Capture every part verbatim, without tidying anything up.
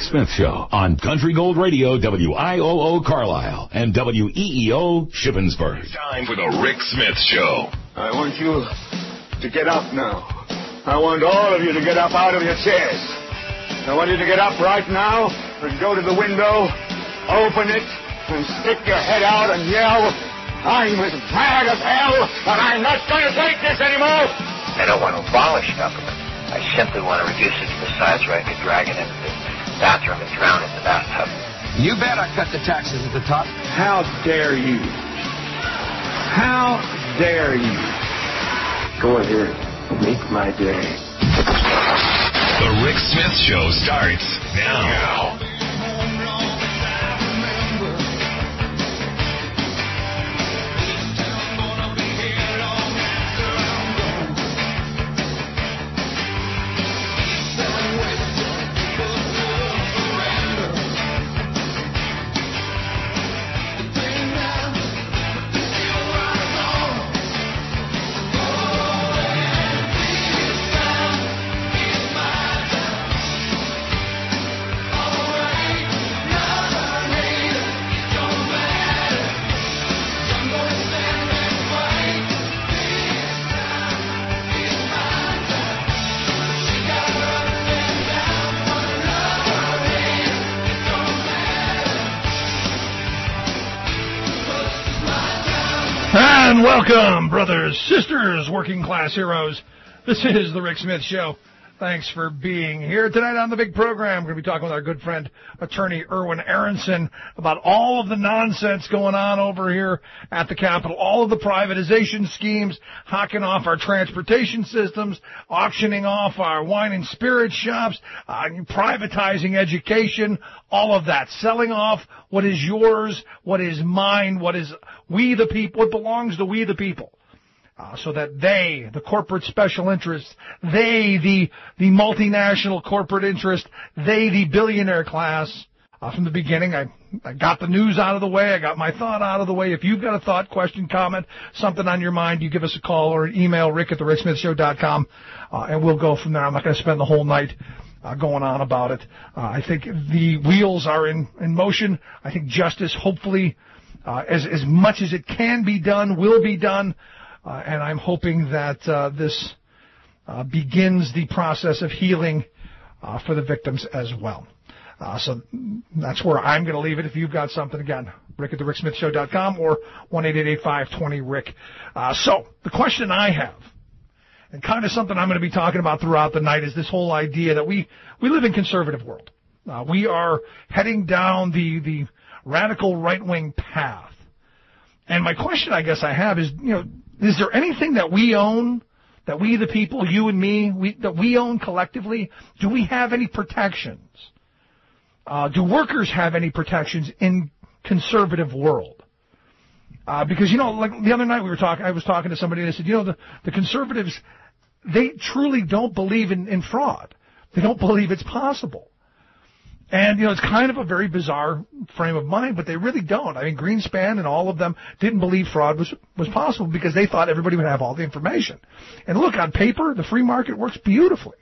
Smith Show on Country Gold Radio, W I O O Carlisle, and W E E O Shippensburg. It's time for the Rick Smith Show. I want you to get up now. I want all of you to get up out of your chairs. I want you to get up right now and go to the window, open it, and stick your head out and yell, I'm as mad as hell, and I'm not going to take this anymore. I don't want to abolish government. I simply want to reduce it to the size where I could drag it into the bathroom and drown in the bathtub. You bet I cut the taxes at the top. How dare you? How dare you? Go ahead. Make my day. The Rick Smith Show starts now. now. And welcome, brothers, sisters, working class heroes. This is the Rick Smith Show. Thanks for being here tonight on the big program. We're going to be talking with our good friend, attorney Erwin Aronson, about all of the nonsense going on over here at the Capitol, all of the privatization schemes, hocking off our transportation systems, auctioning off our wine and spirit shops, uh, privatizing education, all of that, selling off what is yours, what is mine, what is we the people, what belongs to we the people. Uh, so that they, the corporate special interests, they, the the multinational corporate interest, they, the billionaire class, uh, from the beginning, I, I got the news out of the way, I got my thought out of the way. If you've got a thought, question, comment, something on your mind, you give us a call or an email, rick at the rick smith show dot com, uh, and we'll go from there. I'm not going to spend the whole night uh, going on about it. Uh, I think the wheels are in, in motion. I think justice, hopefully, uh, as, as much as it can be done, will be done. Uh, and I'm hoping that uh, this uh, begins the process of healing uh, for the victims as well. Uh, so that's where I'm going to leave it. If you've got something, again, rick at the rick smith show dot com or one eight eight eight, five two zero, rick. Uh, so the question I have, and kind of something I'm going to be talking about throughout the night, is this whole idea that we, we live in a conservative world. Uh, we are heading down the, the radical right-wing path. And my question I guess I have is, you know, is there anything that we own, that we the people, you and me, we, that we own collectively? Do we have any protections? Uh, do workers have any protections in conservative world? Uh, because, you know, like the other night we were talking, I was talking to somebody and I said, you know, the, the conservatives, they truly don't believe in, in fraud. They don't believe it's possible. And, you know, it's kind of a very bizarre frame of mind, but they really don't. I mean, Greenspan and all of them didn't believe fraud was was possible because they thought everybody would have all the information. And look, on paper, the free market works beautifully.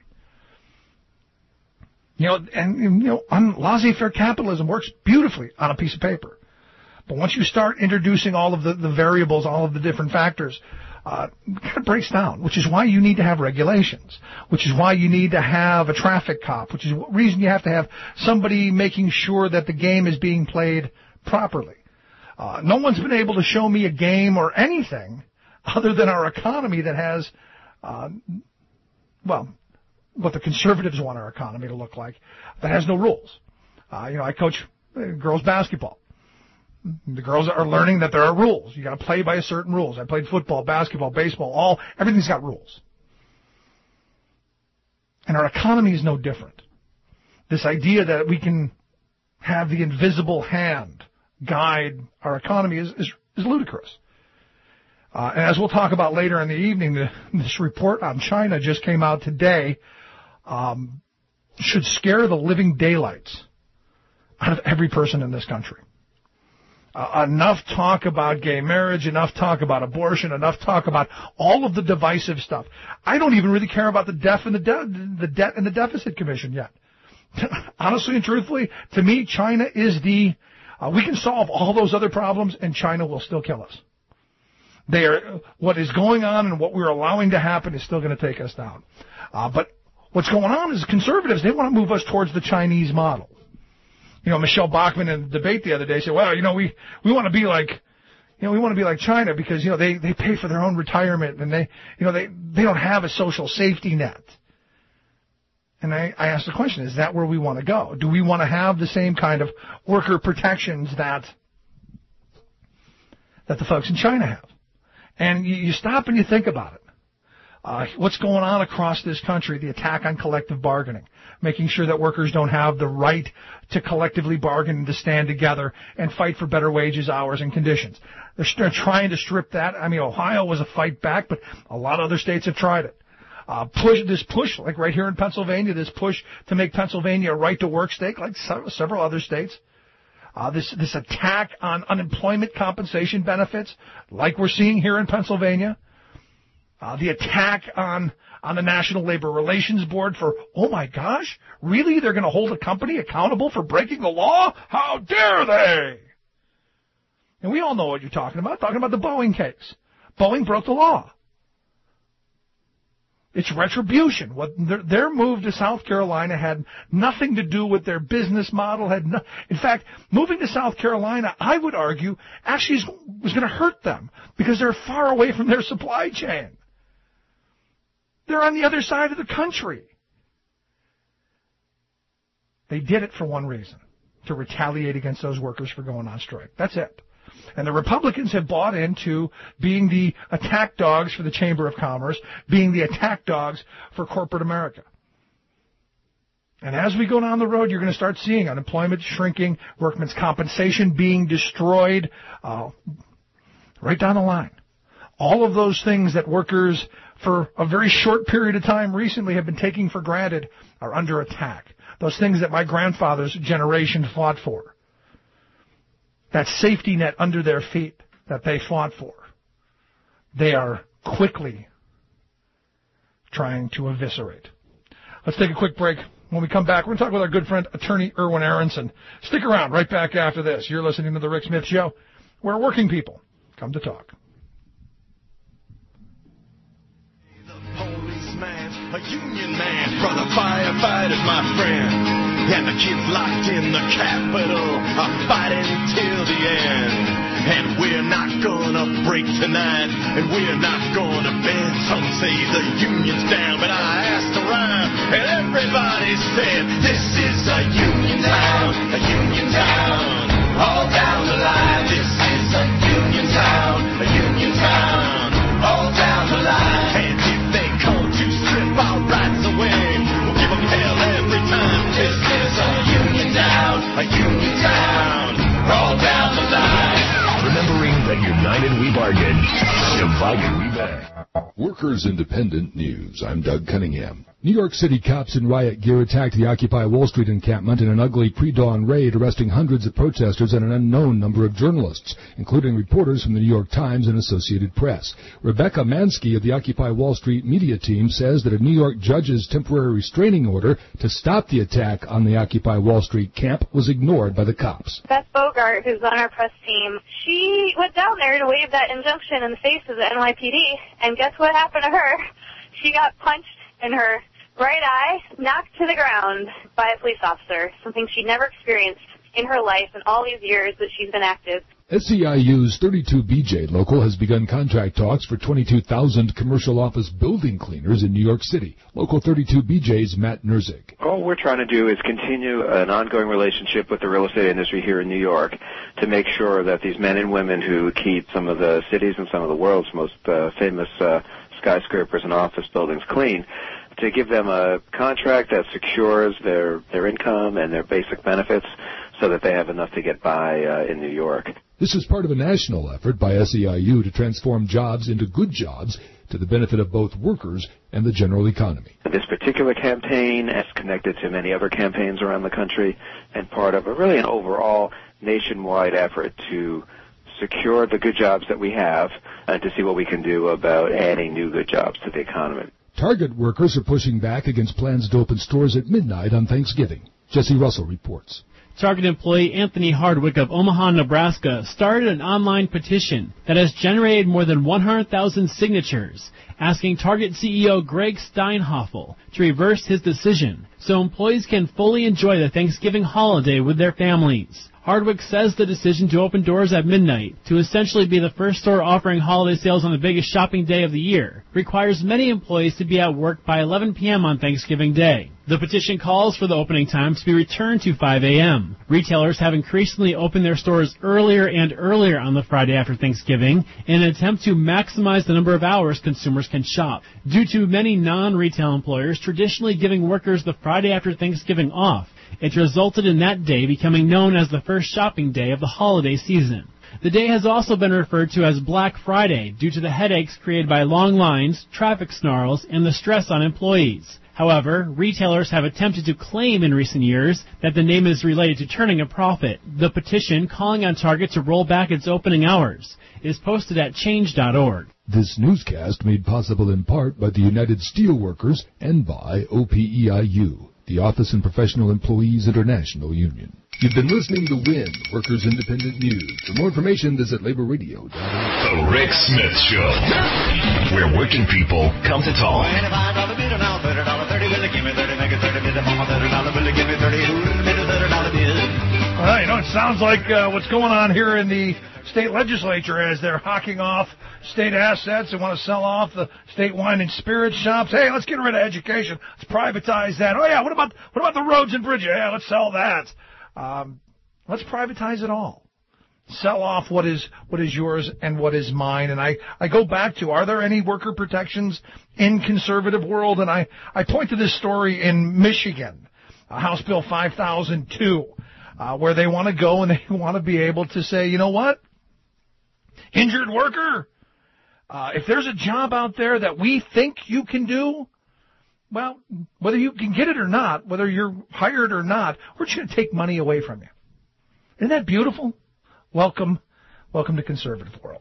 You know, and, you know, on laissez-faire capitalism works beautifully on a piece of paper. But once you start introducing all of the, the variables, all of the different factors, Uh, it kind of breaks down, which is why you need to have regulations, which is why you need to have a traffic cop, which is the reason you have to have somebody making sure that the game is being played properly. Uh, no one's been able to show me a game or anything other than our economy that has, uh, well, what the conservatives want our economy to look like, that has no rules. Uh, you know, I coach uh, girls basketball. The girls are learning that there are rules. You got to play by a certain rules. I played football, basketball, baseball, all, everything's got rules. And our economy is no different. This idea that we can have the invisible hand guide our economy is, is, is ludicrous. Uh, and as we'll talk about later in the evening, the, this report on China just came out today, um, should scare the living daylights out of every person in this country. Uh, enough talk about gay marriage, enough talk about abortion, enough talk about all of the divisive stuff. I don't even really care about the deaf and the, de- the debt and the deficit commission yet. honestly and truthfully, to me, China is the, uh, we can solve all those other problems and China will still kill us. They are, what is going on and what we're allowing to happen is still going to take us down. Uh, but what's going on is conservatives, they want to move us towards the Chinese model. You know, Michelle Bachmann in the debate the other day said, well, you know, we, we want to be like, you know, we want to be like China because, you know, they, they pay for their own retirement and they, you know, they, they don't have a social safety net. And I, I asked the question, is that where we want to go? Do we want to have the same kind of worker protections that, that the folks in China have? And you, you stop and you think about it. Uh, what's going on across this country, the attack on collective bargaining, making sure that workers don't have the right to collectively bargain and to stand together and fight for better wages, hours, and conditions. They're, they're trying to strip that. I mean, Ohio was a fight back, but a lot of other states have tried it. Uh, push, this push, like right here in Pennsylvania, this push to make Pennsylvania a right-to-work state, like several other states. Uh, this, this attack on unemployment compensation benefits, like we're seeing here in Pennsylvania. Uh, the attack on, on the National Labor Relations Board for, oh my gosh, really? They're going to hold a company accountable for breaking the law? How dare they? And we all know what you're talking about, talking about the Boeing case. Boeing broke the law. It's retribution. What their, their move to South Carolina had nothing to do with their business model. Had no, in fact, moving to South Carolina, I would argue, actually was going to hurt them because they're far away from their supply chain. They're on the other side of the country. They did it for one reason, to retaliate against those workers for going on strike. That's it. And the Republicans have bought into being the attack dogs for the Chamber of Commerce, being the attack dogs for corporate America. And as we go down the road, you're going to start seeing unemployment shrinking, workmen's compensation being destroyed, uh, right down the line. All of those things that workers for a very short period of time recently have been taking for granted are under attack. Those things that my grandfather's generation fought for. That safety net under their feet that they fought for. They are quickly trying to eviscerate. Let's take a quick break. When we come back, we're going to talk with our good friend, attorney Erwin Aronson. Stick around right back after this. You're listening to The Rick Smith Show, where working people come to talk. A union man for the firefighters, my friend. And the kids locked in the Capitol are fighting till the end. And we're not gonna break tonight, and we're not gonna bend. Some say the union's down, but I asked around, and everybody said, this is a union town, a union town. All down the line, this is a union town, a union town. All down the line. And if they come to strip our rights away, we'll give them hell every time. This is a union town, a union town. All down the line. Remembering that united we bargain, divided we beg. Workers Independent News. I'm Doug Cunningham. New York City cops in riot gear attacked the Occupy Wall Street encampment in an ugly pre-dawn raid, arresting hundreds of protesters and an unknown number of journalists, including reporters from the New York Times and Associated Press. Rebecca Mansky of the Occupy Wall Street media team says that a New York judge's temporary restraining order to stop the attack on the Occupy Wall Street camp was ignored by the cops. Beth Bogart, who's on our press team, she went down there to wave that injunction in the face of the N Y P D, and guess what happened to her? She got punched in her right eye, knocked to the ground by a police officer, something she never experienced in her life in all these years that she's been active. S E I U's thirty-two B J local has begun contract talks for twenty-two thousand commercial office building cleaners in New York City. Local thirty-two B J's Matt Nerzik. All we're trying to do is continue an ongoing relationship with the real estate industry here in New York to make sure that these men and women who keep some of the cities and some of the world's most uh, famous uh, skyscrapers and office buildings clean, to give them a contract that secures their, their income and their basic benefits so that they have enough to get by uh, in New York. This is part of a national effort by S E I U to transform jobs into good jobs to the benefit of both workers and the general economy. This particular campaign is connected to many other campaigns around the country and part of a really an overall nationwide effort to secure the good jobs that we have and to see what we can do about adding new good jobs to the economy. Target workers are pushing back against plans to open stores at midnight on Thanksgiving. Jesse Russell reports. Target employee Anthony Hardwick of Omaha, Nebraska, started an online petition that has generated more than one hundred thousand signatures, asking Target C E O Greg Steinhoffel to reverse his decision so employees can fully enjoy the Thanksgiving holiday with their families. Hardwick says the decision to open doors at midnight, to essentially be the first store offering holiday sales on the biggest shopping day of the year, requires many employees to be at work by eleven p.m. on Thanksgiving Day. The petition calls for the opening time to be returned to five a.m. Retailers have increasingly opened their stores earlier and earlier on the Friday after Thanksgiving in an attempt to maximize the number of hours consumers can shop. Due to many non-retail employers traditionally giving workers the Friday after Thanksgiving off, it resulted in that day becoming known as the first shopping day of the holiday season. The day has also been referred to as Black Friday due to the headaches created by long lines, traffic snarls, and the stress on employees. However, retailers have attempted to claim in recent years that the name is related to turning a profit. The petition, calling on Target to roll back its opening hours, is posted at change dot org. This newscast made possible in part by the United Steelworkers and by O P E I U, the Office and Professional Employees International Union. You've been listening to W I N, Workers Independent News. For more information, visit labor radio dot org. The Rick Smith Show, where working people come to talk. Well, you know, it sounds like uh, what's going on here in the state legislature as they're hawking off state assets and want to sell off the state wine and spirit shops. Hey, let's get rid of education. Let's privatize that. Oh, yeah, what about what about the roads and bridges? Yeah, let's sell that. Um, let's privatize it all. Sell off what is what is yours and what is mine. And I, I go back to, are there any worker protections in conservative world? And I, I point to this story in Michigan, uh, House Bill five thousand two, uh, where they want to go and they want to be able to say, you know what? Injured worker, uh, if there's a job out there that we think you can do, well, whether you can get it or not, whether you're hired or not, we're just going to take money away from you. Isn't that beautiful? Welcome, welcome to conservative world.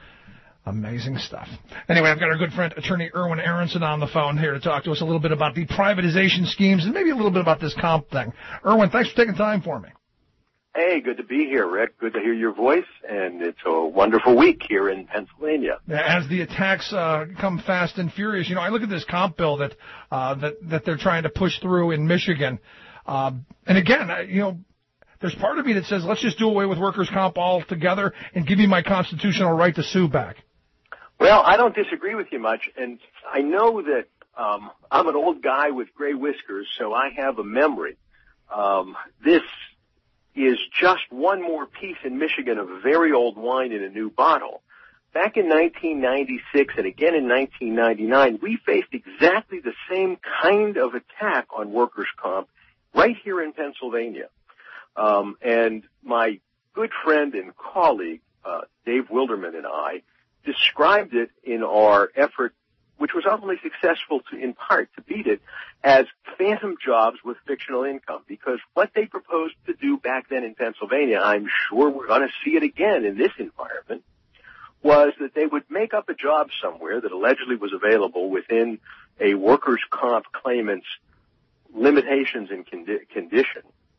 Amazing stuff. Anyway, I've got our good friend, Attorney Erwin Aronson, on the phone here to talk to us a little bit about the privatization schemes and maybe a little bit about this comp thing. Erwin, thanks for taking time for me. Hey, good to be here, Rick. Good to hear your voice, and it's a wonderful week here in Pennsylvania. As the attacks uh, come fast and furious, you know, I look at this comp bill that uh, that that they're trying to push through in Michigan, uh, and again, you know, there's part of me that says let's just do away with workers' comp altogether and give me my constitutional right to sue back. Well, I don't disagree with you much, and I know that um, I'm an old guy with gray whiskers, so I have a memory. Um, this is just one more piece in Michigan of very old wine in a new bottle. Back in nineteen ninety-six and again in nineteen ninety-nine, we faced exactly the same kind of attack on workers' comp right here in Pennsylvania. Um, and my good friend and colleague, uh, Dave Wilderman, and I described it in our effort, which was ultimately successful to, in part, to beat it, as phantom jobs with fictional income. Because what they proposed to do back then in Pennsylvania, I'm sure we're going to see it again in this environment, was that they would make up a job somewhere that allegedly was available within a workers' comp claimant's limitations and condi- condition.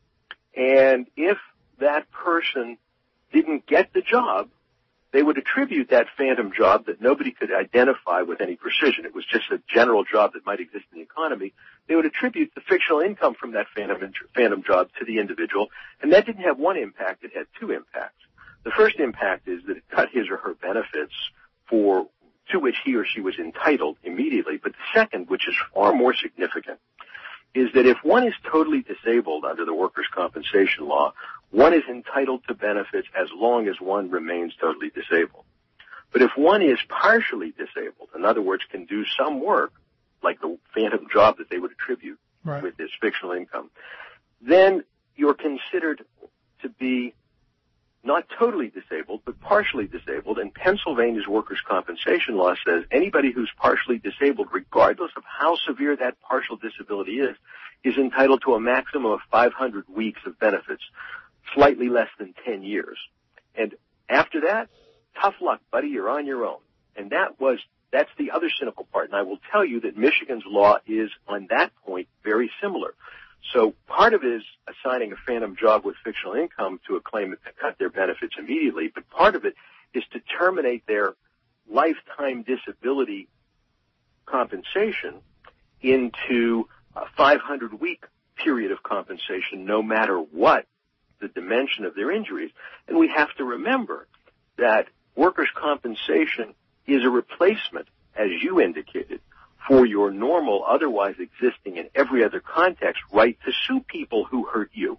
And if that person didn't get the job, they would attribute that phantom job that nobody could identify with any precision. It was just a general job that might exist in the economy. They would attribute the fictional income from that phantom, phantom job to the individual, and that didn't have one impact. It had two impacts. The first impact is that it cut his or her benefits for to which he or she was entitled immediately. But the second, which is far more significant, is that if one is totally disabled under the workers' compensation law, one is entitled to benefits as long as one remains totally disabled. But if one is partially disabled, in other words, can do some work, like the phantom job that they would attribute right. with this fictional income, then you're considered to be not totally disabled, but partially disabled. And Pennsylvania's workers' compensation law says anybody who's partially disabled, regardless of how severe that partial disability is, is entitled to a maximum of five hundred weeks of benefits, slightly less than ten years. And after that, tough luck, buddy, you're on your own. And that was, that's the other cynical part. And I will tell you that Michigan's law is, on that point, very similar. So part of it is assigning a phantom job with fictional income to a claimant to cut their benefits immediately, but part of it is to terminate their lifetime disability compensation into a five hundred week period of compensation, no matter what the dimension of their injuries. And we have to remember that workers' compensation is a replacement, as you indicated, for your normal, otherwise existing in every other context, right to sue people who hurt you.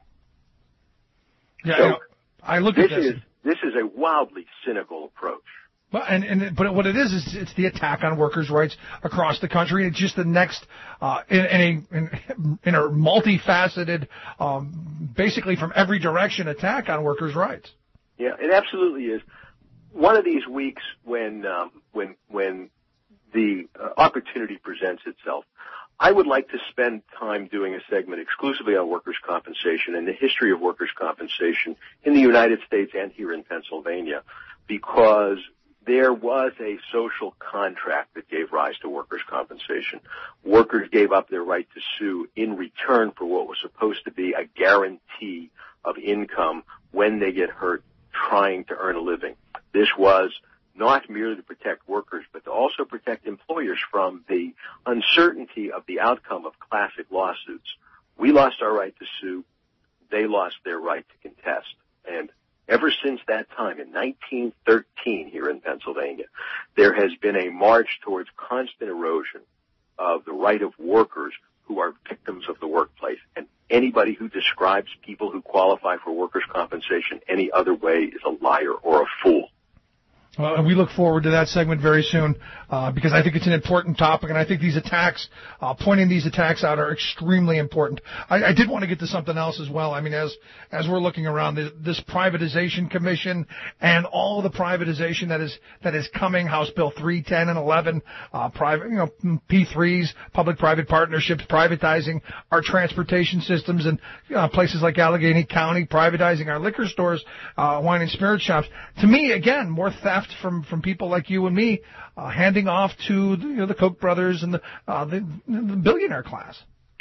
Yeah, so I look this at this. Is, this is a wildly cynical approach. But and, and but what it is is it's the attack on workers' rights across the country. It's just the next uh, in, in a in, in a multifaceted, um, basically from every direction attack on workers' rights. Yeah, it absolutely is. One of these weeks when um, when when the uh, opportunity presents itself, I would like to spend time doing a segment exclusively on workers' compensation and the history of workers' compensation in the United States and here in Pennsylvania, because there was a social contract that gave rise to workers' compensation. Workers gave up their right to sue in return for what was supposed to be a guarantee of income when they get hurt trying to earn a living. This was not merely to protect workers, but to also protect employers from the uncertainty of the outcome of classic lawsuits. We lost our right to sue. They lost their right to contest. And ever since that time, in nineteen thirteen here in Pennsylvania, there has been a march towards constant erosion of the right of workers who are victims of the workplace. And anybody who describes people who qualify for workers' compensation any other way is a liar or a fool. Well, and we look forward to that segment very soon uh, because I think it's an important topic, and I think these attacks, uh, pointing these attacks out, are extremely important. I, I did want to get to something else as well. I mean, as as we're looking around this, this privatization commission and all the privatization that is that is coming, House Bill three ten and eleven, uh, private, you know, P threes, public-private partnerships, privatizing our transportation systems and uh, places like Allegheny County, privatizing our liquor stores, uh, wine and spirit shops. To me, again, more theft from from people like you and me, uh, handing off to the, you know, the Koch brothers and the, uh, the the billionaire class.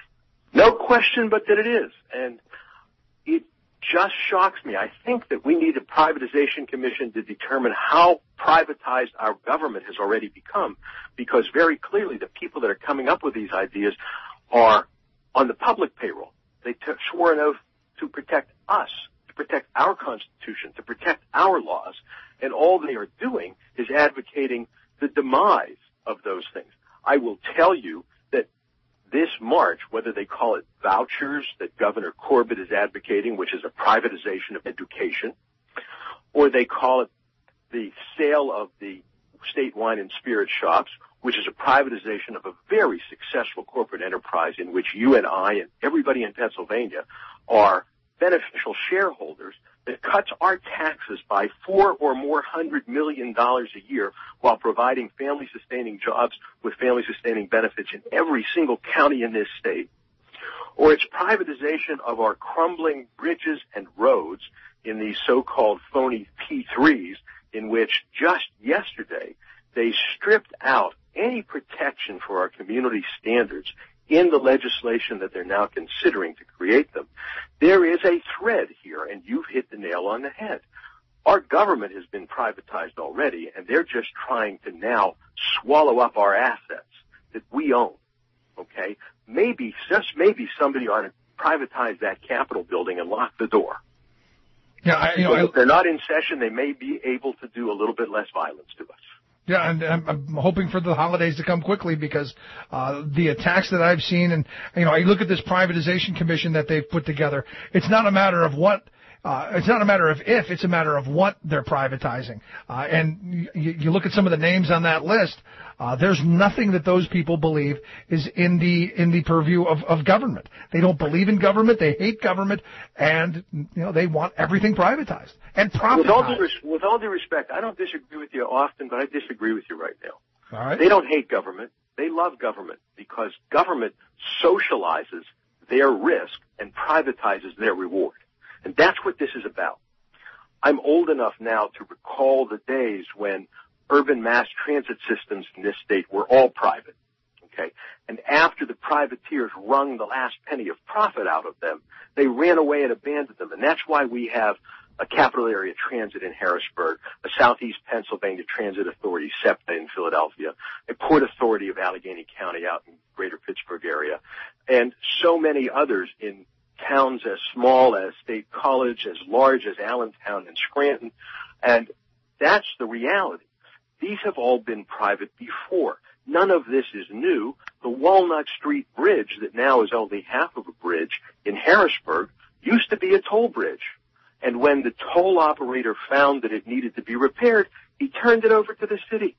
No question but that it is, and it just shocks me. I think that we need a privatization commission to determine how privatized our government has already become, because very clearly the people that are coming up with these ideas are on the public payroll. They t- swore an oath to protect us, to protect our Constitution, to protect our laws. And all they are doing is advocating the demise of those things. I will tell you that this March, whether they call it vouchers that Governor Corbett is advocating, which is a privatization of education, or they call it the sale of the state wine and spirit shops, which is a privatization of a very successful corporate enterprise in which you and I and everybody in Pennsylvania are beneficial shareholders, that cuts our taxes by four or more hundred million dollars a year while providing family-sustaining jobs with family-sustaining benefits in every single county in this state. Or it's privatization of our crumbling bridges and roads in these so-called phony P threes, in which just yesterday they stripped out any protection for our community standards in the legislation that they're now considering to create them. There is a thread here, and you've hit the nail on the head. Our government has been privatized already, and they're just trying to now swallow up our assets that we own, okay? Maybe, just maybe somebody ought to privatize that Capitol building and lock the door. Yeah, I, you know, so if they're not in session, they may be able to do a little bit less violence to us. Yeah, and I'm, I'm hoping for the holidays to come quickly because uh, the attacks that I've seen, and you know, I look at this privatization commission that they've put together. It's not a matter of what. Uh, it's not a matter of if, it's a matter of what they're privatizing. Uh, and you, you look at some of the names on that list, uh, there's nothing that those people believe is in the, in the purview of, of government. They don't believe in government, they hate government, and, you know, they want everything privatized and privatized. With all due, res- with all due respect, I don't disagree with you often, but I disagree with you right now. All right. They don't hate government, they love government, because government socializes their risk and privatizes their reward. And that's what this is about. I'm old enough now to recall the days when urban mass transit systems in this state were all private. okay? And after the privateers wrung the last penny of profit out of them, they ran away and abandoned them. And that's why we have a Capital Area Transit in Harrisburg, a Southeast Pennsylvania Transit Authority, SEPTA, in Philadelphia, a Port Authority of Allegheny County out in greater Pittsburgh area, and so many others in towns as small as State College, as large as Allentown and Scranton. And that's the reality. These have all been private before. None of this is new. The Walnut Street Bridge, that now is only half of a bridge in Harrisburg, used to be a toll bridge. And when the toll operator found that it needed to be repaired, he turned it over to the city.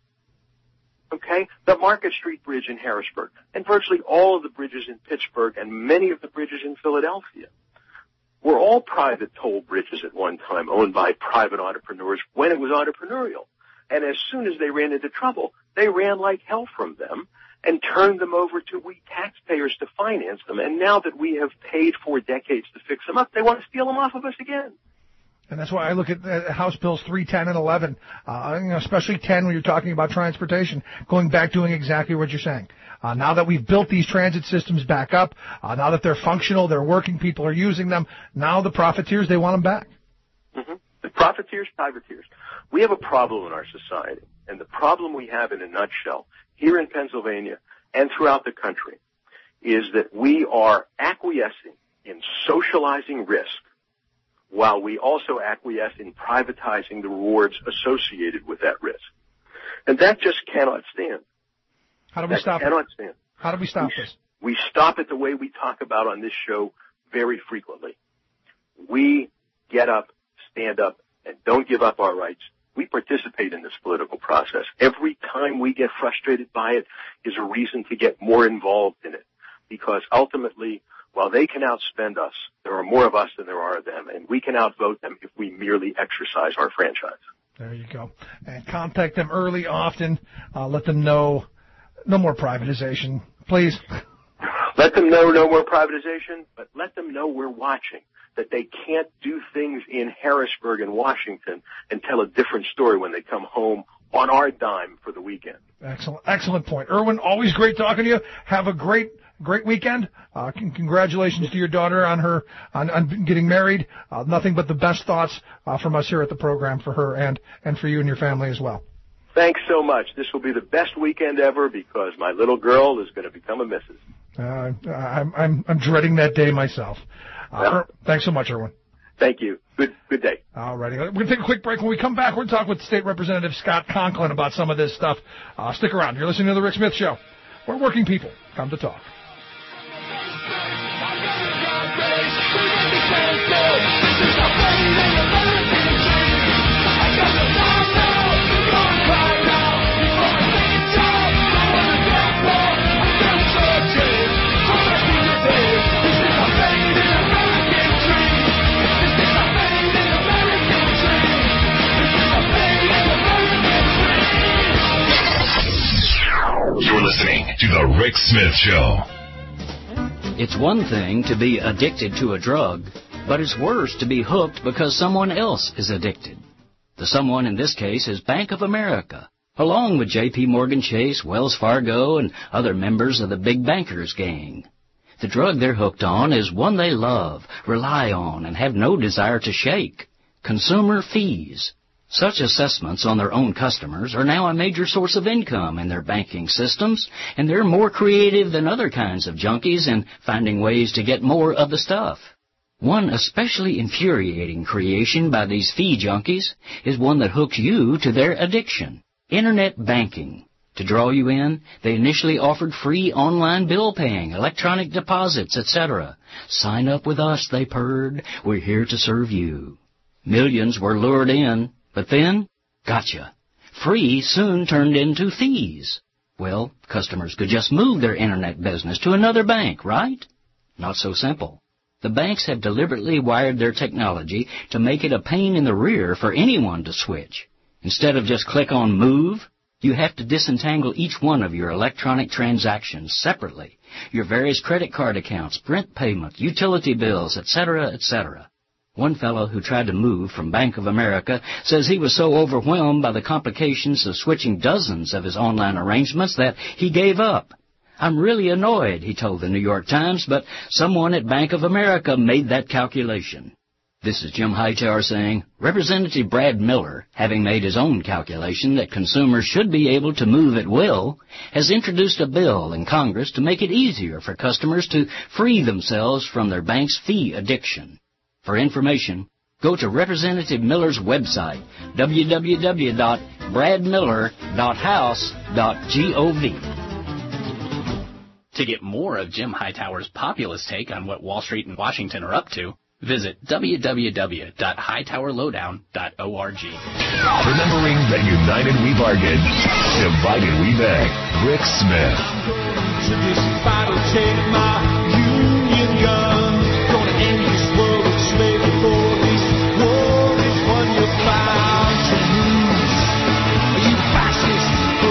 Okay? The Market Street Bridge in Harrisburg, and virtually all of the bridges in Pittsburgh and many of the bridges in Philadelphia were all private toll bridges at one time, owned by private entrepreneurs when it was entrepreneurial. And as soon as they ran into trouble, they ran like hell from them and turned them over to we taxpayers to finance them. And now that we have paid for decades to fix them up, they want to steal them off of us again. And that's why I look at uh, House Bills three, ten, and eleven, uh, you know, especially ten when you're talking about transportation, going back doing exactly what you're saying. Uh, now that we've built these transit systems back up, uh, now that they're functional, they're working, people are using them, now the profiteers, they want them back. Mm-hmm. The profiteers, privateers. We have a problem in our society, and the problem we have in a nutshell here in Pennsylvania and throughout the country is that we are acquiescing in socializing risk while we also acquiesce in privatizing the rewards associated with that risk. And that just cannot stand. How do we that stop cannot it? stand. How do we stop we, this? We stop it the way we talk about on this show very frequently. We get up, stand up, and don't give up our rights. We participate in this political process. Every time we get frustrated by it is a reason to get more involved in it. Because ultimately, while they can outspend us, there are more of us than there are of them, and we can outvote them if we merely exercise our franchise. There you go. And contact them early, often. Uh, let them know no more privatization, please. Let them know no more privatization, but let them know we're watching, that they can't do things in Harrisburg and Washington and tell a different story when they come home on our dime for the weekend. Excellent, excellent point. Erwin, always great talking to you. Have a great, great weekend. Uh, c- congratulations to your daughter on her, on, on getting married. Uh, nothing but the best thoughts uh, from us here at the program for her and, and for you and your family as well. Thanks so much. This will be the best weekend ever because my little girl is going to become a missus Uh, I'm, I'm, I'm dreading that day myself. Uh, well, er, thanks so much, Erwin. Thank you. Good, good day. All righty. We're going to take a quick break. When we come back, we're going to talk with State Representative Scott Conklin about some of this stuff. Uh, stick around. You're listening to The Rick Smith Show, where working people come to talk. You're listening to The Rick Smith Show. It's one thing to be addicted to a drug, but it's worse to be hooked because someone else is addicted. The someone in this case is Bank of America, along with J P Morgan Chase, Wells Fargo, and other members of the big bankers gang. The drug they're hooked on is one they love, rely on, and have no desire to shake: consumer fees. Such assessments on their own customers are now a major source of income in their banking systems, and they're more creative than other kinds of junkies in finding ways to get more of the stuff. One especially infuriating creation by these fee junkies is one that hooks you to their addiction: Internet banking. To draw you in, they initially offered free online bill paying, electronic deposits, et cetera. Sign up with us, they purred. We're here to serve you. Millions were lured in. But then, gotcha. Free soon turned into fees. Well, customers could just move their Internet business to another bank, right? Not so simple. The banks have deliberately wired their technology to make it a pain in the rear for anyone to switch. Instead of just click on Move, you have to disentangle each one of your electronic transactions separately, your various credit card accounts, rent payment, utility bills, et cetera, et cetera. One fellow who tried to move from Bank of America says he was so overwhelmed by the complications of switching dozens of his online arrangements that he gave up. I'm really annoyed, he told the New York Times, but someone at Bank of America made that calculation. This is Jim Hightower saying, Representative Brad Miller, having made his own calculation that consumers should be able to move at will, has introduced a bill in Congress to make it easier for customers to free themselves from their bank's fee addiction. For information, go to Representative Miller's website, w w w dot brad miller dot house dot gov. To get more of Jim Hightower's populist take on what Wall Street and Washington are up to, visit w w w dot hightower lowdown dot org. Remembering that united we bargain, divided we beg. Rick Smith. To this battle, take my union gun. Gonna end this world of slavery for this war is one you're bound to lose. You fascists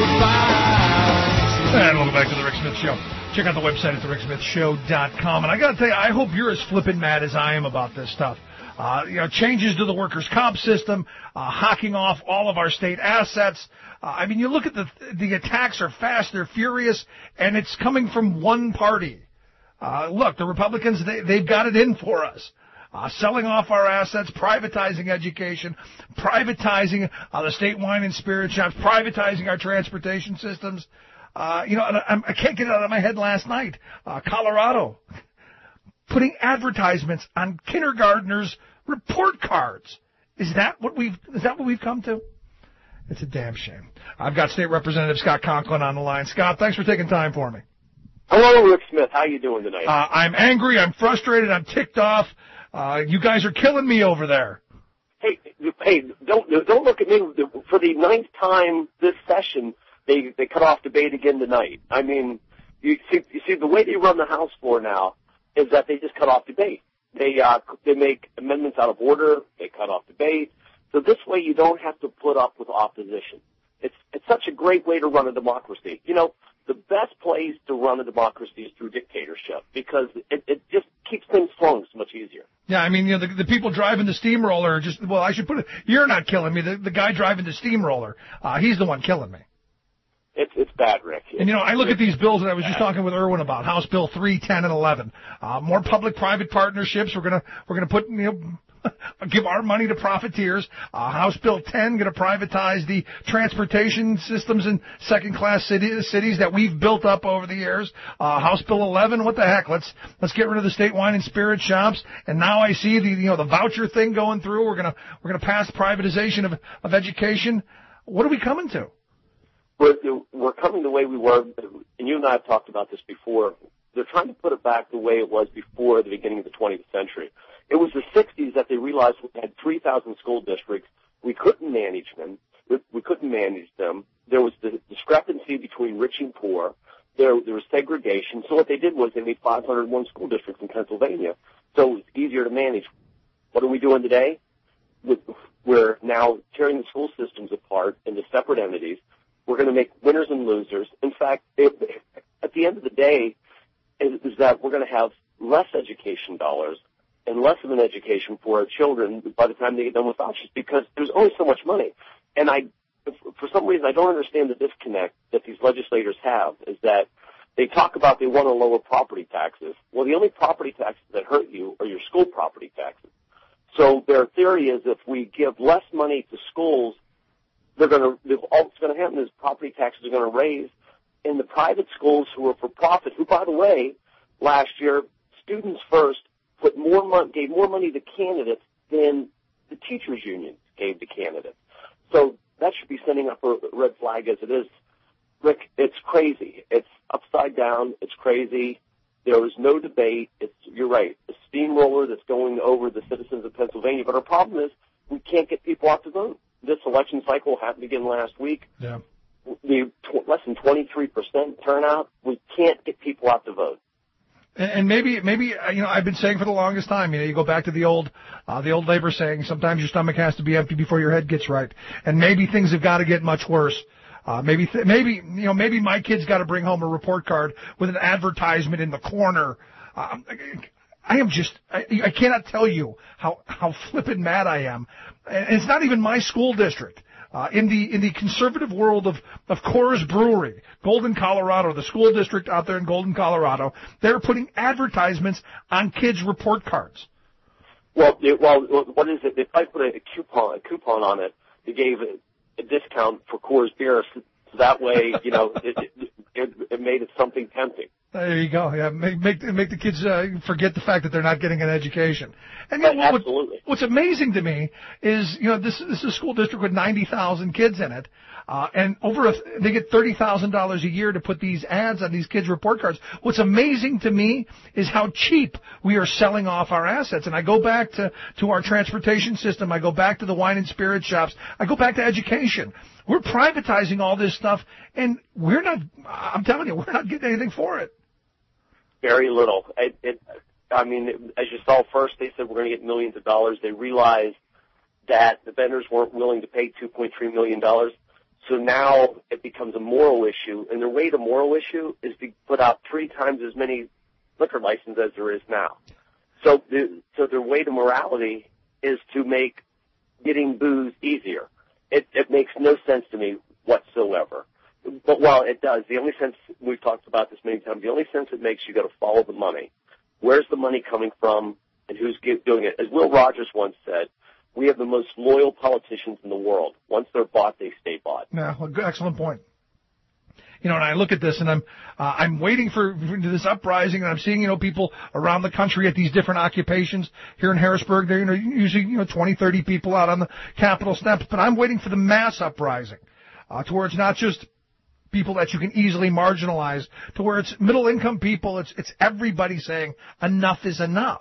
provide. And welcome back to the Rick Smith Show. Check out the website at the rick smith show dot com. And I got to tell you, I hope you're as flippin' mad as I am about this stuff. Uh, you know, changes to the workers' comp system, uh, hacking off all of our state assets. Uh, I mean, you look at the the attacks are fast, they're furious, and it's coming from one party. Uh, look, the Republicans, they, they've got it in for us. Uh, selling off our assets, privatizing education, privatizing uh, the state wine and spirit shops, privatizing our transportation systems. Uh, you know, I, I can't get it out of my head last night. Uh, Colorado, putting advertisements on kindergartners' report cards. Is that what we've, is that what we've come to? It's a damn shame. I've got State Representative Scott Conklin on the line. Scott, thanks for taking time for me. Hello, Rick Smith. How you doing tonight? Uh, I'm angry. I'm frustrated. I'm ticked off. Uh, you guys are killing me over there. Hey, hey, don't don't look at me. For the ninth time this session, they they cut off debate again tonight. I mean, you see, you see the way they run the House floor now is that they just cut off debate. They uh, they make amendments out of order. They cut off debate. So this way, you don't have to put up with opposition. It's it's such a great way to run a democracy. You know, the best place to run a democracy is through dictatorship because it, it just keeps things flowing so much easier. Yeah, I mean, you know, the, the people driving the steamroller are just, well, I should put it, you're not killing me. The, the guy driving the steamroller, uh, he's the one killing me. It's it's bad, Rick. It's, and, you know, I look at these bills that I was bad. just talking with Irwin about, House Bill three, ten, and eleven. Uh, more public-private partnerships. We're going to we're gonna put, you know, give our money to profiteers. Uh, House Bill ten going to privatize the transportation systems in second-class city, cities that we've built up over the years. Uh, House Bill eleven, what the heck? Let's let's get rid of the state wine and spirit shops. And now I see the you know the voucher thing going through. We're gonna we're gonna pass privatization of of education. What are we coming to? We're we're coming the way we were, and you and I have talked about this before. They're trying to put it back the way it was before the beginning of the twentieth century. It was the sixties that they realized we had three thousand school districts. We couldn't manage them. We, we couldn't manage them. There was the discrepancy between rich and poor. There, there was segregation. So what they did was they made five hundred one school districts in Pennsylvania. So it was easier to manage. What are we doing today? We're now tearing the school systems apart into separate entities. We're going to make winners and losers. In fact, it, at the end of the day, is, is that we're going to have less education dollars and less of an education for our children by the time they get done with vouchers because there's only so much money. And I, for some reason, I don't understand the disconnect that these legislators have is that they talk about they want to lower property taxes. Well, the only property taxes that hurt you are your school property taxes. So their theory is if we give less money to schools, they're going to, all that's going to happen is property taxes are going to raise. And the private schools who are for profit, who, by the way, last year, Students First put more money, gave more money to candidates than the teachers' union gave to candidates. So that should be sending up a red flag as it is. Rick, it's crazy. It's upside down. It's crazy. There is no debate. It's, you're right, a steamroller that's going over the citizens of Pennsylvania. But our problem is we can't get people out to vote. This election cycle happened again last week. Yeah. The tw- less than twenty-three percent turnout. We can't get people out to vote. And maybe, maybe you know, I've been saying for the longest time, you know, you go back to the old, uh, the old labor saying, sometimes your stomach has to be empty before your head gets right. And maybe things have got to get much worse. Uh, maybe, th- maybe, you know, maybe my kid's got to bring home a report card with an advertisement in the corner. Um, I am just, I, I cannot tell you how, how flippin' mad I am. And it's not even my school district. Uh, in the in the conservative world of, of Coors Brewery, Golden, Colorado, the school district out there in Golden, Colorado, they're putting advertisements on kids' report cards. Well, it, well, what is it? They probably put a coupon, a coupon on it. They gave a, a discount for Coors beer, so that way, you know, it, it, it, it made it something tempting. There you go. Yeah, make make, make the kids uh, forget the fact that they're not getting an education. And you know, absolutely. What, what's amazing to me is, you know, this this is a school district with ninety thousand kids in it, uh, and over a, they get thirty thousand dollars a year to put these ads on these kids' report cards. What's amazing to me is how cheap we are selling off our assets. And I go back to to our transportation system. I go back to the wine and spirit shops. I go back to education. We're privatizing all this stuff, and we're not. I'm telling you, we're not getting anything for it. Very little. It, it, I mean, as you saw first, they said we're going to get millions of dollars. They realized that the vendors weren't willing to pay two point three million dollars. So now it becomes a moral issue. And the way the moral issue is to put out three times as many liquor licenses as there is now. So the, so their way to morality is to make getting booze easier. It, it makes no sense to me whatsoever. But while it does, the only sense, we've talked about this many times, the only sense it makes, you got to follow the money. Where's the money coming from and who's doing it? As Will Rogers once said, we have the most loyal politicians in the world. Once they're bought, they stay bought. Yeah, well, good, excellent point. You know, and I look at this and I'm, uh, I'm waiting for, for this uprising, and I'm seeing, you know, people around the country at these different occupations. Here in Harrisburg, they're, you know, usually, you know, twenty, thirty people out on the Capitol steps, but I'm waiting for the mass uprising, uh, to where it's not just people that you can easily marginalize, to where it's middle income people, it's it's everybody saying enough is enough.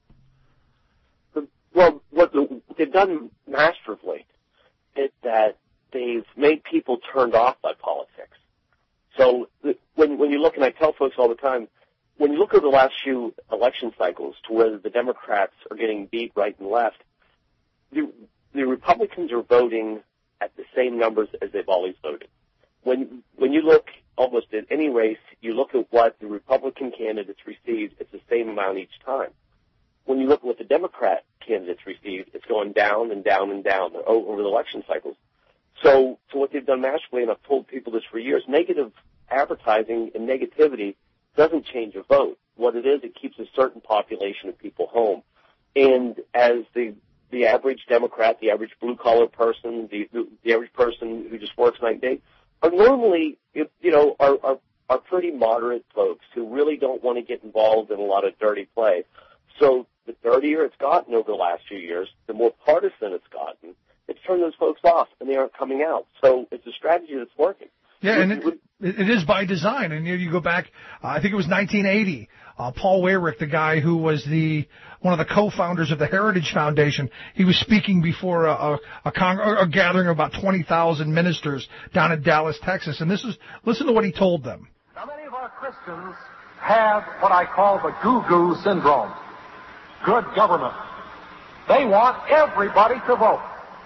Well, what the, they've done masterfully is that they've made people turned off by politics. So when when you look, and I tell folks all the time, when you look at the last few election cycles to where the Democrats are getting beat right and left, the, the Republicans are voting at the same numbers as they've always voted. When when you look almost at any race, you look at what the Republican candidates received, it's the same amount each time. When you look at what the Democrat candidates received, it's going down and down and down over the election cycles. So, so what they've done masterfully, and I've told people this for years, negative advertising and negativity doesn't change a vote. What it is, it keeps a certain population of people home. And as the the average Democrat, the average blue-collar person, the, the, the average person who just works night and day, are normally, you know, are, are, are pretty moderate folks who really don't want to get involved in a lot of dirty play. So the dirtier it's gotten over the last few years, the more partisan it's gotten. It's turned those folks off, and they aren't coming out. So it's a strategy that's working. Yeah, and it, it is by design. And you, you go back, uh, I think it was nineteen eighty. Uh, Paul Weyrich, the guy who was the one of the co-founders of the Heritage Foundation, he was speaking before a, a, a, con- a gathering of about twenty thousand ministers down in Dallas, Texas. And this is listen to what he told them. Now, many of our Christians have what I call the goo-goo syndrome. Good government. They want everybody to vote.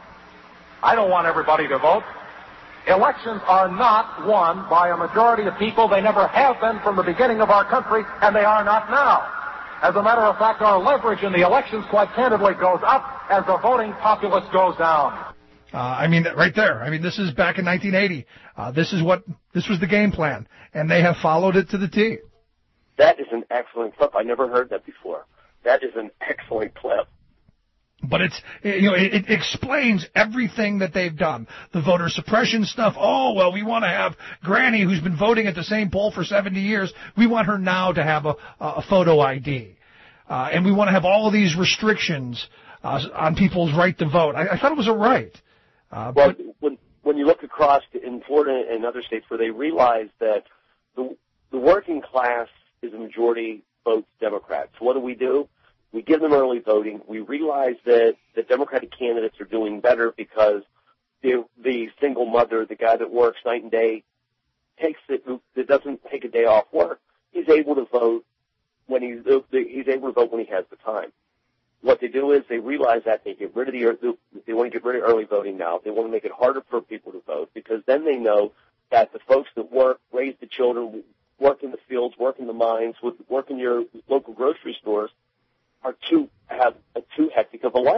I don't want everybody to vote. Elections are not won by a majority of people. They never have been from the beginning of our country, and they are not now. As a matter of fact, our leverage in the elections, quite candidly, goes up as the voting populace goes down. Uh, I mean, right there. I mean, this is back in nineteen eighty. Uh, this is what, this was the game plan, and they have followed it to the T. That is an excellent clip. I never heard that before. That is an excellent clip. But it's, you know, it, it explains everything that they've done. The voter suppression stuff. Oh, well, we want to have Granny, who's been voting at the same poll for seventy years. We want her now to have a, a photo I D. Uh, and we want to have all of these restrictions uh, on people's right to vote. I, I thought it was a right. Uh, well, but, when, when you look across in Florida and other states where they realize that the, the working class is a majority votes Democrats, what do we do? We give them early voting. We realize that the Democratic candidates are doing better because the, the single mother, the guy that works night and day, takes it, that doesn't take a day off work. He's able to vote when he's he's able to vote when he has the time. What they do is they realize that they get rid of the they want to get rid of early voting now. They want to make it harder for people to vote because then they know that the folks that work, raise the children, work in the fields, work in the mines, work in your local grocery stores, are too have a too hectic of a life.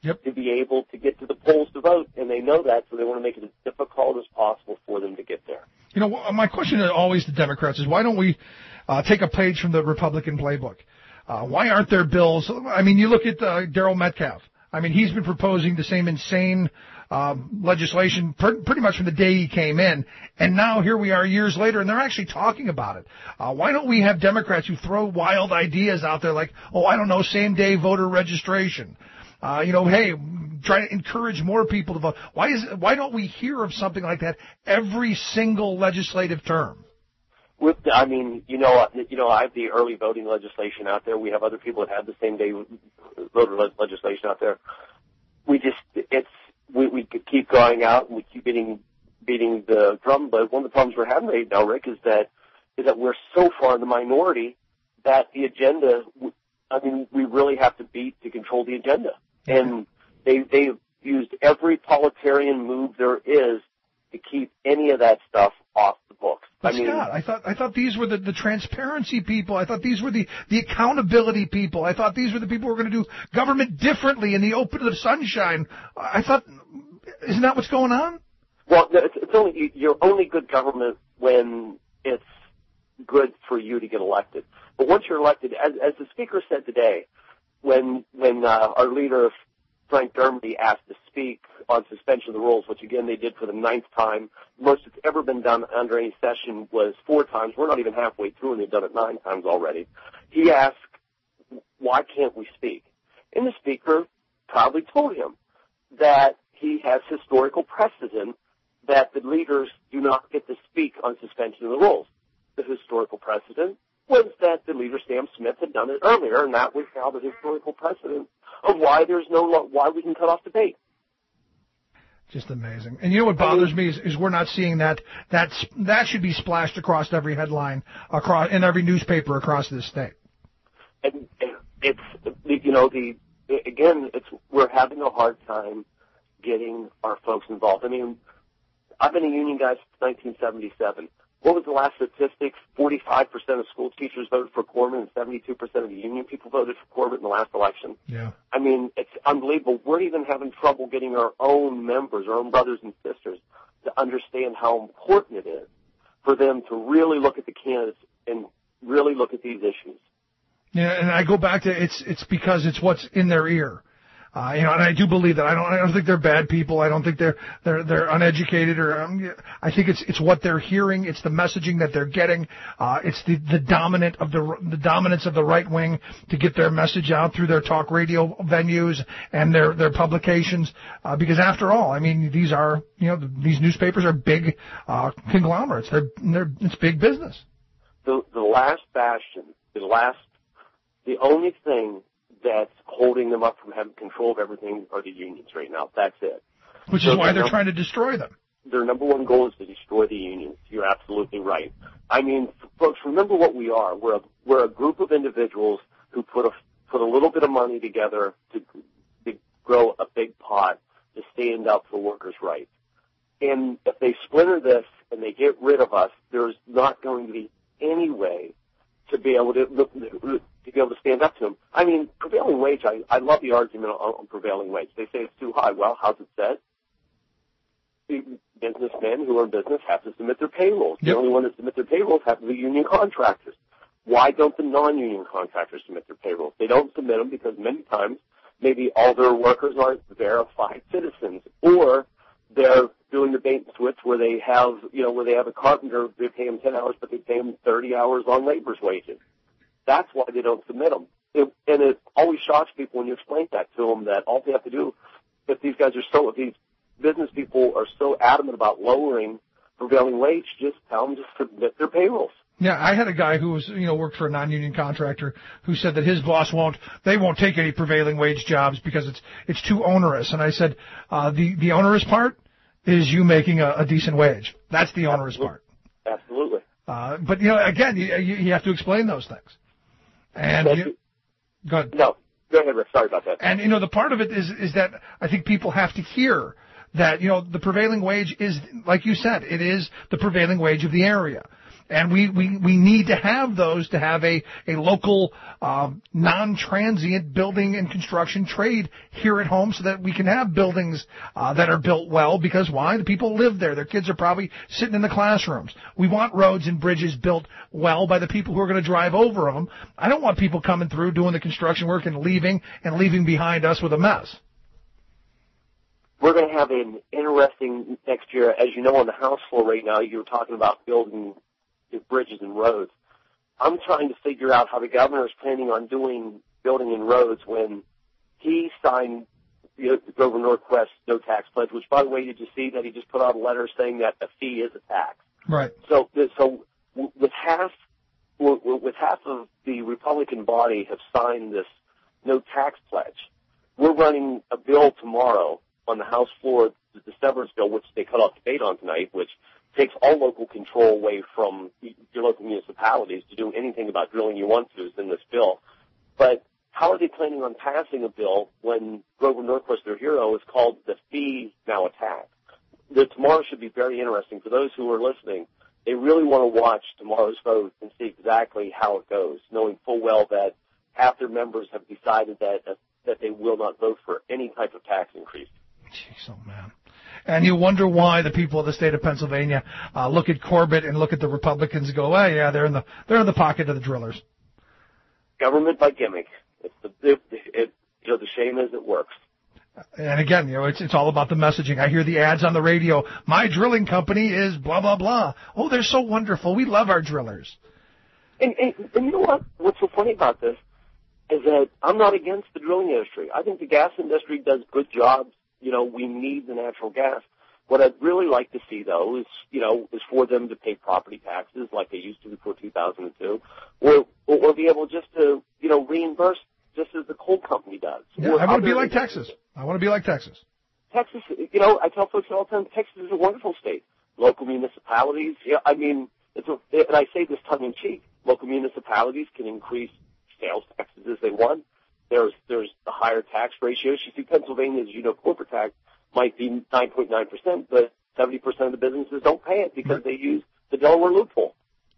yep. to be able to get to the polls to vote, and they know that, so they want to make it as difficult as possible for them to get there. You know, my question always to Democrats is, why don't we uh, take a page from the Republican playbook? Uh, why aren't there bills? I mean, you look at uh, Daryl Metcalf. I mean, he's been proposing the same insane um, legislation per- pretty much from the day he came in, and now here we are years later, and they're actually talking about it. Uh, why don't we have Democrats who throw wild ideas out there like, oh, I don't know, same-day voter registration? Uh, you know, hey, try to encourage more people to vote. Why is why don't we hear of something like that every single legislative term? With, I mean, you know, you know, I have the early voting legislation out there. We have other people that have the same day voter le- legislation out there. We just, it's, we, we keep going out and we keep beating, beating the drum. But one of the problems we're having right now, Rick, is that, is that we're so far in the minority that the agenda, I mean, we really have to beat to control the agenda. And they, they've used every totalitarian move there is to keep any of that stuff off the books. But I mean, Scott, I thought I thought these were the, the transparency people. I thought these were the, the accountability people. I thought these were the people who were going to do government differently in the open of the sunshine. I thought, isn't that what's going on? Well, it's, it's only you're only good government when it's good for you to get elected. But once you're elected, as, as the speaker said today, when when uh, our leader Frank Dermody asked to speak on suspension of the rules, which again they did for the ninth time. Most it's ever been done under any session was four times. We're not even halfway through, and they've done it nine times already. He asked, why can't we speak? And the speaker proudly told him that he has historical precedent that the leaders do not get to speak on suspension of the rules. The historical precedent was that the leader, Sam Smith, had done it earlier, and that was now the historical precedent of why there's no why we can cut off debate. Just amazing. And you know what bothers me is, is we're not seeing that. That's, that should be splashed across every headline, across in every newspaper across this state. And, and it's, you know, the again, it's we're having a hard time getting our folks involved. I mean, I've been a union guy since nineteen seventy-seven. What was the last statistic? forty-five percent of school teachers voted for Corbett and seventy-two percent of the union people voted for Corbett in the last election. Yeah. I mean, it's unbelievable. We're even having trouble getting our own members, our own brothers and sisters, to understand how important it is for them to really look at the candidates and really look at these issues. Yeah, and I go back to it's it's because it's what's in their ear. Uh, you know, and I do believe that. I don't. I don't think they're bad people. I don't think they're they're they're uneducated or. Um, I think it's it's what they're hearing. It's the messaging that they're getting. Uh, it's the the dominant of the the dominance of the right wing to get their message out through their talk radio venues and their their publications. Uh, because after all, I mean, these are you know these newspapers are big uh, conglomerates. They're they're it's big business. The the last bastion, the last, the only thing that's holding them up from having control of everything are the unions right now. That's it. Which so is why they're num- trying to destroy them. Their number one goal is to destroy the unions. You're absolutely right. I mean, folks, remember what we are. We're a, we're a group of individuals who put a put a little bit of money together to, to grow a big pot to stand up for workers' rights. And if they splinter this and they get rid of us, there's not going to be any way to be able to to be able to stand up to them. I mean, prevailing wage, I, I love the argument on, on prevailing wage. They say it's too high. Well, how's it said? The businessmen who are in business have to submit their payrolls. Yep. The only one that submit their payrolls have to be union contractors. Why don't the non-union contractors submit their payrolls? They don't submit them because many times maybe all their workers aren't verified citizens, or they're doing the bait and switch where they have, you know, where they have a carpenter, they pay him ten hours, but they pay him thirty hours on labor's wages. That's why they don't submit them. It, and it always shocks people when you explain that to them, that all they have to do, if these guys are so, if these business people are so adamant about lowering prevailing wage, just tell them to submit their payrolls. Yeah, I had a guy who was, you know, worked for a non-union contractor who said that his boss won't, they won't take any prevailing wage jobs because it's, it's too onerous. And I said, uh, the, the onerous part is you making a, a decent wage. That's the onerous Absolutely. part. Absolutely. Uh, but, you know, again, you, you have to explain those things. And you, go ahead. No, go ahead, Rick. Sorry about that. And, you know, the part of it is, is that I think people have to hear that, you know, the prevailing wage is, like you said, it is the prevailing wage of the area. And we, we, we need to have those to have a, a local um, non-transient building and construction trade here at home so that we can have buildings uh, that are built well, because why? The people live there. Their kids are probably sitting in the classrooms. We want roads and bridges built well by the people who are going to drive over them. I don't want people coming through doing the construction work and leaving and leaving behind us with a mess. We're going to have an interesting next year. As you know, on the House floor right now, you're talking about building bridges and roads. I'm trying to figure out how the governor is planning on doing building and roads when he signed you know, the Grover Norquist no tax pledge, which, by the way, did you see that he just put out a letter saying that a fee is a tax? Right. So, so with half, with half of the Republican body have signed this no tax pledge, we're running a bill tomorrow on the House floor, the severance bill, which they cut off debate on tonight, which takes all local control away from your local municipalities to do anything about drilling you want to is in this bill. But how are they planning on passing a bill when Grover Norquist, their hero, is called the fee now a tax? The tomorrow should be very interesting. For those who are listening, they really want to watch tomorrow's vote and see exactly how it goes, knowing full well that half their members have decided that uh, that they will not vote for any type of tax increase. Jeez, oh man. And you wonder why the people of the state of Pennsylvania uh, look at Corbett and look at the Republicans and go, oh, yeah, they're in the they're in the pocket of the drillers. Government by gimmick. It's the it, it, you know the shame is it works. And again, you know, it's it's all about the messaging. I hear the ads on the radio. My drilling company is blah blah blah. Oh, they're so wonderful. We love our drillers. And, and, and you know what? What's so funny about this is that I'm not against the drilling industry. I think the gas industry does good jobs. You know, we need the natural gas. What I'd really like to see, though, is, you know, is for them to pay property taxes like they used to before two thousand two, or, or, or be able just to, you know, reimburse just as the coal company does. Yeah, I want to be like Texas. I want to be like Texas. Texas, you know, I tell folks all the time, Texas is a wonderful state. Local municipalities, yeah, I mean, it's a, and I say this tongue in cheek, local municipalities can increase sales taxes as they want. There's there's the higher tax ratios. You see, Pennsylvania, as you know, corporate tax might be nine point nine percent, but seventy percent of the businesses don't pay it because they use the Delaware loophole.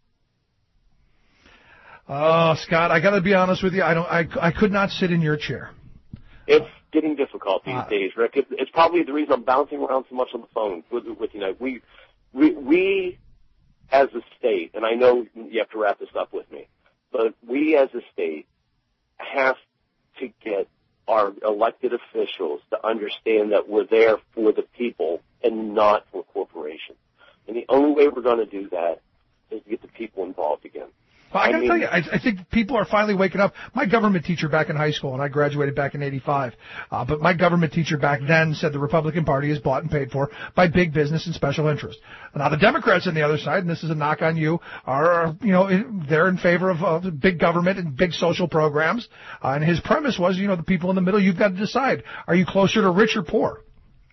Oh, Scott, I got to be honest with you. I don't. I, I could not sit in your chair. It's getting difficult these uh, days, Rick. It, it's probably the reason I'm bouncing around so much on the phone with, with you. Know, we, we, we, as a state, and I know you have to wrap this up with me, but we as a state have to get our elected officials to understand that we're there for the people and not for corporations. And the only way we're going to do that is to get the people involved again. Well, I got to I mean, tell you, I, I think people are finally waking up. My government teacher back in high school, and I graduated back in eighty-five, uh, but my government teacher back then said the Republican Party is bought and paid for by big business and special interest. Now, the Democrats on the other side, and this is a knock on you, are, you know, they're in favor of, of big government and big social programs. Uh, and his premise was, you know, the people in the middle, you've got to decide, are you closer to rich or poor?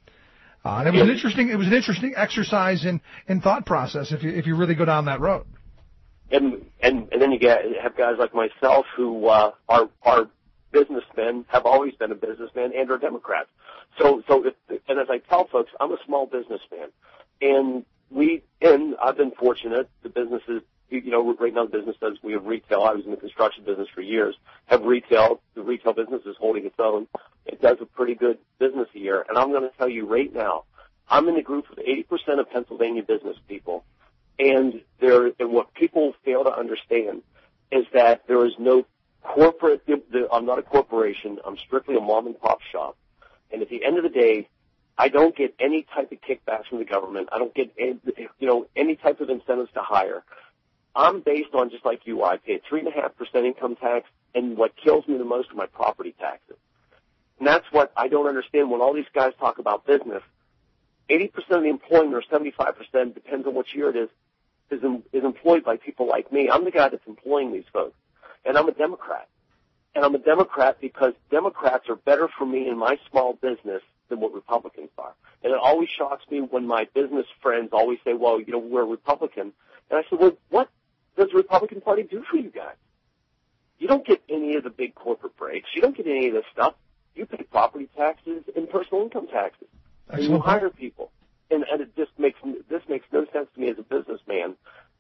Uh, and it was an interesting, it was an interesting exercise in, in thought process if you, if you really go down that road. And, and, and then you get, have guys like myself who, uh, are, are businessmen, have always been a businessman and are Democrats. So, so, if, and as I tell folks, I'm a small businessman. And we, and I've been fortunate, the businesses, you know, right now the business does, we have retail. I was in the construction business for years, have retail. The retail business is holding its own. It does a pretty good business a year. And I'm going to tell you right now, I'm in the group of eighty percent of Pennsylvania business people. And there, and what people fail to understand is that there is no corporate, I'm not a corporation, I'm strictly a mom and pop shop. And at the end of the day, I don't get any type of kickbacks from the government. I don't get, any, you know, any type of incentives to hire. I'm based on, just like you are, I pay a three point five percent income tax, and what kills me the most are my property taxes. And that's what I don't understand when all these guys talk about business. eighty percent of the employment, or seventy-five percent, depends on what year it is, is, is employed by people like me. I'm the guy that's employing these folks. And I'm a Democrat. And I'm a Democrat because Democrats are better for me in my small business than what Republicans are. And it always shocks me when my business friends always say, well, you know, we're Republican. And I said, well, what does the Republican Party do for you guys? You don't get any of the big corporate breaks. You don't get any of this stuff. You pay property taxes and personal income taxes. And you hire people. And, and it just makes, this makes no sense to me as a businessman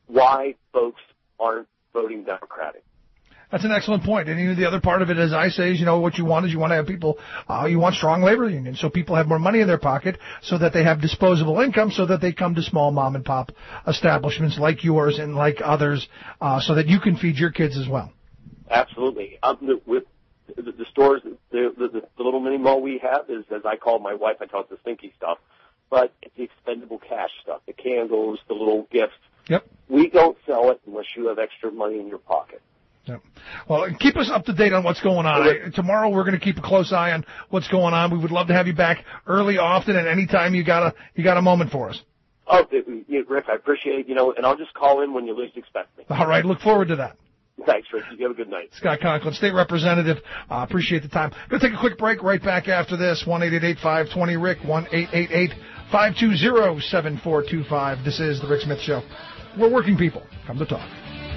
why folks aren't voting Democratic. That's an excellent point. And you know, the other part of it, as I say, is, you know, what you want is you want to have people, uh, you want strong labor unions, so people have more money in their pocket, so that they have disposable income, so that they come to small mom and pop establishments like yours and like others, uh, so that you can feed your kids as well. Absolutely. Um, the, with the, the stores, the, the, the little mini mall we have is, as I call my wife, I call it the stinky stuff, but it's the expendable cash stuff, the candles, the little gifts. Yep. We don't sell it unless you have extra money in your pocket. Yep. Well, keep us up to date on what's going on. I, tomorrow we're going to keep a close eye on what's going on. We would love to have you back early, often, and anytime you got a you got a moment for us. Oh, Rick, I appreciate it. You know, and I'll just call in when you least expect me. All right. Look forward to that. Thanks, Rick. You have a good night. Scott Conklin, State Representative. Uh, appreciate the time. Going to take a quick break. Right back after this. one eight eight eight, five two zero, Rick. one eight eight eight, five two zero, seven four two five. This is The Rick Smith Show. We're working people. Come to talk.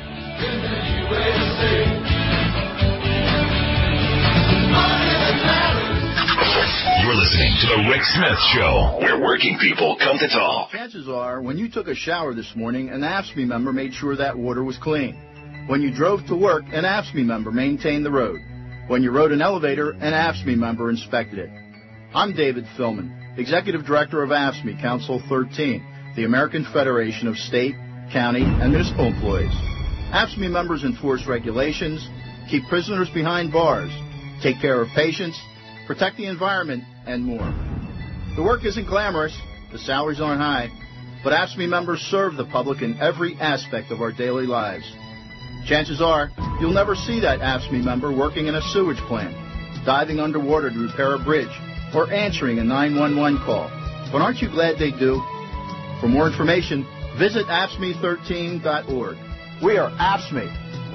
You're listening to The Rick Smith Show, where working people come to talk. Chances are, when you took a shower this morning, an A F S C M E member made sure that water was clean. When you drove to work, an A F S C M E member maintained the road. When you rode an elevator, an A F S C M E member inspected it. I'm David Philman, Executive Director of A F S C M E Council thirteen, the American Federation of State, County, and Municipal Employees. A F S C M E members enforce regulations, keep prisoners behind bars, take care of patients, protect the environment, and more. The work isn't glamorous, the salaries aren't high, but A F S C M E members serve the public in every aspect of our daily lives. Chances are, you'll never see that A F S C M E member working in a sewage plant, diving underwater to repair a bridge, or answering a nine one one call. But aren't you glad they do? For more information, visit A F S C M E thirteen dot org. We are A F S C M E.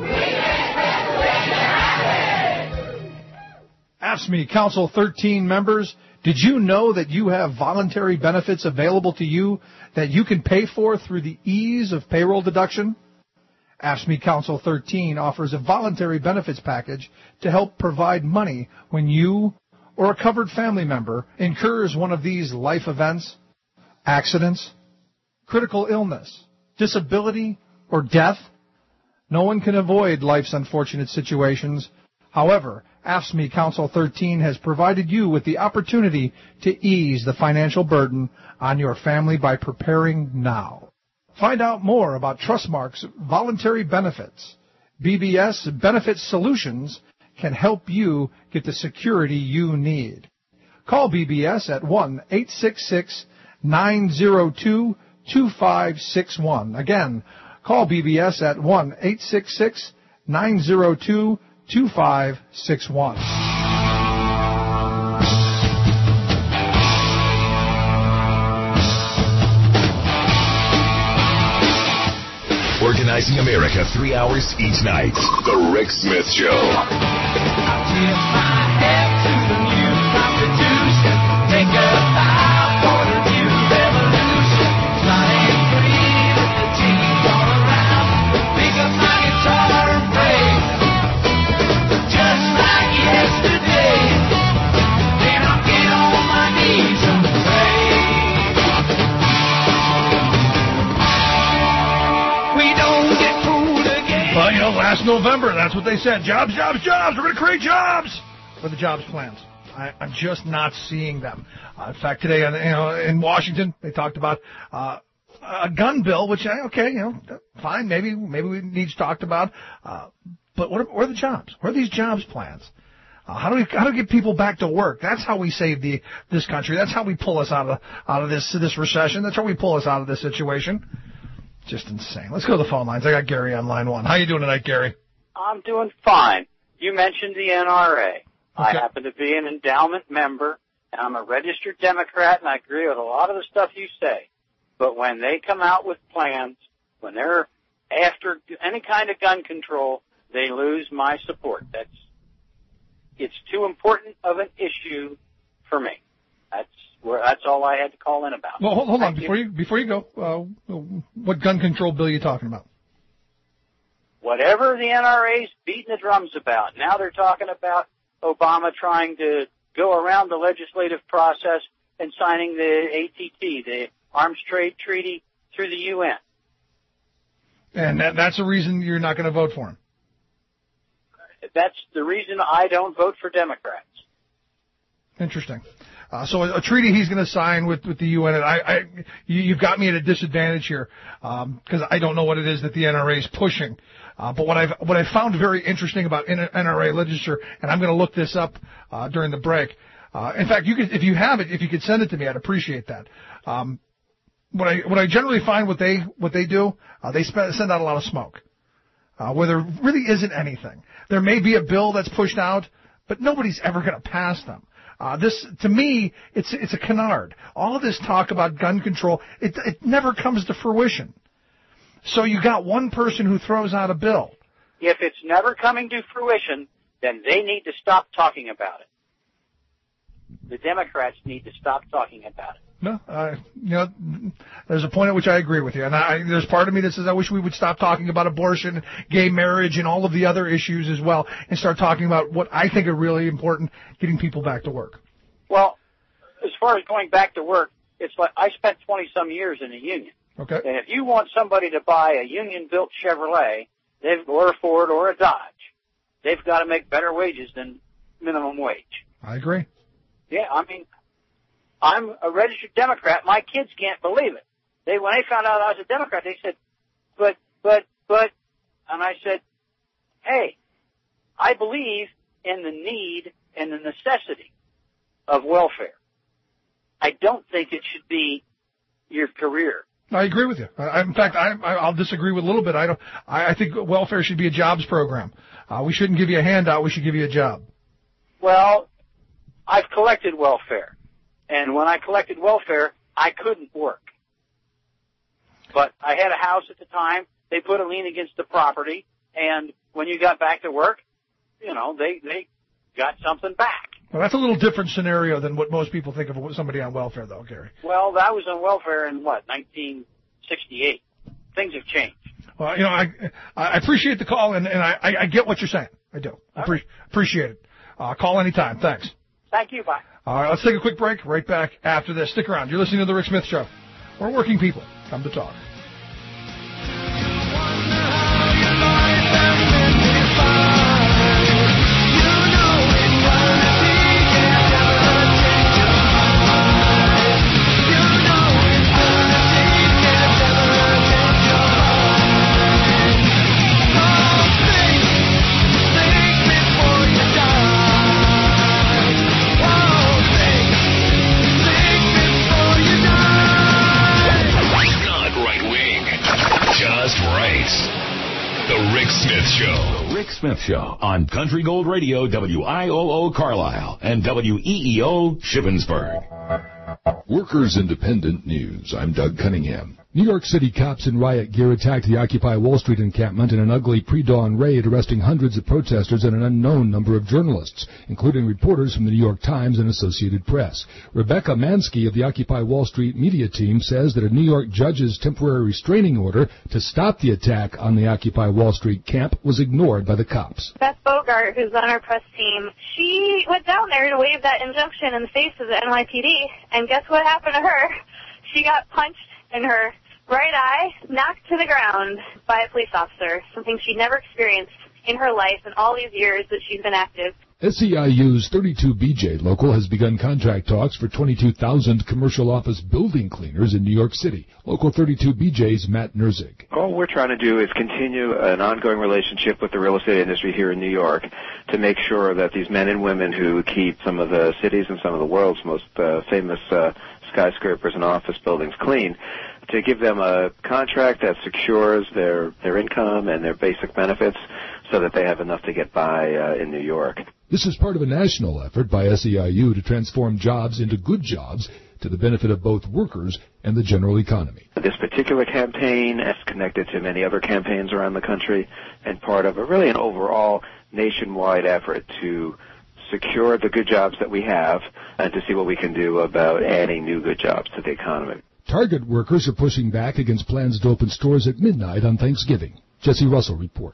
A F S C M E Council thirteen members, did you know that you have voluntary benefits available to you that you can pay for through the ease of payroll deduction? A F S C M E Council thirteen offers a voluntary benefits package to help provide money when you or a covered family member incurs one of these life events, accidents, critical illness, disability, or death. No one can avoid life's unfortunate situations. However, A F S C M E Council thirteen has provided you with the opportunity to ease the financial burden on your family by preparing now. Find out more about Trustmark's voluntary benefits. B B S Benefit Solutions can help you get the security you need. Call B B S at one eight six six, nine zero two, two five six one. Again, call B B S at one eight six six, nine zero two, two five six one. Organizing America, three hours each night. The Rick Smith Show. I tip my hat to the new Constitution. Take a bow for the new revolution. Flying free with the teens all around. Pick up my guitar and pray. Just like yesterday. Then I'll get on my knees and pray. We don't get fooled again. Well, you know, last November, that's what they said. Jobs, jobs, jobs. We're going to create jobs. For the jobs plans. I, I'm just not seeing them. Uh, in fact, today, you know, in Washington, they talked about uh, a gun bill, which, okay, you know, fine, maybe maybe we need to talk about. Uh, but what are, where are the jobs? Where are these jobs plans? Uh, how do we how do we get people back to work? That's how we save the this country. That's how we pull us out of out of this this recession. That's how we pull us out of this situation. Just insane. Let's go to the phone lines. I got Gary on line one. How you doing tonight, Gary? I'm doing fine. You mentioned the N R A. I Okay. happen to be an endowment member, and I'm a registered Democrat, and I agree with a lot of the stuff you say. But when they come out with plans, when they're after any kind of gun control, they lose my support. That's it's too important of an issue for me. That's where that's all I had to call in about. Well, hold, hold on Thank before you before you go. Uh, what gun control bill are you talking about? Whatever the N R A's beating the drums about. Now they're talking about Obama trying to go around the legislative process and signing the A T T, the Arms Trade Treaty, through the U N. And that, that's the reason you're not going to vote for him. That's the reason I don't vote for Democrats. Interesting. Uh, so a, a treaty he's going to sign with, with the U N, and I, I, you, you've got me at a disadvantage here because um, I don't know what it is that the N R A is pushing. Uh, but what I've what I found very interesting about N R A literature, and I'm going to look this up uh, during the break. Uh, in fact, you could, if you have it, if you could send it to me, I'd appreciate that. Um, what I what I generally find what they what they do, uh, they sp- send out a lot of smoke, uh, where there really isn't anything. There may be a bill that's pushed out, but nobody's ever going to pass them. Uh, this, to me, it's it's a canard. All of this talk about gun control, it it never comes to fruition. So you got one person who throws out a bill. If it's never coming to fruition, then they need to stop talking about it. The Democrats need to stop talking about it. No, uh, you know, there's a point at which I agree with you, and I, there's part of me that says I wish we would stop talking about abortion, gay marriage, and all of the other issues as well, and start talking about what I think are really important, getting people back to work. Well, as far as going back to work, it's like I spent twenty-some years in a union. Okay. And if you want somebody to buy a union-built Chevrolet, they've, or a Ford or a Dodge, they've got to make better wages than minimum wage. I agree. Yeah, I mean, I'm a registered Democrat. My kids can't believe it. They, when they found out I was a Democrat, they said, but, but, but, and I said, hey, I believe in the need and the necessity of welfare. I don't think it should be your career. I agree with you. I, in fact, I, I'll disagree with a little bit. I don't. I, I think welfare should be a jobs program. Uh, we shouldn't give you a handout. We should give you a job. Well, I've collected welfare, and when I collected welfare, I couldn't work. But I had a house at the time. They put a lien against the property, and when you got back to work, you know, they they got something back. Well, that's a little different scenario than what most people think of somebody on welfare, though, Gary. Well, that was on welfare in, what, nineteen sixty-eight. Things have changed. Well, you know, I I appreciate the call, and, and I, I get what you're saying. I do. I pre- appreciate it. Uh, call anytime. Thanks. Thank you. Bye. All right, let's take a quick break. Right back after this. Stick around. You're listening to The Rick Smith Show. We're working people. Come to talk. The Rick Smith Show. The Rick Smith Show on Country Gold Radio, W I O O Carlisle and W E E O Shippensburg. Workers Independent News. I'm Doug Cunningham. New York City cops in riot gear attacked the Occupy Wall Street encampment in an ugly pre-dawn raid, arresting hundreds of protesters and an unknown number of journalists, including reporters from the New York Times and Associated Press. Rebecca Mansky of the Occupy Wall Street media team says that a New York judge's temporary restraining order to stop the attack on the Occupy Wall Street camp was ignored by the cops. Beth Bogart, who's on our press team, she went down there to wave that injunction in the face of the N Y P D, and guess what happened to her? She got punched in her right eye, knocked to the ground by a police officer, something she'd never experienced in her life in all these years that she's been active. S E I U's thirty-two B J local has begun contract talks for twenty-two thousand commercial office building cleaners in New York City. Local thirty-two B J's Matt Nerzik. All we're trying to do is continue an ongoing relationship with the real estate industry here in New York to make sure that these men and women who keep some of the cities and some of the world's most uh, famous uh, skyscrapers and office buildings clean, to give them a contract that secures their, their income and their basic benefits so that they have enough to get by uh, in New York. This is part of a national effort by S E I U to transform jobs into good jobs to the benefit of both workers and the general economy. This particular campaign is connected to many other campaigns around the country and part of a really an overall nationwide effort to secure the good jobs that we have and to see what we can do about adding new good jobs to the economy. Target workers are pushing back against plans to open stores at midnight on Thanksgiving. Jesse Russell reports.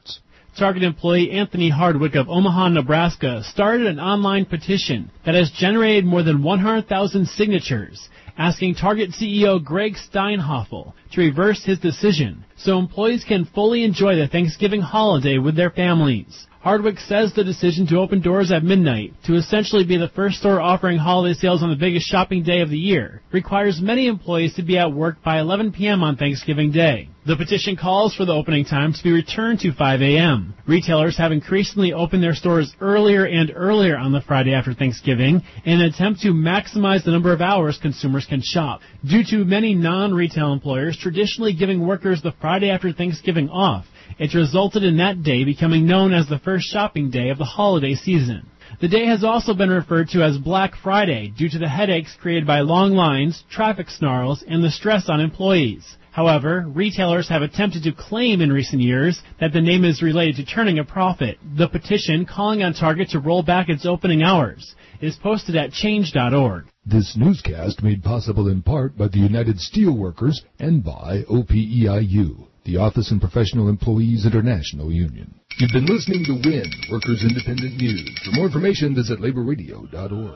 Target employee Anthony Hardwick of Omaha, Nebraska, started an online petition that has generated more than one hundred thousand signatures, asking Target C E O Greg Steinhoffel to reverse his decision so employees can fully enjoy the Thanksgiving holiday with their families. Hardwick says the decision to open doors at midnight, to essentially be the first store offering holiday sales on the biggest shopping day of the year, requires many employees to be at work by eleven p.m. on Thanksgiving Day. The petition calls for the opening time to be returned to five a.m. Retailers have increasingly opened their stores earlier and earlier on the Friday after Thanksgiving in an attempt to maximize the number of hours consumers can shop. Due to many non-retail employers traditionally giving workers the Friday after Thanksgiving off, it's resulted in that day becoming known as the first shopping day of the holiday season. The day has also been referred to as Black Friday due to the headaches created by long lines, traffic snarls, and the stress on employees. However, retailers have attempted to claim in recent years that the name is related to turning a profit. The petition, calling on Target to roll back its opening hours, is posted at change dot org. This newscast made possible in part by the United Steelworkers and by O P E I U, the Office and Professional Employees International Union. You've been listening to W I N, Workers Independent News. For more information, visit labor radio dot org.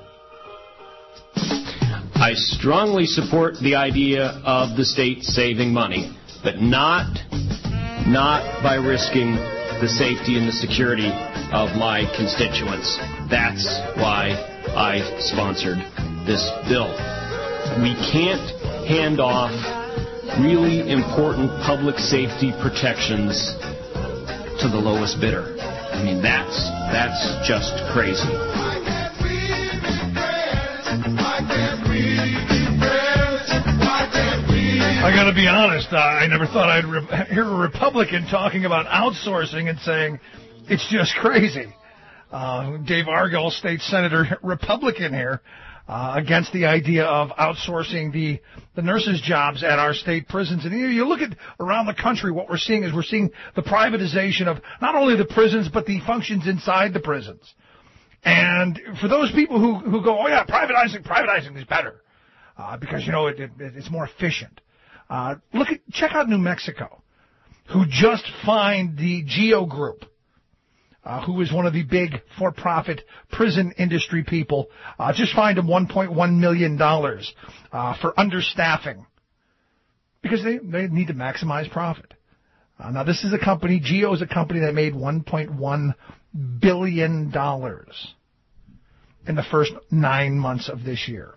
I strongly support the idea of the state saving money, but not, not by risking the safety and the security of my constituents. That's why I sponsored this bill. We can't hand off really important public safety protections to the lowest bidder. I mean, that's that's just crazy. I got to be honest, uh, I never thought I'd re- hear a Republican talking about outsourcing and saying it's just crazy. Uh, Dave Argyle, state senator, Republican here, uh, against the idea of outsourcing the, the nurses' jobs at our state prisons. And you, you look at around the country, what we're seeing is we're seeing the privatization of not only the prisons, but the functions inside the prisons. And for those people who, who go, oh yeah, privatizing, privatizing is better, uh, because, you know, it, it, it's more efficient. Uh, look at, check out New Mexico, who just fined the GEO Group, uh, who is one of the big for-profit prison industry people, uh, just fined them one point one million dollars, uh, for understaffing. Because they, they need to maximize profit. Uh, now this is a company, GEO is a company that made one point one billion dollars in the first nine months of this year.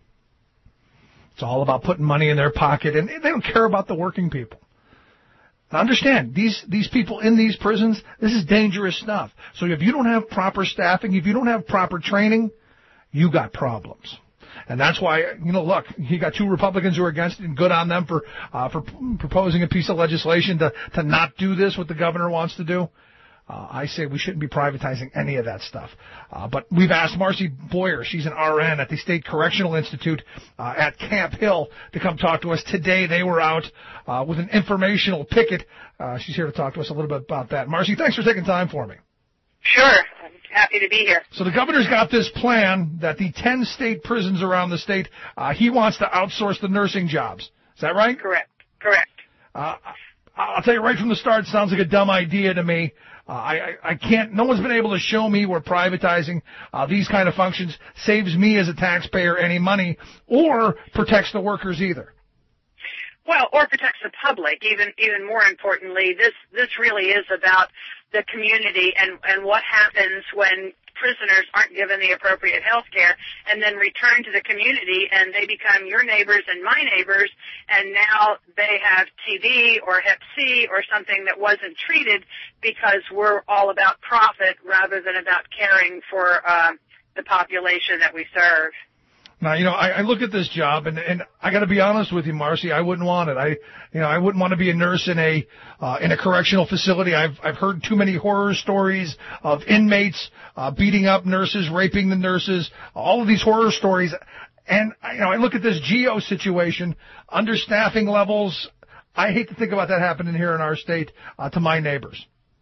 It's all about putting money in their pocket, and they don't care about the working people. Now understand, these, these people in these prisons, this is dangerous stuff. So if you don't have proper staffing, if you don't have proper training, you got problems. And that's why, you know, look, you got two Republicans who are against it, and good on them for, uh, for proposing a piece of legislation to, to not do this, what the governor wants to do. Uh, I say we shouldn't be privatizing any of that stuff. Uh, but we've asked Marcy Boyer, she's an R N at the State Correctional Institute uh, at Camp Hill, to come talk to us today. They were out uh, with an informational picket. Uh, she's here to talk to us a little bit about that. Marcy, thanks for taking time for me. Sure. I'm happy to be here. So the governor's got this plan that the ten state prisons around the state, uh, he wants to outsource the nursing jobs. Is that right? Correct. Correct. Uh, I'll tell you right from the start, it sounds like a dumb idea to me. Uh, I, I, I can't, no one's been able to show me where privatizing uh, these kind of functions saves me as a taxpayer any money or protects the workers either. Well, or protects the public. Even even more importantly, this this really is about the community and, and what happens when prisoners aren't given the appropriate health care and then return to the community and they become your neighbors and my neighbors, and now they have T B or hep C or something that wasn't treated because we're all about profit rather than about caring for uh, the population that we serve. Now, you know, I, I look at this job, and, and I got to be honest with you, Marcy, I wouldn't want it. I, you know, I wouldn't want to be a nurse in a uh, in a correctional facility. I've I've heard too many horror stories of inmates uh, beating up nurses, raping the nurses, all of these horror stories. And you know, I look at this GEO situation, understaffing levels. I hate to think about that happening here in our state uh, to my neighbors.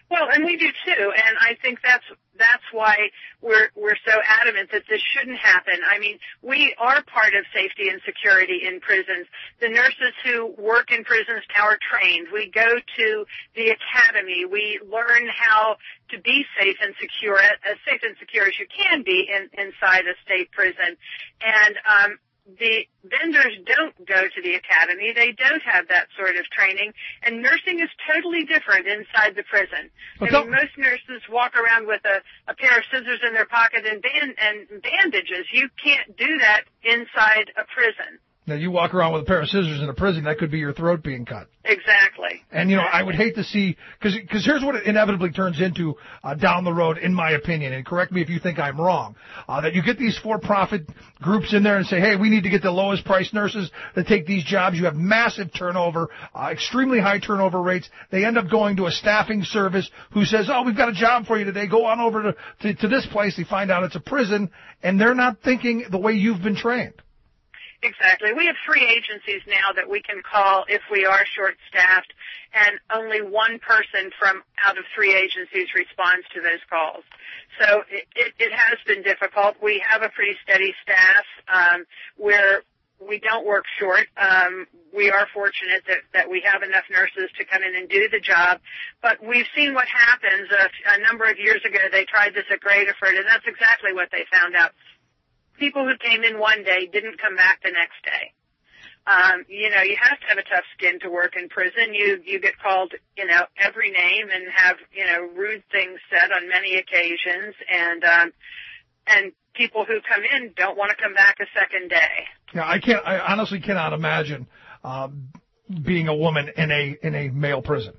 Well, and we do too, and I think that's that's why we're we're so adamant that this shouldn't happen. I mean, we are part of safety and security in prisons. The nurses who work in prisons now are trained. We go to the academy. We learn how to be safe and secure, as safe and secure as you can be in, inside a state prison. And um, the vendors don't go to the academy. They don't have that sort of training. And nursing is totally different inside the prison. I mean, most nurses walk around with a, a pair of scissors in their pocket and, band, and bandages. You can't do that inside a prison. Now, you walk around with a pair of scissors in a prison, that could be your throat being cut. Exactly. And, you know, I would hate to see, because because here's what it inevitably turns into uh, down the road, in my opinion, and correct me if you think I'm wrong, uh, that you get these for-profit groups in there and say, hey, we need to get the lowest priced nurses to take these jobs. You have massive turnover, uh, extremely high turnover rates. They end up going to a staffing service who says, oh, we've got a job for you today. Go on over to, to, to this place. They find out it's a prison, and they're not thinking the way you've been trained. Exactly. We have three agencies now that we can call if we are short-staffed, and only one person from out of three agencies responds to those calls. So it, it, it has been difficult. We have a pretty steady staff. Um, we're we don't work short. Um, we are fortunate that, that we have enough nurses to come in and do the job. But we've seen what happens. A, a number of years ago, they tried this at Graterford, and that's exactly what they found out. People who came in one day didn't come back the next day. Um, you know, you have to have a tough skin to work in prison. You you get called, you know, every name and have, you know, rude things said on many occasions, and um, and people who come in don't want to come back a second day. Yeah, I can't. I honestly cannot imagine uh, being a woman in a in a male prison.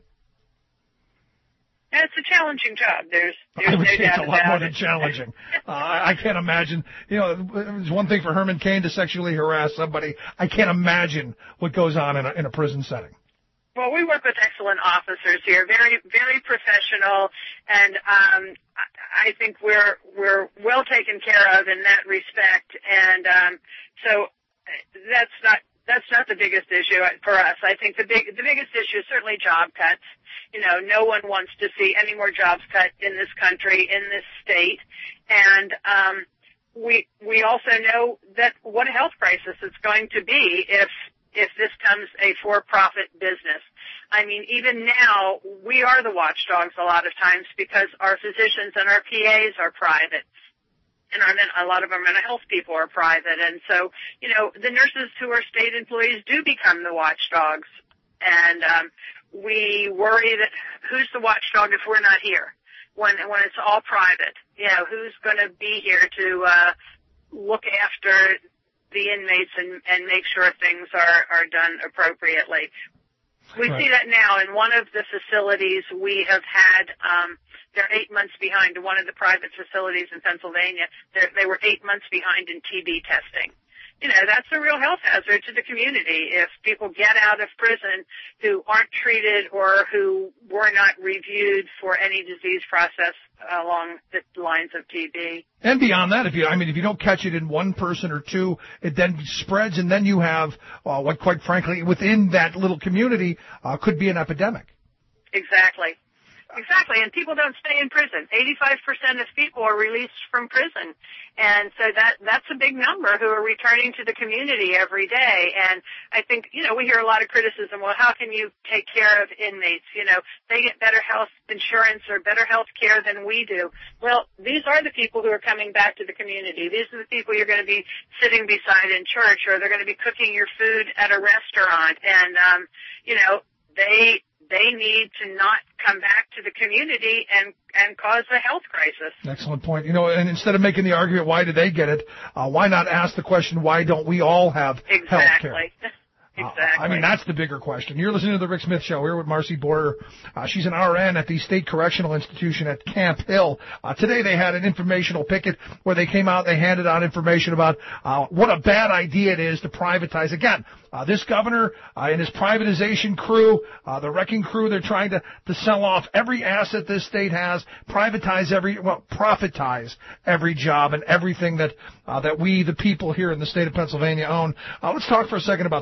And it's a challenging job. There's, there's I would no say it's doubt a lot about more it. than challenging. uh, I, I can't imagine. You know, it's one thing for Herman Cain to sexually harass somebody. I can't imagine what goes on in a, in a prison setting. Well, we work with excellent officers here, very, very professional, and um, I think we're we're well taken care of in that respect. And um, so that's not that's not the biggest issue for us. I think the big the biggest issue is certainly job cuts. You know, no one wants to see any more jobs cut in this country, in this state, and um, we we also know that what a health crisis it's going to be if if this becomes a for-profit business. I mean, even now, we are the watchdogs a lot of times because our physicians and our P As are private. And our men, a lot of our mental health people are private. And so, you know, the nurses who are state employees do become the watchdogs. And um, we worry that who's the watchdog if we're not here when when it's all private? You know, who's going to be here to uh, look after the inmates and, and make sure things are, are done appropriately? We right. see that now in one of the facilities we have had, um, they're eight months behind. One of the private facilities in Pennsylvania, they were eight months behind in T B testing. You know, that's a real health hazard to the community. If people get out of prison who aren't treated or who were not reviewed for any disease process along the lines of T B. And beyond that, if you, I mean, if you don't catch it in one person or two, it then spreads, and then you have uh, what, quite frankly, within that little community, uh, could be an epidemic. Exactly. Exactly, and people don't stay in prison. eighty-five percent of people are released from prison, and so that that's a big number who are returning to the community every day. And I think, you know, we hear a lot of criticism, well, how can you take care of inmates? You know, they get better health insurance or better health care than we do. Well, these are the people who are coming back to the community. These are the people you're going to be sitting beside in church, or they're going to be cooking your food at a restaurant. And, um, you know, they... They need to not come back to the community and, and cause a health crisis. Excellent point. You know, and instead of making the argument, why did they get it, uh, why not ask the question, why don't we all have exactly. health care? Exactly. Uh, I mean, that's the bigger question. You're listening to The Rick Smith Show here with Marcy Border. Uh, she's an R N at the State Correctional Institution at Camp Hill. Uh, today they had an informational picket where they came out, they handed out information about uh, what a bad idea it is to privatize. Again, uh, this governor uh, and his privatization crew, uh, the wrecking crew, they're trying to, to sell off every asset this state has, privatize every, well, profitize every job and everything that uh, that we, the people here in the state of Pennsylvania, own. Uh, let's talk for a second about the training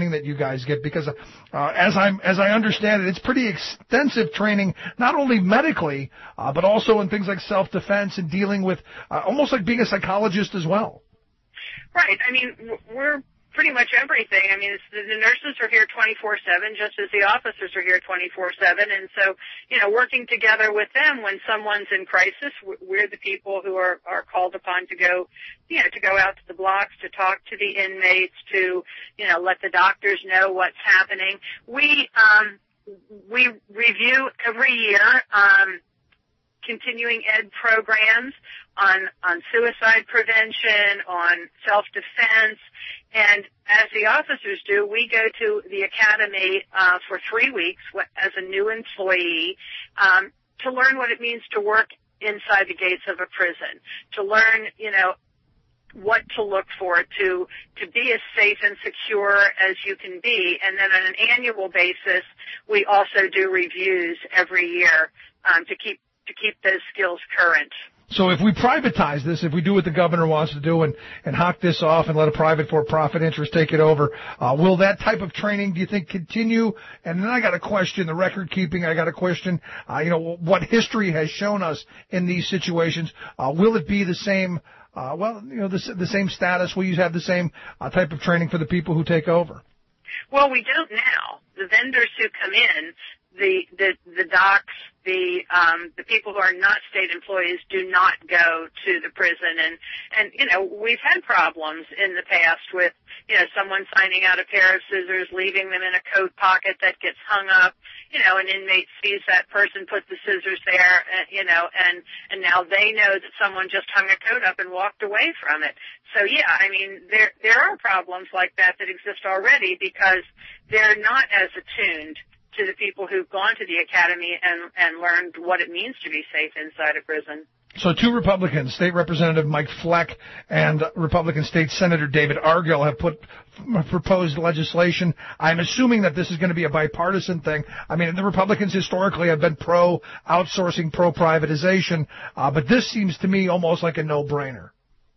training that you guys get? Because uh, as I'm as I understand it, it's pretty extensive training, not only medically, uh, but also in things like self-defense and dealing with uh, almost like being a psychologist as well. Right. I mean, we're pretty much everything. I mean, it's, the nurses are here twenty-four seven, just as the officers are here twenty-four seven. And so, you know, working together with them when someone's in crisis, we're the people who are, are called upon to go, you know, to go out to the blocks, to talk to the inmates, to, you know, let the doctors know what's happening. We, um, we review every year, um, continuing ed programs on, on suicide prevention, on self-defense, and as the officers do, we go to the academy uh, for three weeks as a new employee um, to learn what it means to work inside the gates of a prison, to learn, you know, what to look for, to to be as safe and secure as you can be. And then on an annual basis, we also do reviews every year um, to keep to keep those skills current. So if we privatize this, if we do what the governor wants to do and, and hock this off and let a private for-profit interest take it over, uh, will that type of training, do you think, continue? And then I got a question, the record keeping, I got a question, uh, you know, what history has shown us in these situations. Uh, will it be the same, uh, well, you know, the, the same status? Will you have the same uh, type of training for the people who take over? Well, we don't now. The vendors who come in, the, the, the docs, the, um, the people who are not state employees do not go to the prison. And, and, you know, we've had problems in the past with, you know, someone finding out a pair of scissors, leaving them in a coat pocket that gets hung up. You know, an inmate sees that person put the scissors there, uh, you know, and, and now they know that someone just hung a coat up and walked away from it. So, yeah, I mean, there, there are problems like that that exist already because they're not as attuned to the people who've gone to the academy and, and learned what it means to be safe inside a prison. So two Republicans, State Representative Mike Fleck and Republican State Senator David Argyle, have put proposed legislation. I'm assuming that this is going to be a bipartisan thing. I mean, the Republicans historically have been pro-outsourcing, pro-privatization, uh, but this seems to me almost like a no-brainer.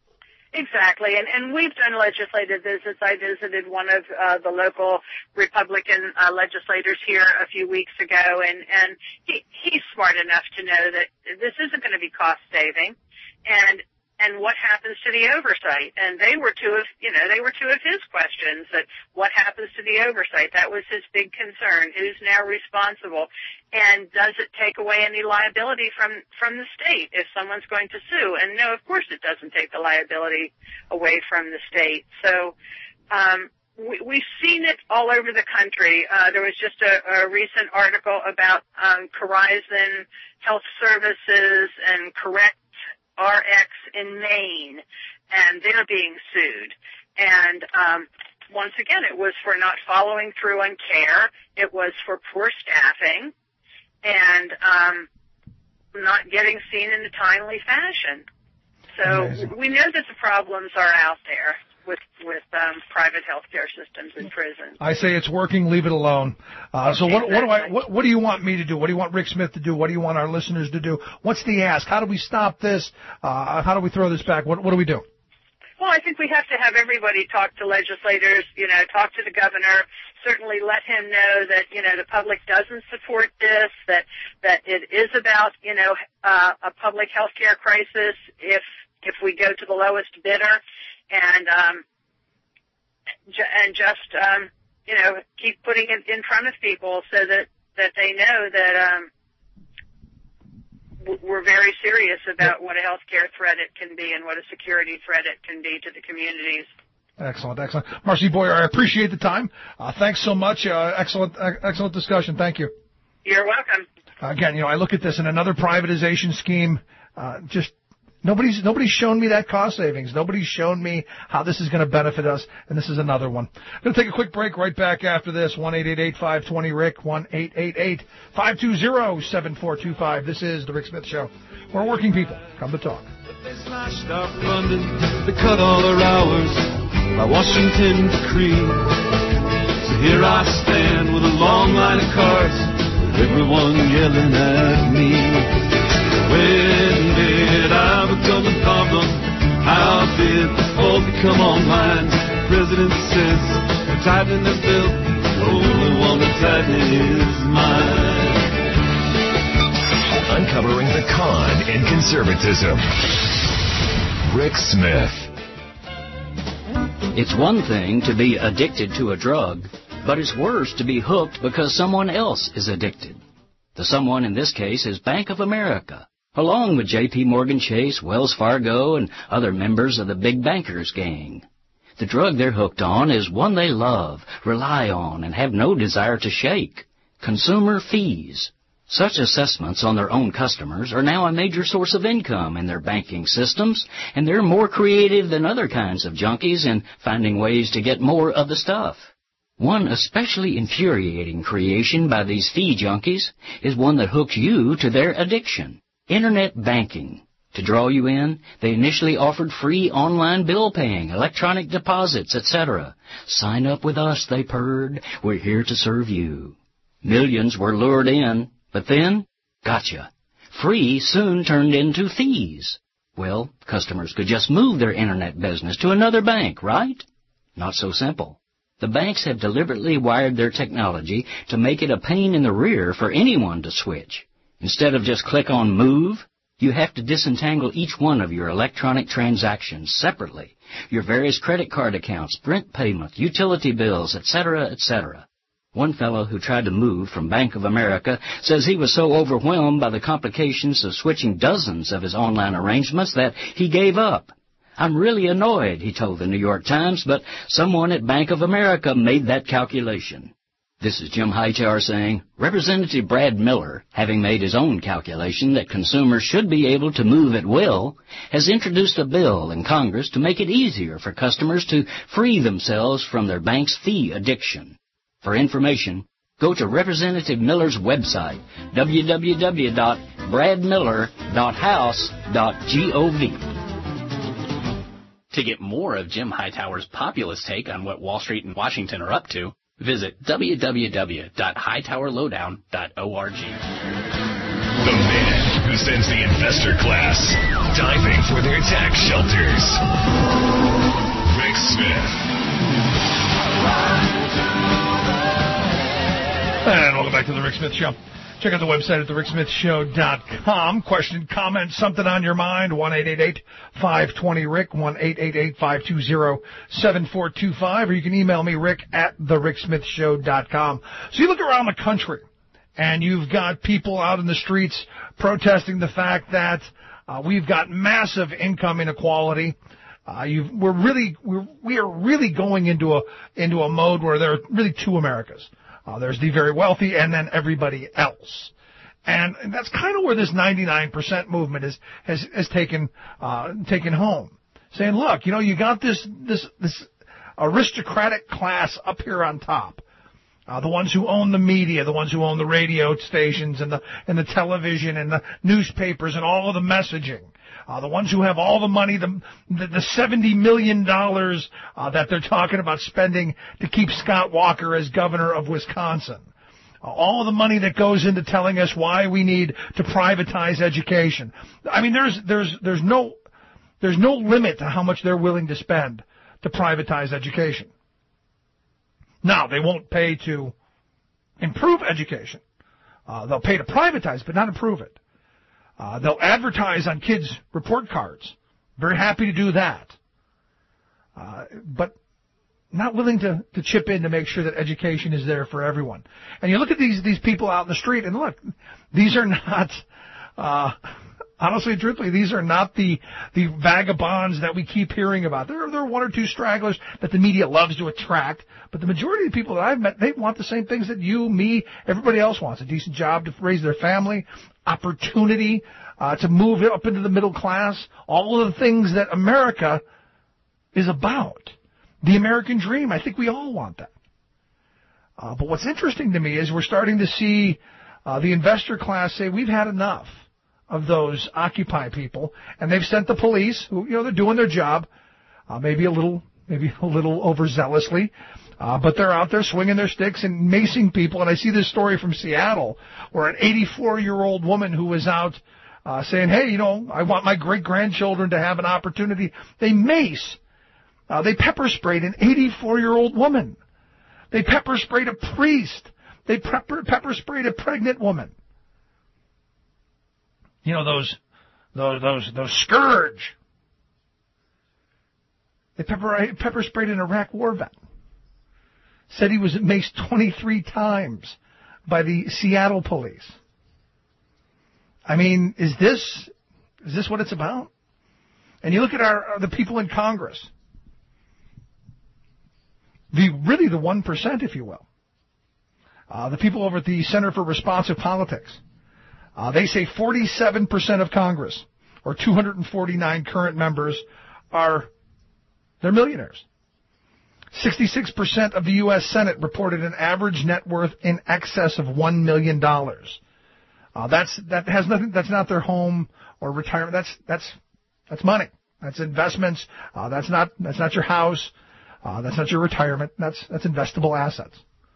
Exactly, and, and we've done legislative visits. I visited one of uh, the local Republican uh, legislators here a few weeks ago, and, and he, he's smart enough to know that this isn't going to be cost-saving, and and what happens to the oversight. And they were two of, you know, they were two of his questions, that what happens to the oversight? That was his big concern. Who's now responsible? And does it take away any liability from, from the state if someone's going to sue? And no, of course it doesn't take the liability away from the state. So, um, we, we've seen it all over the country. Uh, there was just a, a recent article about, um, Corizon Health Services and Correct R X in Maine, and they're being sued. And um, once again, it was for not following through on care. It was for poor staffing and um, not getting seen in a timely fashion. So Amazing. We know that the problems are out there with with um, private healthcare systems in prison. I say it's working. Leave it alone. Uh, so what, what do I? What, what do you want me to do? What do you want Rick Smith to do? What do you want our listeners to do? What's the ask? How do we stop this? Uh, how do we throw this back? What, what do we do? Well, I think we have to have everybody talk to legislators. You know, talk to the governor. Certainly, let him know that you know the public doesn't support this. That that it is about you know uh, a public health care crisis if if we go to the lowest bidder. And um, and just um, you know keep putting it in front of people so that, that they know that um, we're very serious about what a healthcare threat it can be and what a security threat it can be to the communities. Excellent, excellent. Marcy Boyer, I appreciate the time. Uh, thanks so much. Uh, excellent, excellent discussion. Thank you. You're welcome. Uh, again, you know, I look at this in another privatization scheme. Uh, just. Nobody's nobody's shown me that cost savings. Nobody's shown me how this is going to benefit us, and this is another one. I'm going to take a quick break right back after this. one eight eight eight, five two zero, R I C K, one eight eight eight, five two zero, seven four two five. This is The Rick Smith Show. We're working people. Come to talk. They slashed up London. They cut all their hours by Washington decree. So here I stand with a long line of cars, everyone yelling at me. When did I become a problem? How did the fall become online? president says they're tightening their belt. The only one that's tightening is mine. Uncovering the con in conservatism. Rick Smith. It's one thing to be addicted to a drug, but it's worse to be hooked because someone else is addicted. The someone in this case is Bank of America, along with J P Morgan Chase, Wells Fargo, and other members of the big bankers gang. The drug they're hooked on is one they love, rely on, and have no desire to shake: consumer fees. Such assessments on their own customers are now a major source of income in their banking systems, and they're more creative than other kinds of junkies in finding ways to get more of the stuff. One especially infuriating creation by these fee junkies is one that hooks you to their addiction: Internet banking. To draw you in, they initially offered free online bill paying, electronic deposits, et cetera. Sign up with us, they purred. We're here to serve you. Millions were lured in. But then, gotcha. Free soon turned into fees. Well, customers could just move their Internet business to another bank, right? Not so simple. The banks have deliberately wired their technology to make it a pain in the rear for anyone to switch. Instead of just click on Move, you have to disentangle each one of your electronic transactions separately, your various credit card accounts, rent payments, utility bills, et cetera, et cetera. One fellow who tried to move from Bank of America says he was so overwhelmed by the complications of switching dozens of his online arrangements that he gave up. I'm really annoyed, he told the New York Times, but someone at Bank of America made that calculation. This is Jim Hightower saying, Representative Brad Miller, having made his own calculation that consumers should be able to move at will, has introduced a bill in Congress to make it easier for customers to free themselves from their bank's fee addiction. For information, go to Representative Miller's website, w w w dot brad miller dot house dot gov. To get more of Jim Hightower's populist take on what Wall Street and Washington are up to, visit w w w dot hightower lowdown dot org. The man who sends the investor class diving for their tax shelters. Rick Smith. And welcome back to the Rick Smith Show. Check out the website at the rick smith show dot com. Question, comment, something on your mind, one eight eight eight, five two zero, Rick, one eight eight eight, five two zero, seven four two five, or you can email me, rick at the rick smith show dot com. So you look around the country, and you've got people out in the streets protesting the fact that uh, we've got massive income inequality. Uh, you've, we're really, we're, we are really going into a, into a mode where there are really two Americas. Uh, there's the very wealthy and then everybody else. And, and that's kind of where this ninety-nine percent movement is, has, has taken, uh, taken home. Saying, look, you know, you got this, this, this aristocratic class up here on top. Uh, the ones who own the media, the ones who own the radio stations and the, and the television and the newspapers and all of the messaging. Uh, the ones who have all the money, the, the, the seventy million dollars uh, that they're talking about spending to keep Scott Walker as governor of Wisconsin. Uh, all of the money that goes into telling us why we need to privatize education. I mean, there's, there's, there's no, there's no limit to how much they're willing to spend to privatize education. Now, they won't pay to improve education. Uh, they'll pay to privatize, but not improve it. Uh, they'll advertise on kids' report cards. Very happy to do that. Uh, but not willing to, to chip in to make sure that education is there for everyone. And you look at these, these people out in the street, and look, these are not, uh, honestly, truthfully, these are not the, the vagabonds that we keep hearing about. There are, there are one or two stragglers that the media loves to attract, but the majority of the people that I've met, they want the same things that you, me, everybody else wants. A decent job to raise their family, opportunity uh, to move up into the middle class, all of the things that America is about. The American dream. I think we all want that. Uh, but what's interesting to me is we're starting to see uh, the investor class say we've had enough of those Occupy people, and they've sent the police, who, you know, they're doing their job, uh, maybe a little, maybe a little overzealously, uh, but they're out there swinging their sticks and macing people. And I see this story from Seattle where an eighty-four-year-old woman who was out uh, saying, hey, you know, I want my great-grandchildren to have an opportunity. They mace Uh, they pepper sprayed an eighty-four-year-old woman. They pepper sprayed a priest. They pepper, pepper sprayed a pregnant woman. You know, those, those, those, those scourge. They pepper, pepper sprayed an Iraq war vet. Said he was maced twenty-three times by the Seattle police. I mean, is this, is this what it's about? And you look at our, the people in Congress. The, really the one percent, if you will. Uh, the people over at the Center for Responsive Politics. Uh, they say forty-seven percent of Congress, or two hundred forty-nine current members, are, they're millionaires. sixty-six percent of the U S Senate reported an average net worth in excess of one million dollars. Uh, that's, that has nothing, that's not their home or retirement. That's, that's, that's money. That's investments. Uh, that's not, that's not your house. Uh, that's not your retirement. That's, that's investable assets.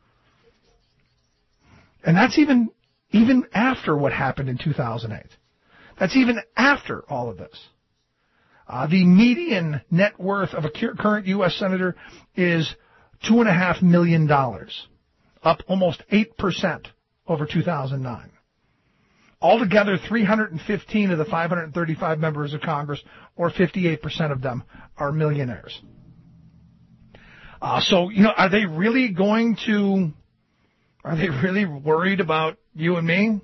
And that's even, even after what happened in two thousand eight. That's even after all of this. Uh, the median net worth of a current U S senator is two and a half million dollars, up almost eight percent over two thousand nine. Altogether, three hundred fifteen of the five hundred thirty-five members of Congress, or fifty-eight percent of them, are millionaires. Uh, so, you know, are they really going to, are they really worried about you and me?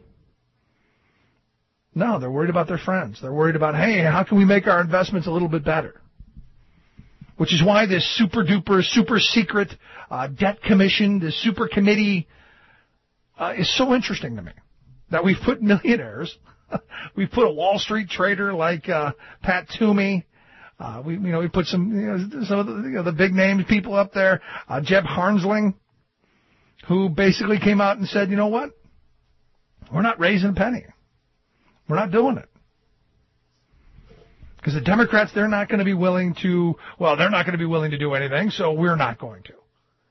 No, they're worried about their friends. They're worried about, hey, how can we make our investments a little bit better? Which is why this super duper, super secret uh, debt commission, this super committee uh, is so interesting to me. That we've put millionaires, we've put a Wall Street trader like uh, Pat Toomey, uh, we you know we put some you know, some of the, you know, the big name people up there, uh, Jeb Harnsling, who basically came out and said, you know what, we're not raising a penny, we're not doing it, because the Democrats, they're not going to be willing to, well, they're not going to be willing to do anything, so we're not going to.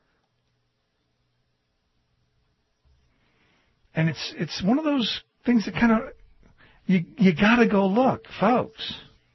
And it's it's one of those things that kind of, you you got to go, look, folks.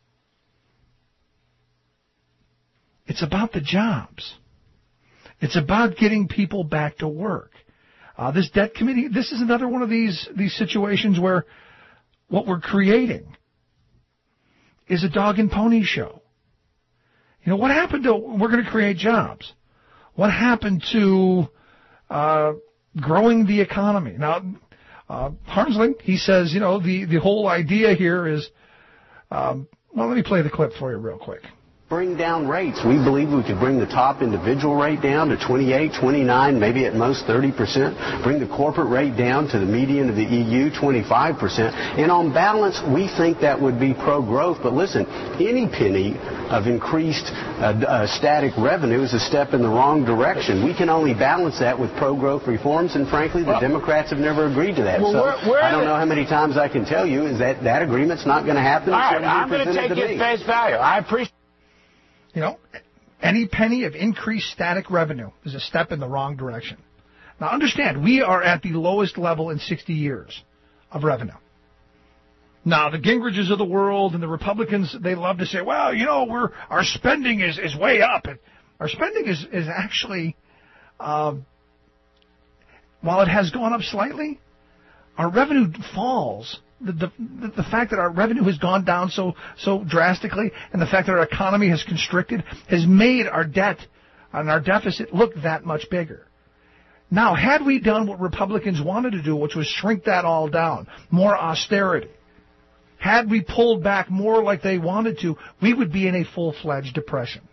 It's about the jobs. It's about getting people back to work. Uh, this debt committee, this is another one of these these situations where what we're creating is a dog and pony show. You know, what happened to, we're going to create jobs. What happened to uh growing the economy? Now, uh, Harnsling, he says, you know, the, the whole idea here is, um, well, let me play the clip for you real quick. Bring down rates. We believe we could bring the top individual rate down to twenty-eight, twenty-nine, maybe at most thirty percent. Bring the corporate rate down to the median of the E U, twenty-five percent. And on balance, we think that would be pro-growth. But listen, any penny of increased uh, uh, static revenue is a step in the wrong direction. We can only balance that with pro-growth reforms, and frankly, the well, Democrats have never agreed to that. Well, so where, where I don't know how many times I can tell you is that that agreement's not going to happen. All right, I'm going to take it at face value. I appreciate. You know, any penny of increased static revenue is a step in the wrong direction. Now, understand, we are at the lowest level in sixty years of revenue. Now, the Gingriches of the world and the Republicans, they love to say, well, you know, we're our spending is, is way up. And our spending is, is actually, uh, while it has gone up slightly, our revenue falls. The, the the fact that our revenue has gone down so so drastically, and the fact that our economy has constricted, has made our debt and our deficit look that much bigger. Now, had we done what Republicans wanted to do, which was shrink that all down, more austerity, had we pulled back more like they wanted to, we would be in a full-fledged depression.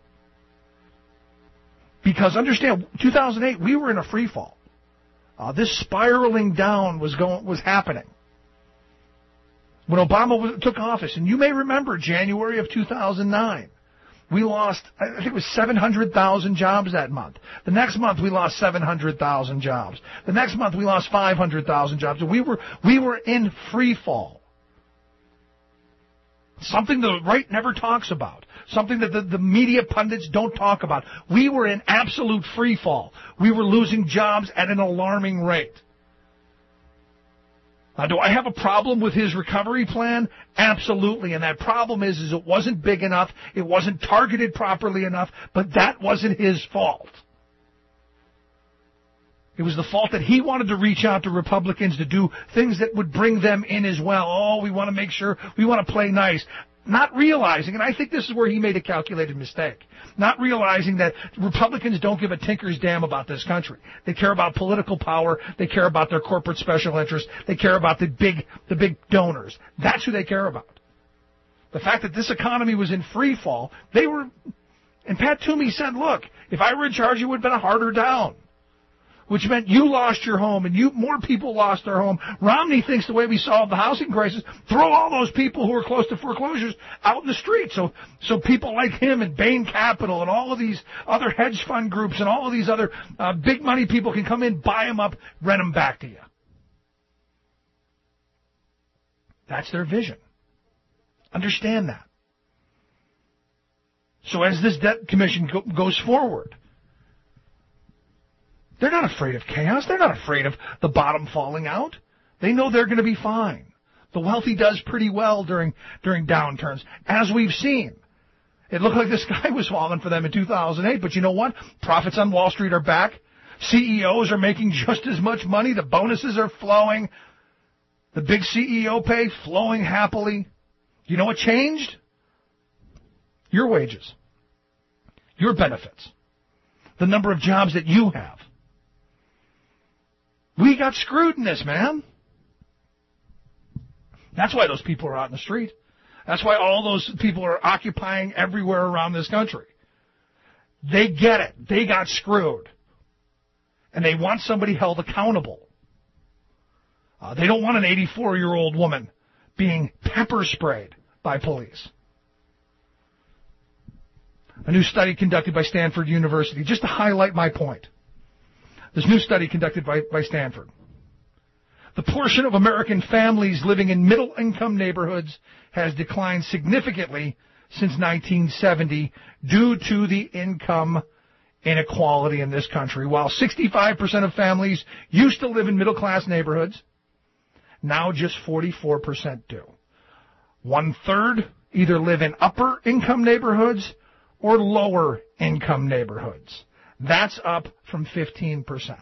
Because understand, two thousand eight, we were in a free fall. Uh, this spiraling down was going was happening. When Obama was, took office, and you may remember January of two thousand nine, we lost, I think it was seven hundred thousand jobs that month. The next month we lost seven hundred thousand jobs. The next month we lost five hundred thousand jobs. We were, we were in free fall. Something the right never talks about. Something that the, the media pundits don't talk about. We were in absolute free fall. We were losing jobs at an alarming rate. Uh, do I have a problem with his recovery plan? Absolutely. And that problem is, is it wasn't big enough. It wasn't targeted properly enough. But that wasn't his fault. It was the fault that he wanted to reach out to Republicans to do things that would bring them in as well. Oh, we want to make sure, we want to play nice. Not realizing, and I think this is where he made a calculated mistake, not realizing that Republicans don't give a tinker's damn about this country. They care about political power. They care about their corporate special interests. They care about the big, the big donors. That's who they care about. The fact that this economy was in free fall, they were, and Pat Toomey said, look, if I were in charge, it would have been a harder down. Which meant you lost your home and you more people lost their home. Romney thinks the way we solved the housing crisis, throw all those people who are close to foreclosures out in the street. So so people like him and Bain Capital and all of these other hedge fund groups and all of these other uh, big money people can come in, buy them up, rent them back to you. That's their vision. Understand that. So as this debt commission go, goes forward, they're not afraid of chaos. They're not afraid of the bottom falling out. They know they're going to be fine. The wealthy does pretty well during during downturns, as we've seen. It looked like the sky was falling for them in two thousand eight, but you know what? Profits on Wall Street are back. C E Os are making just as much money. The bonuses are flowing. The big C E O pay flowing happily. You know what changed? Your wages. Your benefits. The number of jobs that you have. We got screwed in this, man. That's why those people are out in the street. That's why all those people are occupying everywhere around this country. They get it. They got screwed. And they want somebody held accountable. Uh, they don't want an eighty-four-year-old woman being pepper sprayed by police. A new study conducted by Stanford University, just to highlight my point. This new study conducted by, by Stanford. The portion of American families living in middle-income neighborhoods has declined significantly since nineteen seventy due to the income inequality in this country. While sixty-five percent of families used to live in middle-class neighborhoods, now just forty-four percent do. One-third either live in upper-income neighborhoods or lower-income neighborhoods. That's up from fifteen percent.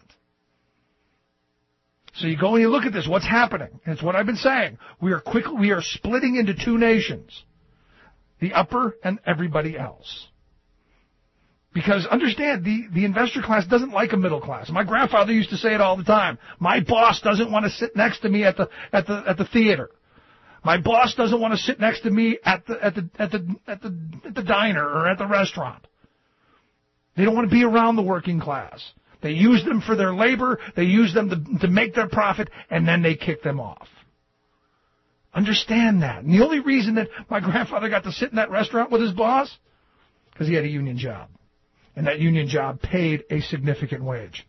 So you go and you look at this, what's happening? And it's what I've been saying. We are quickly, we are splitting into two nations. The upper and everybody else. Because understand, the, the investor class doesn't like a middle class. My grandfather used to say it all the time. My boss doesn't want to sit next to me at the, at the, at the theater. My boss doesn't want to sit next to me at the, at the, at the, at the, at the diner or at the restaurant. They don't want to be around the working class. They use them for their labor, they use them to, to make their profit, and then they kick them off. Understand that. And the only reason that my grandfather got to sit in that restaurant with his boss, because he had a union job. And that union job paid a significant wage.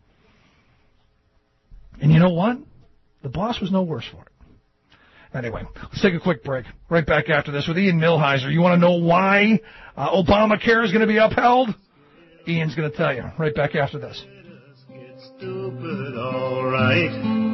And you know what? The boss was no worse for it. Anyway, let's take a quick break. Right back after this with Ian Millhiser. You want to know why uh, Obamacare is going to be upheld? Ian's going to tell you right back after this. Stupid, all right.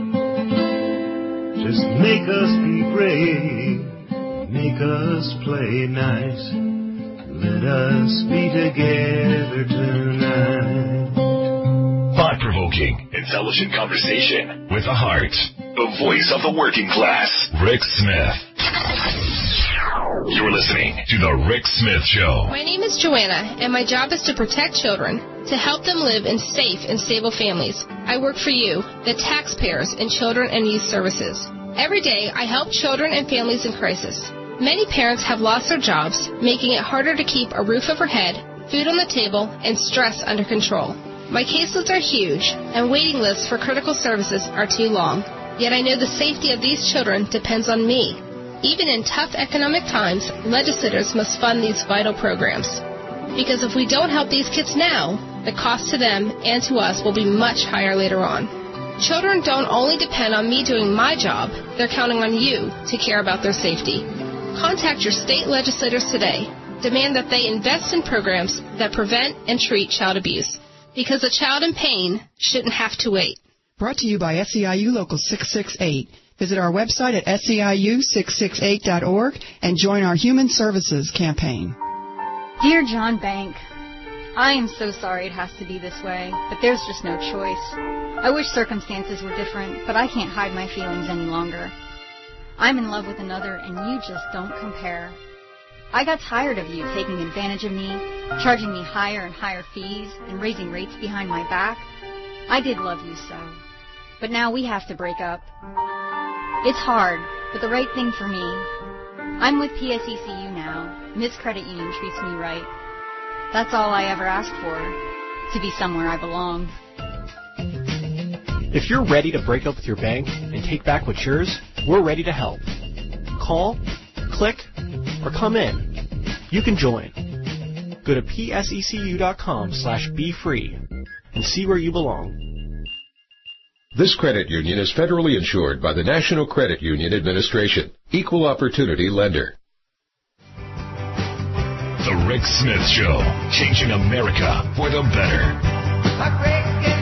Just make us be brave, make us play nice. Let us be together tonight. Thought-provoking, intelligent conversation with a heart. The voice of the working class, Rick Smith. You're listening to The Rick Smith Show. My name is Joanna, and my job is to protect children, to help them live in safe and stable families. I work for you, the taxpayers, in Children and Youth Services. Every day, I help children and families in crisis. Many parents have lost their jobs, making it harder to keep a roof over head, food on the table, and stress under control. My caseloads are huge, and waiting lists for critical services are too long. Yet I know the safety of these children depends on me. Even in tough economic times, legislators must fund these vital programs. Because if we don't help these kids now, the cost to them and to us will be much higher later on. Children don't only depend on me doing my job, they're counting on you to care about their safety. Contact your state legislators today. Demand that they invest in programs that prevent and treat child abuse. Because a child in pain shouldn't have to wait. Brought to you by S E I U Local six six eight. Visit our website at S E I U six six eight dot org and join our Human Services campaign. Dear John Bank, I am so sorry it has to be this way, but there's just no choice. I wish circumstances were different, but I can't hide my feelings any longer. I'm in love with another, and you just don't compare. I got tired of you taking advantage of me, charging me higher and higher fees, and raising rates behind my back. I did love you so. But now we have to break up. It's hard, but the right thing for me. I'm with P S E C U now, and this credit union treats me right. That's all I ever asked for, to be somewhere I belong. If you're ready to break up with your bank and take back what's yours, we're ready to help. Call, click, or come in. You can join. Go to P S E C U dot com slash be free and see where you belong. This credit union is federally insured by the National Credit Union Administration, Equal Opportunity Lender. The Rick Smith Show, changing America for the better.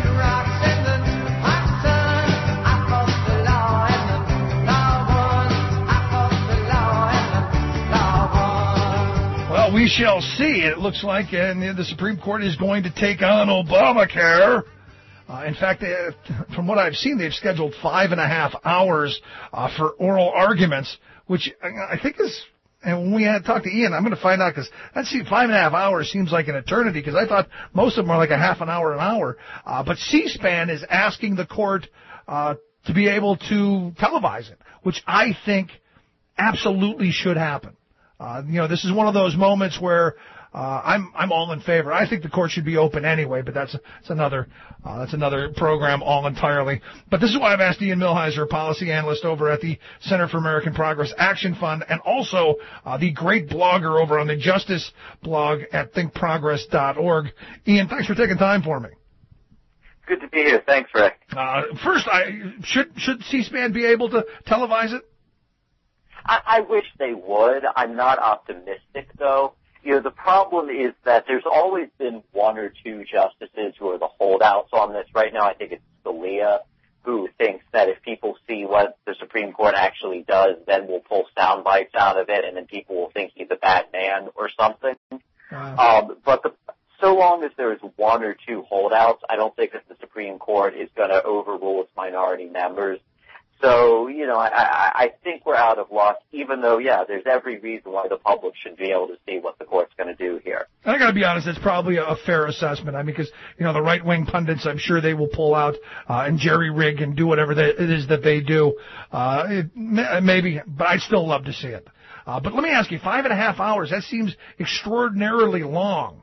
Well, we shall see. It looks like and the Supreme Court is going to take on Obamacare. Uh, in fact, they, from what I've seen, they've scheduled five and a half hours uh, for oral arguments, which I think is, and when we had talked to Ian, I'm going to find out, because that seems, five and a half hours seems like an eternity, because I thought most of them are like a half an hour, an hour. Uh, but C-SPAN is asking the court uh, to be able to televise it, which I think absolutely should happen. Uh, you know, this is one of those moments where uh, I'm I'm all in favor. I think the court should be open anyway, but that's that's another uh, that's another program all entirely. But this is why I've asked Ian Millhiser, policy analyst over at the Center for American Progress Action Fund, and also uh, the great blogger over on the Justice blog at think progress dot org. Ian, thanks for taking time for me. Good to be here. Thanks, Rick. Uh, first, I should should C-SPAN be able to televise it? I, I wish they would. I'm not optimistic, though. You know, the problem is that there's always been one or two justices who are the holdouts on this. Right now, I think it's Scalia, who thinks that if people see what the Supreme Court actually does, then we'll pull sound bites out of it, and then people will think he's a bad man or something. Wow. Um, but the, so long as there is one or two holdouts, I don't think that the Supreme Court is going to overrule its minority members. So, you know, I, I, I think we're out of luck, even though, yeah, there's every reason why the public should be able to see what the court's going to do here. And I got to be honest, it's probably a fair assessment. I mean, because, you know, the right-wing pundits, I'm sure they will pull out uh, and jerry-rig and do whatever they, it is that they do. Uh, it, maybe, but I'd still love to see it. Uh, but let me ask you, five and a half hours, that seems extraordinarily long.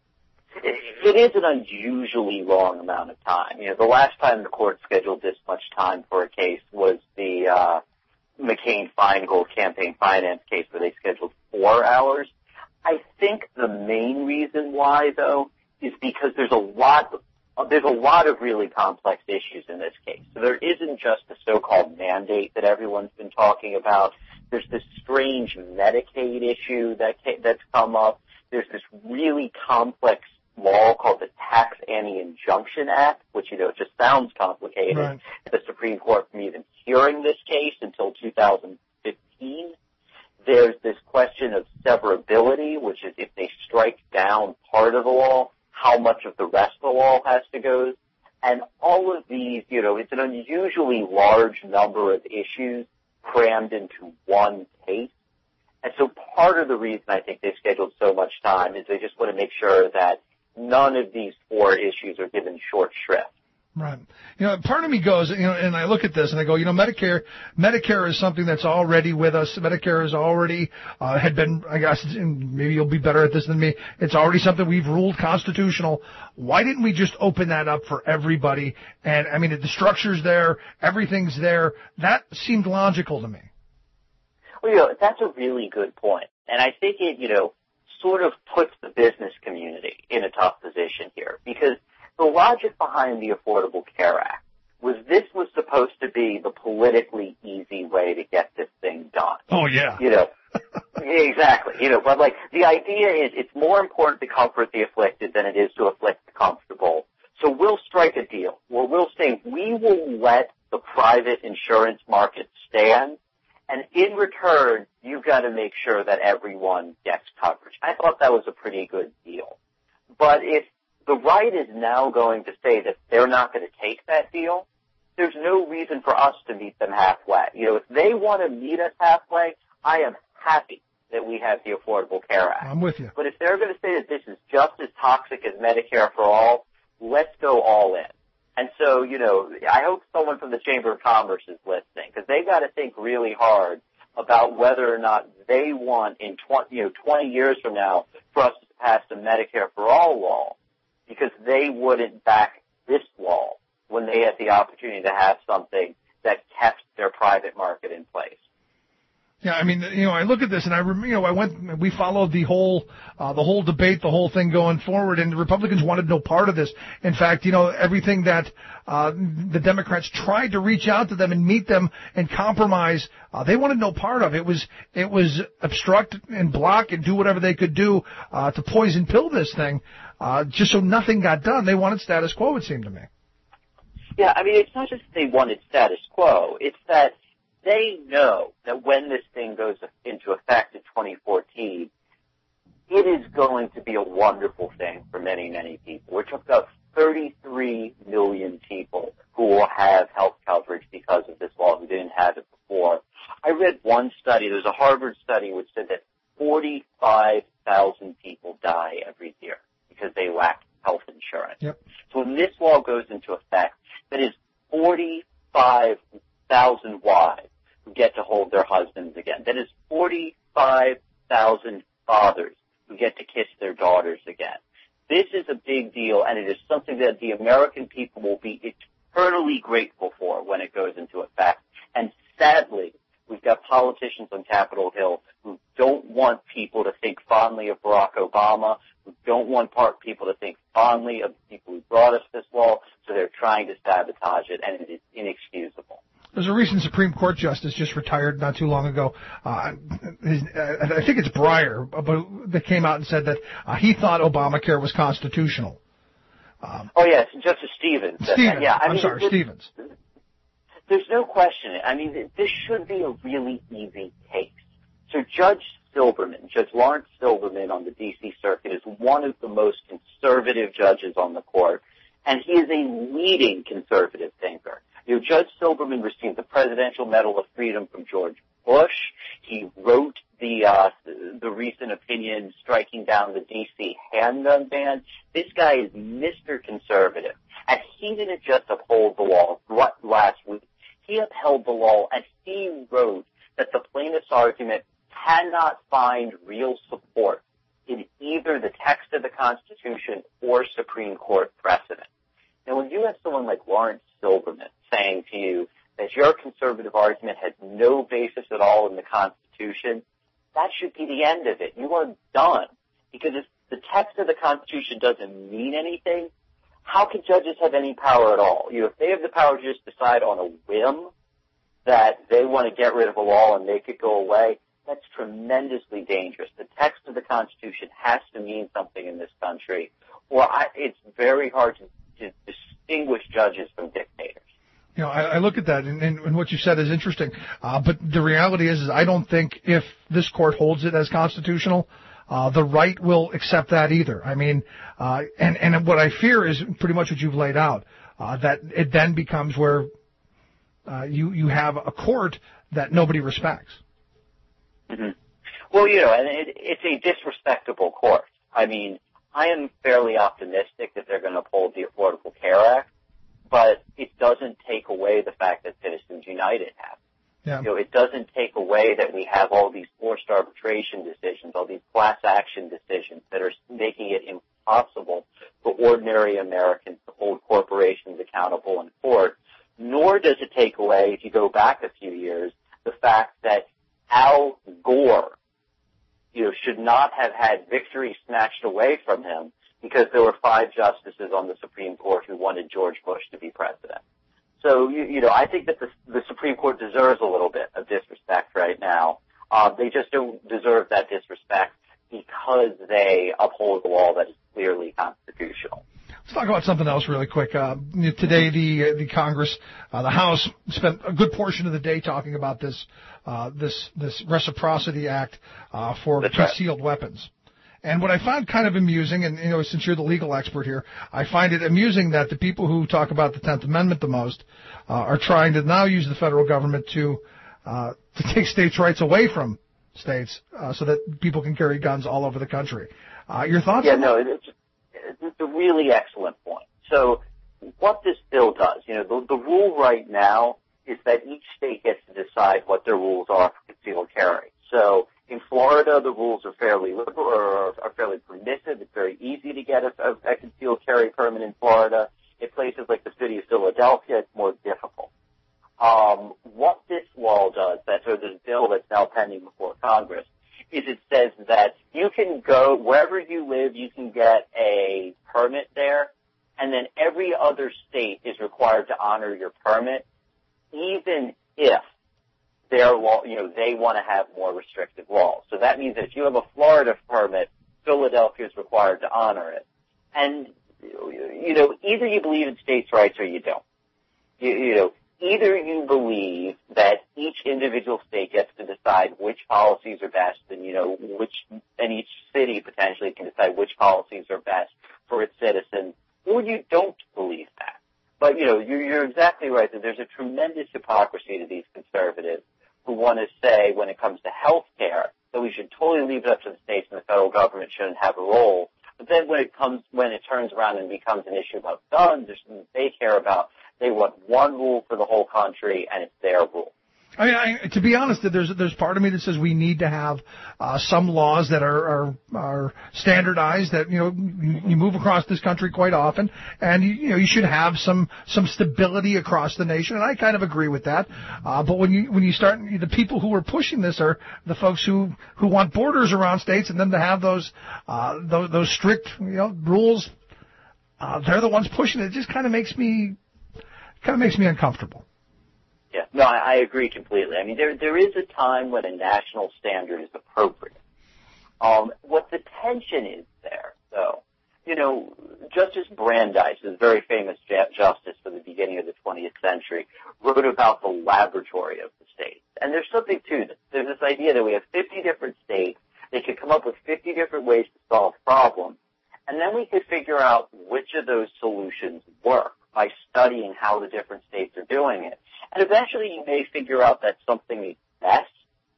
It is an unusually long amount of time. You know, the last time the court scheduled this much time for a case was the uh, McCain-Feingold campaign finance case, where they scheduled four hours. I think the main reason why, though, is because there's a lot of, there's a lot of really complex issues in this case. So there isn't just the so-called mandate that everyone's been talking about. There's this strange Medicaid issue that that's come up. There's this really complex law called the Tax Anti-Injunction Act, which, you know, just sounds complicated. Right. The Supreme Court from even hearing this case until two thousand fifteen. There's this question of severability, which is if they strike down part of the law, how much of the rest of the law has to go. And all of these, you know, it's an unusually large number of issues crammed into one case. And so part of the reason I think they've scheduled so much time is they just want to make sure that none of these four issues are given short shrift. Right. You know, part of me goes, you know, and I look at this and I go, you know, Medicare, Medicare is something that's already with us. Medicare is already, uh, had been, I guess, and maybe you'll be better at this than me. It's already something we've ruled constitutional. Why didn't we just open that up for everybody? And I mean, the structure's there, everything's there. That seemed logical to me. Well, you know, that's a really good point. And I think it, you know, sort of puts the business community in a tough position here, because the logic behind the Affordable Care Act was this was supposed to be the politically easy way to get this thing done. Oh, yeah. You know, exactly. You know, but like the idea is it's more important to comfort the afflicted than it is to afflict the comfortable. So we'll strike a deal where we'll say we will let the private insurance market stands. And in return, you've got to make sure that everyone gets coverage. I thought that was a pretty good deal. But if the right is now going to say that they're not going to take that deal, there's no reason for us to meet them halfway. You know, if they want to meet us halfway, I am happy that we have the Affordable Care Act. I'm with you. But if they're going to say that this is just as toxic as Medicare for All, let's go all in. And so, you know, I hope someone from the Chamber of Commerce is listening, because they've got to think really hard about whether or not they want in twenty, you know, twenty years from now for us to pass the Medicare for All law, because they wouldn't back this law when they had the opportunity to have something that kept their private market in place. Yeah, I mean, you know, I look at this and I, you know, I went, we followed the whole, uh, the whole debate, the whole thing going forward, and the Republicans wanted no part of this. In fact, you know, everything that, uh, the Democrats tried to reach out to them and meet them and compromise, uh, they wanted no part of. It was, it was obstruct and block and do whatever they could do, uh, to poison pill this thing, uh, just so nothing got done. They wanted status quo, it seemed to me. Yeah, I mean, it's not just they wanted status quo. It's that they know that when this thing goes into effect in twenty fourteen, it is going to be a wonderful thing for many, many people. We're talking about thirty-three million people who will have health coverage because of this law who didn't have it before. I read one study, there was a Harvard study which said that forty-five thousand people die every year because they lack health insurance. Yep. So when this law goes into effect, that is forty-five thousand wives who get to hold their husbands again. That is forty-five thousand fathers who get to kiss their daughters again. This is a big deal, and it is something that the American people will be eternally grateful for when it goes into effect. And sadly, we've got politicians on Capitol Hill who don't want people to think fondly of Barack Obama, who don't want part people to think fondly of the people who brought us this law, so they're trying to sabotage it, and it is inexcusable. There's a recent Supreme Court justice just retired not too long ago. Uh, his, uh, I think it's Breyer, but that came out and said that uh, he thought Obamacare was constitutional. Um, oh yes, Justice Stevens. Stevens. Yeah, I I'm mean, sorry, there's, Stevens. There's no question. I mean, this should be a really easy case. So Judge Silberman, Judge Lawrence Silberman on the D C Circuit, is one of the most conservative judges on the court, and he is a leading conservative thinker. You know, Judge Silberman received the Presidential Medal of Freedom from George Bush. He wrote the uh, the recent opinion striking down the D C handgun ban. This guy is Mister Conservative, and he didn't just uphold the law last week. He upheld the law, and he wrote that the plaintiff's argument cannot find real support in either the text of the Constitution or Supreme Court precedent. Now, when you have someone like Lawrence Silberman saying to you that your conservative argument has no basis at all in the Constitution, that should be the end of it. You are done. Because if the text of the Constitution doesn't mean anything, how can judges have any power at all? You know, if they have the power to just decide on a whim that they want to get rid of a law and make it go away, that's tremendously dangerous. The text of the Constitution has to mean something in this country, or I, it's very hard to, to distinguish judges from dictators. You know, I, I look at that, and, and what you said is interesting. Uh, but the reality is, is I don't think if this court holds it as constitutional, uh, the right will accept that either. I mean, uh, and, and what I fear is pretty much what you've laid out, uh, that it then becomes where uh, you, you have a court that nobody respects. Mm-hmm. Well, you know, and it, it's a disrespectable court. I mean, I am fairly optimistic that they're going to uphold the Affordable Care Act, but it doesn't take away the fact that Citizens United have. Yeah. You know, it doesn't take away that we have all these forced arbitration decisions, all these class action decisions that are making it impossible for ordinary Americans to hold corporations accountable in court, nor does it take away, if you go back a few years, the fact that Al Gore, you know, should not have had victory snatched away from him because there were five justices on the Supreme Court who wanted George Bush to be president. So, you, you know, I think that the, the Supreme Court deserves a little bit of disrespect right now. Uh, they just don't deserve that disrespect because they uphold the law that is clearly constitutional. Let's talk about something else really quick. Uh, today, the the Congress, uh, the House, spent a good portion of the day talking about this uh, this this Reciprocity Act uh, for That's right. concealed weapons. And what I found kind of amusing, and you know, since you're the legal expert here, I find it amusing that the people who talk about the tenth Amendment the most uh, are trying to now use the federal government to uh, to take states' rights away from states uh, so that people can carry guns all over the country. Uh, your thoughts? Yeah, on no, that? it's, it's a really excellent point. So what this bill does, you know, the, the rule right now is that each state gets to decide what their rules are for concealed carry. So in Florida, the rules are fairly liberal or are fairly permissive. It's very easy to get a, a, a concealed carry permit in Florida. In places like the city of Philadelphia, it's more difficult. Um, what this law does, that's or this bill that's now pending before Congress, is it says that you can go wherever you live, you can get a permit there, and then every other state is required to honor your permit, even if their law, you know, they want to have more restrictive laws. So that means that if you have a Florida permit, Philadelphia is required to honor it. And, you know, either you believe in states' rights or you don't. You, you know, either you believe that each individual state gets to decide which policies are best, and, you know, which, and each city potentially can decide which policies are best for its citizens, or you don't believe that. But, you know, you're, you're exactly right that there's a tremendous hypocrisy to these conservatives who want to say when it comes to health care that we should totally leave it up to the states and the federal government shouldn't have a role. But then when it comes, when it turns around and becomes an issue about guns, there's something they care about. They want one rule for the whole country, and it's their rule. I mean, I, to be honest, there's there's part of me that says we need to have uh, some laws that are, are are standardized. That you know you, you move across this country quite often, and you, you know you should have some some stability across the nation. And I kind of agree with that. Uh, but when you when you start, the people who are pushing this are the folks who who want borders around states, and then to have those uh, those, those strict you know rules. Uh, they're the ones pushing it. It just kind of makes me kind of makes me uncomfortable. Yeah, no, I, I agree completely. I mean, there there is a time when a national standard is appropriate. Um, what the tension is there, though, you know, Justice Brandeis, a very famous ju- justice for the beginning of the twentieth century, wrote about the laboratory of the states. And there's something to this. There's this idea that we have fifty different states. They could come up with fifty different ways to solve problems. And then we could figure out which of those solutions work by studying how the different states are doing it. And eventually you may figure out that something is best.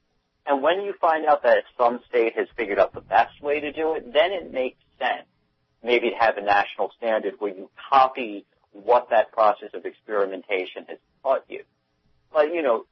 And when you find out that some state has figured out the best way to do it, then it makes sense maybe to have a national standard where you copy what that process of experimentation has taught you. But, you know,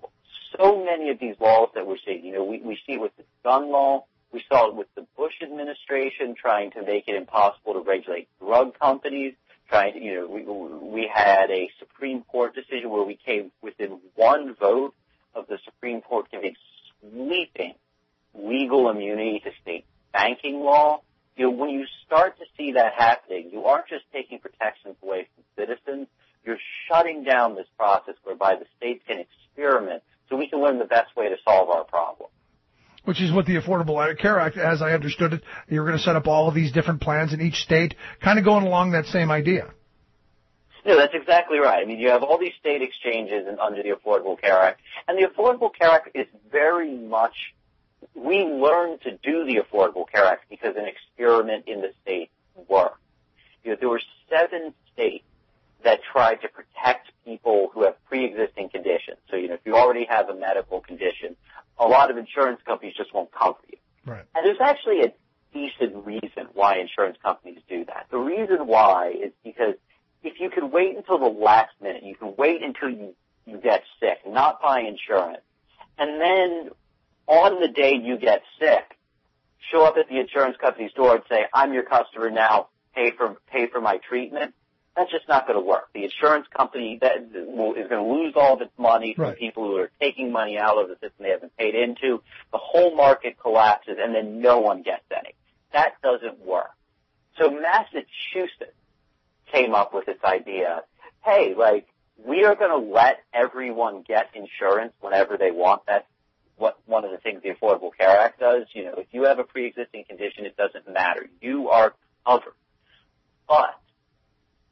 so many of these laws that we're seeing, you know, we, we see it with the gun law. We saw it with the Bush administration trying to make it impossible to regulate drug companies. Trying to, you know, we, we had a Supreme Court decision where we came within one vote of the Supreme Court giving sweeping legal immunity to state banking law. You know, when you start to see that happening, you aren't just taking protections away from citizens, you're shutting down this process whereby the states can experiment so we can learn the best way to solve our problem. Which is what the Affordable Care Act, as I understood it, you're going to set up all of these different plans in each state, kind of going along that same idea. No, that's exactly right. I mean, you have all these state exchanges and under the Affordable Care Act, and the Affordable Care Act is very much, we learned to do the Affordable Care Act because an experiment in the state worked. You know, there were seven states that tried to protect people who have pre-existing conditions. So, you know, if you already have a medical condition, a lot of insurance companies just won't cover you. Right. And there's actually a decent reason why insurance companies do that. The reason why is because if you can wait until the last minute, you can wait until you, you get sick, not buy insurance, and then on the day you get sick, show up at the insurance company's door and say, I'm your customer now, pay for, pay for my treatment. That's just not going to work. The insurance company that will, is going to lose all of its money from right. people who are taking money out of the system they haven't paid into. The whole market collapses, and then no one gets any. That doesn't work. So Massachusetts came up with this idea, hey, like, we are going to let everyone get insurance whenever they want. That's what one of the things the Affordable Care Act does. You know, if you have a pre-existing condition, it doesn't matter. You are covered. But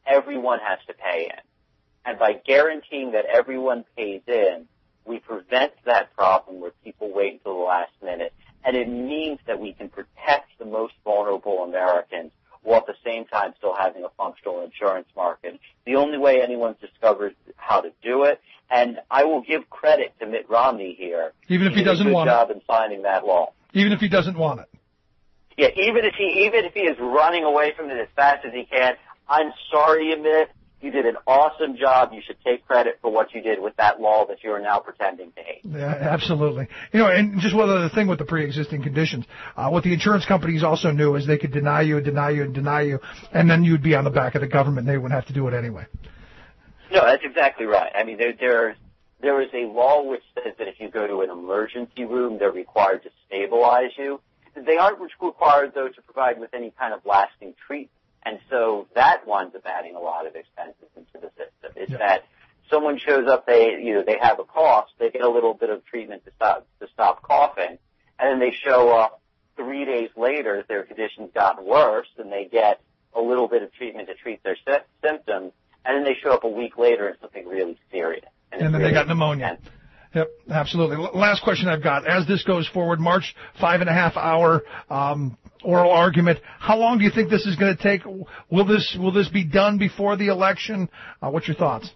everyone has to pay in. And by guaranteeing that everyone pays in, we prevent that problem where people wait until the last minute. And it means that we can protect the most vulnerable Americans while at the same time still having a functional insurance market. The only way anyone's discovered how to do it, and I will give credit to Mitt Romney here. Even if he, he doesn't did a good want job it. in signing that law. Even if he doesn't want it. Yeah, even if he even if he is running away from it as fast as he can, I'm sorry, Mitt. You did an awesome job. You should take credit for what you did with that law that you are now pretending to hate. Yeah, absolutely. You know, and just one other thing with the pre-existing conditions, uh, what the insurance companies also knew is they could deny you and deny you and deny you, and then you'd be on the back of the government and they wouldn't have to do it anyway. No, that's exactly right. I mean, there, there, there is a law which says that if you go to an emergency room, they're required to stabilize you. They aren't required, though, to provide with any kind of lasting treatment. And so that winds up adding a lot of expenses into the system. It's yeah. that someone shows up, they, you know, they have a cough, they get a little bit of treatment to stop, to stop coughing, and then they show up three days later, their condition's gotten worse, and they get a little bit of treatment to treat their sy- symptoms, and then they show up a week later and something really serious. And, and then really they got pneumonia. intense. Yep, absolutely. L- last question I've got. As this goes forward, March, five and a half hour um, oral argument. How long do you think this is going to take? Will this will this be done before the election? Uh, what's your thoughts?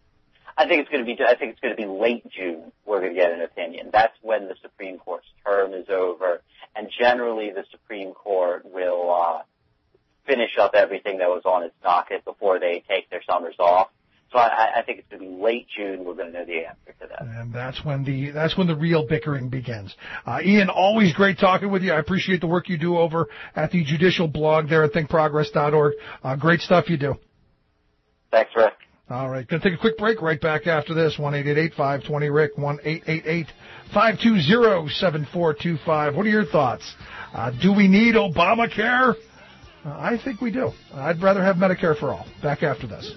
I think it's going to be. I think it's going to be late June. We're going to get an opinion. That's when the Supreme Court's term is over, and generally the Supreme Court will uh, finish up everything that was on its docket before they take their summers off. So I, I think it's going to be late June. We're going to know the answer to that. And that's when the that's when the real bickering begins. Uh, Ian, always great talking with you. I appreciate the work you do over at the Judicial blog there at think progress dot org. Uh, great stuff you do. Thanks, Rick. All right, going to take a quick break. Right back after this. one eight eight eight, five two zero, Rick. one eight eight eight, five two zero, seven four two five. What are your thoughts? Uh, do we need Obamacare? Uh, I think we do. I'd rather have Medicare for all. Back after this.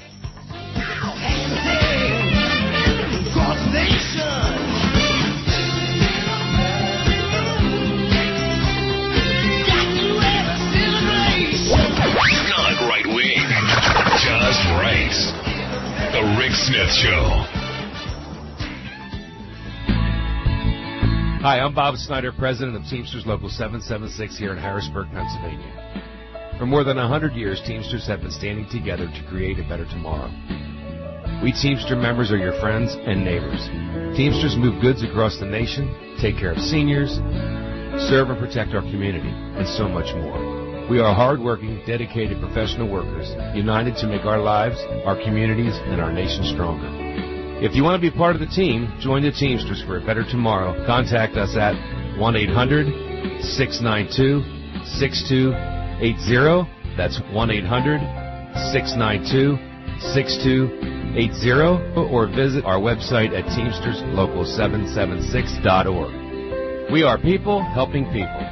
Not right wing, just right. The Rick Smith Show. Hi, I'm Bob Snyder, president of Teamsters Local seven seven six here in Harrisburg, Pennsylvania. For more than one hundred years, Teamsters have been standing together to create a better tomorrow. We Teamster members are your friends and neighbors. Teamsters move goods across the nation, take care of seniors, serve and protect our community, and so much more. We are hard-working, dedicated professional workers, united to make our lives, our communities, and our nation stronger. If you want to be part of the team, join the Teamsters for a better tomorrow. Contact us at one eight hundred, six nine two, six two eight zero. That's one eight hundred, six nine two, six two eight zero. Or visit our website at teamsters local seven seven six dot org. We are people helping people.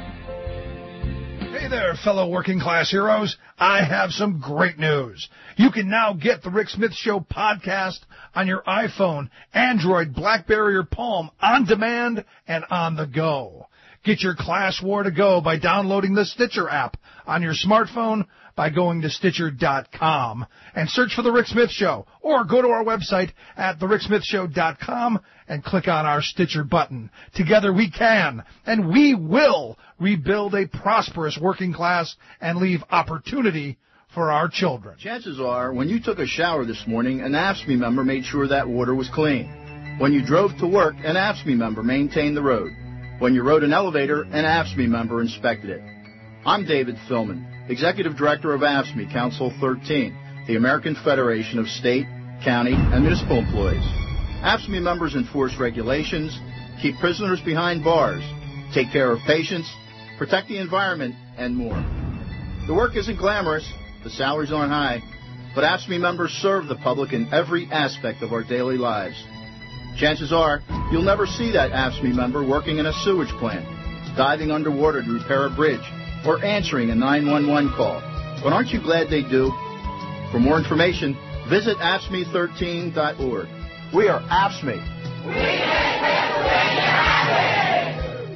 Hey there, fellow working class heroes. I have some great news. You can now get the Rick Smith Show podcast on your iPhone, Android, BlackBerry, or Palm on demand and on the go. Get your class war to go by downloading the Stitcher app on your smartphone by going to Stitcher dot com and search for The Rick Smith Show, or go to our website at the rick smith show dot com and click on our Stitcher button. Together we can, and we will, rebuild a prosperous working class and leave opportunity for our children. Chances are, when you took a shower this morning, an A F S C M E member made sure that water was clean. When you drove to work, an A F S C M E member maintained the road. When you rode an elevator, an A F S C M E member inspected it. I'm David Philman, Executive Director of A F S C M E Council thirteen, the American Federation of State, County, and Municipal Employees. A F S C M E members enforce regulations, keep prisoners behind bars, take care of patients, protect the environment, and more. The work isn't glamorous, the salaries aren't high, but A F S C M E members serve the public in every aspect of our daily lives. Chances are, you'll never see that A F S C M E member working in a sewage plant, diving underwater to repair a bridge, or answering a nine one one call. But aren't you glad they do? For more information, visit A F S C M E thirteen dot org. We are A F S C M E. We make Pennsylvania happy!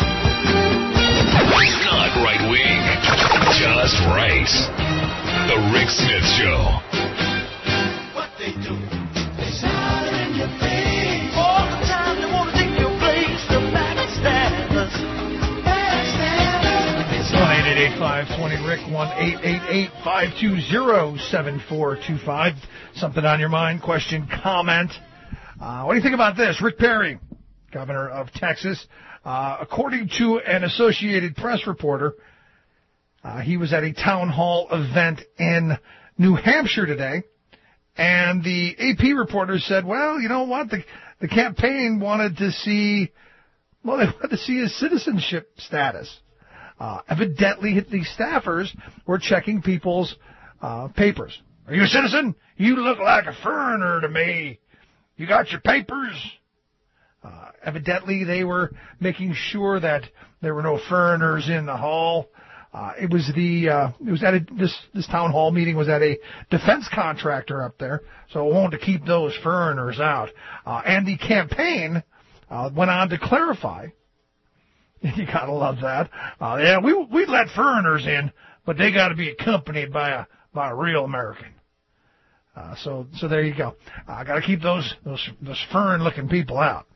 Not right wing, just right. The Smith Show. What they do, they shout in your face. All the time they want to take your place. The backstabbers, backstabbers. one eight eight eight five two zero Rick, one eight eight eight five two zero seven four two five. Something on your mind, question, comment. Uh, what do you think about this? Rick Perry, governor of Texas, uh, according to an Associated Press reporter, uh, he was at a town hall event in New Hampshire today, and the A P reporter said, well, you know what, the, the campaign wanted to see, well, they wanted to see his citizenship status. Uh, evidently, the staffers were checking people's uh, papers. Are you a citizen? You look like a foreigner to me. You got your papers? Uh, evidently, they were making sure that there were no foreigners in the hall. Uh, it was the uh, it was at a, this this town hall meeting was at a defense contractor up there, so it wanted to keep those foreigners out. Uh, and the campaign uh, went on to clarify. You gotta love that. Uh, yeah, we we let foreigners in, but they got to be accompanied by a by a real American. Uh, so, so there you go. I uh, got to keep those those those foreign-looking people out.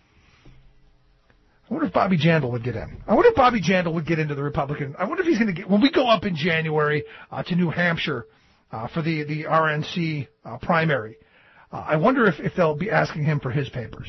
I wonder if Bobby Jandal would get in. I wonder if Bobby Jandal would get into the Republican. I wonder if he's going to get when we go up in January uh, to New Hampshire uh, for the the R N C uh, primary. Uh, I wonder if if they'll be asking him for his papers.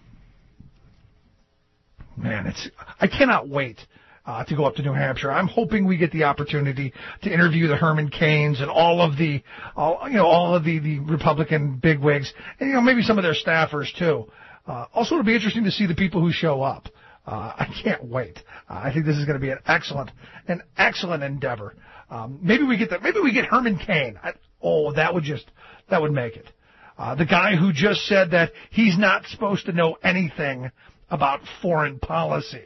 Man, it's I cannot wait. Uh, to go up to New Hampshire. I'm hoping we get the opportunity to interview the Herman Cains and all of the, all, you know, all of the, the Republican bigwigs, and, you know, maybe some of their staffers too. Uh, also, it'll be interesting to see the people who show up. Uh, I can't wait. Uh, I think this is going to be an excellent, an excellent endeavor. Um, maybe we get that, maybe we get Herman Cain. I, oh, that would just, that would make it. Uh, the guy who just said that he's not supposed to know anything about foreign policy.